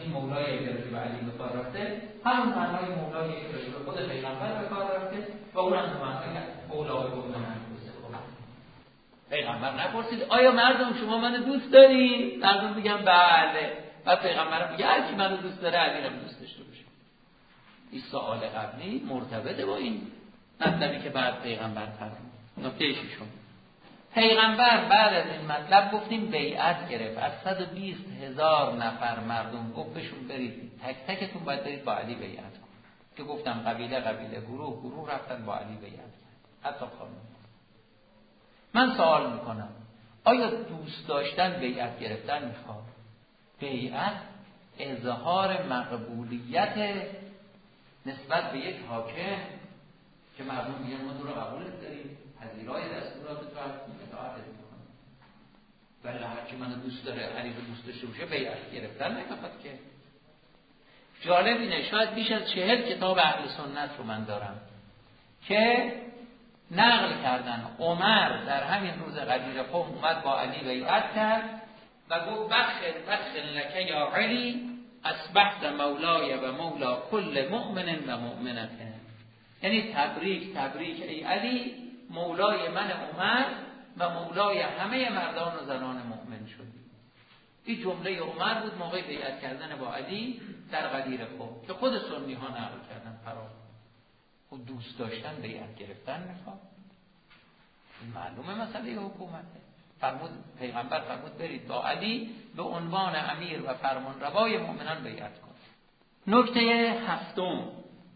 این مولای که به علی به کار رفته همون معنای مولایی که به خود پیغمبر به کار رفته و اون هم معنای مولای گفتن پیغمبر نپرسید آیا مردم شما منو دوست داری؟ مردم میگن بله. و پیغمبر میگه هر کی منو دوست داره علی رو دوست داشته باشه. این سوال قبلی مرتبطه با این مطلبی که بعد پیغمبر فرمود. نکته ششم، پیغمبر بعد از این مطلب گفتیم بیعت گرفت، از صد و بیست هزار نفر مردم گفت بهشون برید تک تکتون باید برید با علی بیعت کن. که گفتم قبیله قبیله گروه گروه رفتن با علی بیعت کن، حتی خانم. من سوال میکنم آیا دوست داشتن بیعت گرفتن میخواد؟ بیعت اظهار مقبولیت نسبت به یک حاکم که مردم میگن ما تو رو قبولت داریم، پذیرای دستورات تو هستیم، اطاعت میکنیم. ولی هرچی منو دوست داره علی رو دوست داشته باشه بیعت گرفتن نمیخواد که. جالب اینه شاید بیش از چهل کتاب اهل سنت رو من دارم که نقل کردن عمر در همین روز غدیر قوم اومد با علی بیعت کرد و گفت بخل بخل لک یا علی اصبحت مولای و مولا کل مؤمن و مؤمنه. یعنی تبریک تبریک ای علی، مولای من عمر و مولای همه مردان و زنان مؤمن شدی. این جمله عمر بود موقع بیعت کردن با علی در غدیر قوم که خود سنی ها نقل کردن. فرا و دوست داشتن بیعت گرفتن میخواد. این معلومه مسئله حکومته. فرمود پیغمبر فرمود برید با علی به عنوان امیر و فرمان روای مؤمنان بیعت کن. نکته هفتم،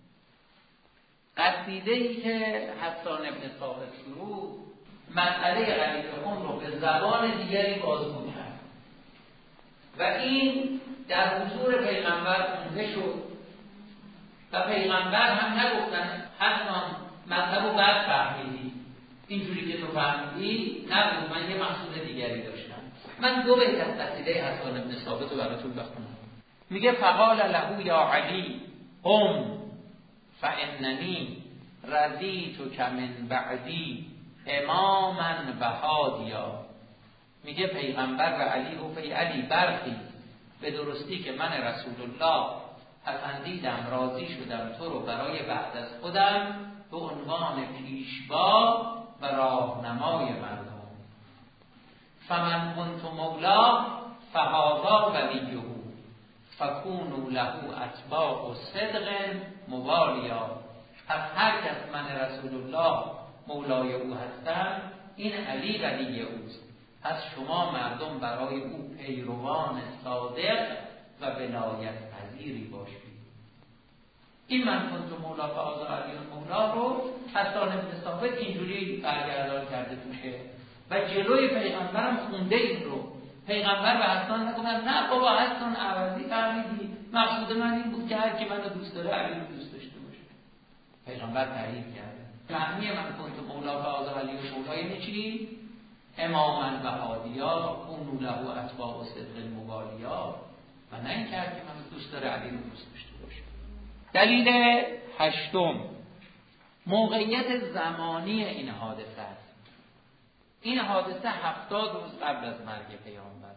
قصیده‌ای که حسان ابن ثابت سرود مسئله غدیر قوم رو به زبان دیگری بازگو کرد و این در حضور پیغمبر خونده شد و پیغمبر هم نگفتن حسان مطلب رو بد فهمیدی، اینجوری که تو فهمیدی نبود، من یه مقصود دیگری داشتم. من دو بیت از قصیده حسان ابن ثابت رو براتون بخونم. میگه فقال له یا علی قم فاننی رضیت کمن بعدی اماما و هادیا. میگه پیغمبر و علی گفت ای علی برخیز، به درستی که من رسول الله پسندیدم راضی شدم تو رو برای بعد از خودم به عنوان پیشوا و راهنمای مردم. فمن کنت مولا فهذا ولیه فکونوا له اتباع صدق موالیا. پس هر کس من رسول الله مولای او هستم این علی ولی اوست، پس شما مردم برای او پیروان صادق و ولایت پذیری باشید. این من کنت مولا فهذا علی مولا رو حسان ابن ثابت اینجوری برگردان کرده توشه و جلوی پیغمبرم خونده این رو. پیغمبر به حسان نگفتن نه بابا حسان عوضی فهمیدی، مقصود من این بود که هر کی منو دوست داره علی رو دوست داشته باشه. پیغمبر تایید کرده معنی من کنت مولا فهذا علی مولا یعنی چی؟ اماما و هادیا کونوا له اتباع صدق موالیا، و نه این که هر کی منو دوست داره علی رو دوست داشته باشه. دلیل هشتم، موقعیت زمانی این حادثه است. این حادثه هفتاد روز قبل از مرگ پیامبر.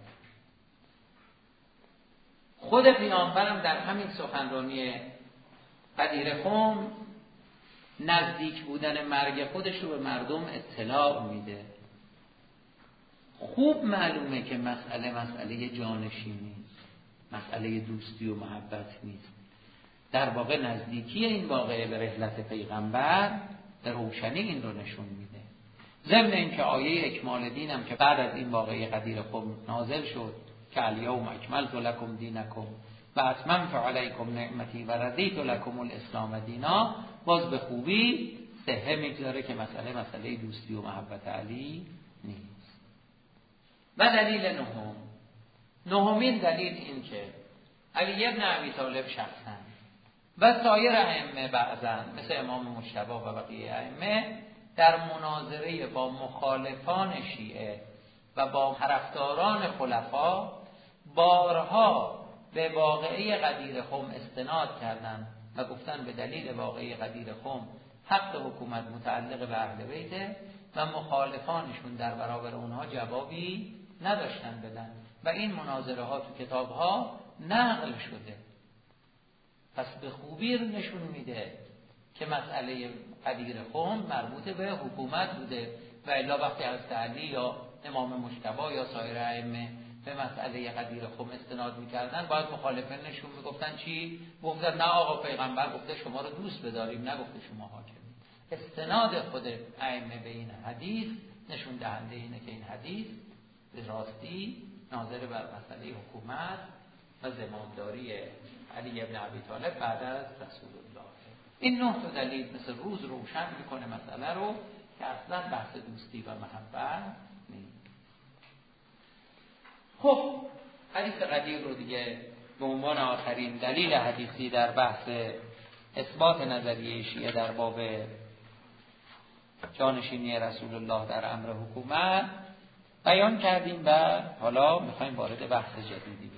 خود پیامبرم در همین سخنرانی غدیر قوم نزدیک بودن مرگ خودش رو به مردم اطلاع میده. خوب معلومه که مسئله مسئله جانشینی، مسئله دوستی و محبت نیست. در واقع نزدیکی این واقعه به رحلت پیغمبر در روشنی این رو نشون میده. ضمن اینکه آیه اکمال دینم که بعد از این واقعه غدیر قوم نازل شد که الیوم اکملت لکم دینکم و اتممت علیکم نعمتی و رضیت لکم الاسلام دینا، باز به خوبی صحه میگذاره که مسئله مسئله دوستی و محبت علی نیست. و دلیل نهم، نهمین دلیل این که علی ابن ابی طالب شخصا و سایر ائمه بعضا مثل امام مجتبی و بقیه ائمه در مناظره با مخالفان شیعه و با طرفداران خلفا بارها به واقعه غدیر قوم استناد کردند و گفتن به دلیل واقعه غدیر قوم حق حکومت متعلق به اهل بیت و مخالفانشون در برابر اونها جوابی نداشتن بدن و این مناظره ها تو کتاب ها نقل شده. پس به خوبی نشون میده که مسئله غدیر خم مربوط به حکومت بوده و الا وقتی حضرت علی یا امام مجتبی یا سایر ائمه به مسئله غدیر خم استناد میکردن باید مخالفین نشون میگفتن چی؟ گفتن نه آقا پیغمبر گفته شما رو دوست بداریم، نگفته شما حاکمید. استناد خود ائمه به این حدیث نشون دهنده اینه که این حدیث به راستی ناظر بر مسئله حکومت و زمامداری علی ابن ابی طالب بعد از رسول الله. این نه تا دلیل مثل روز روشن میکنه مسئله رو که اصلا بحث دوستی و محبت نیست. خب حدیث غدیر رو دیگه به عنوان آخرین دلیل حدیثی در بحث اثبات نظریه شیعه در باب جانشینی رسول الله در امر حکومت بیان کردیم و حالا میخوایم وارد بحث جدیدی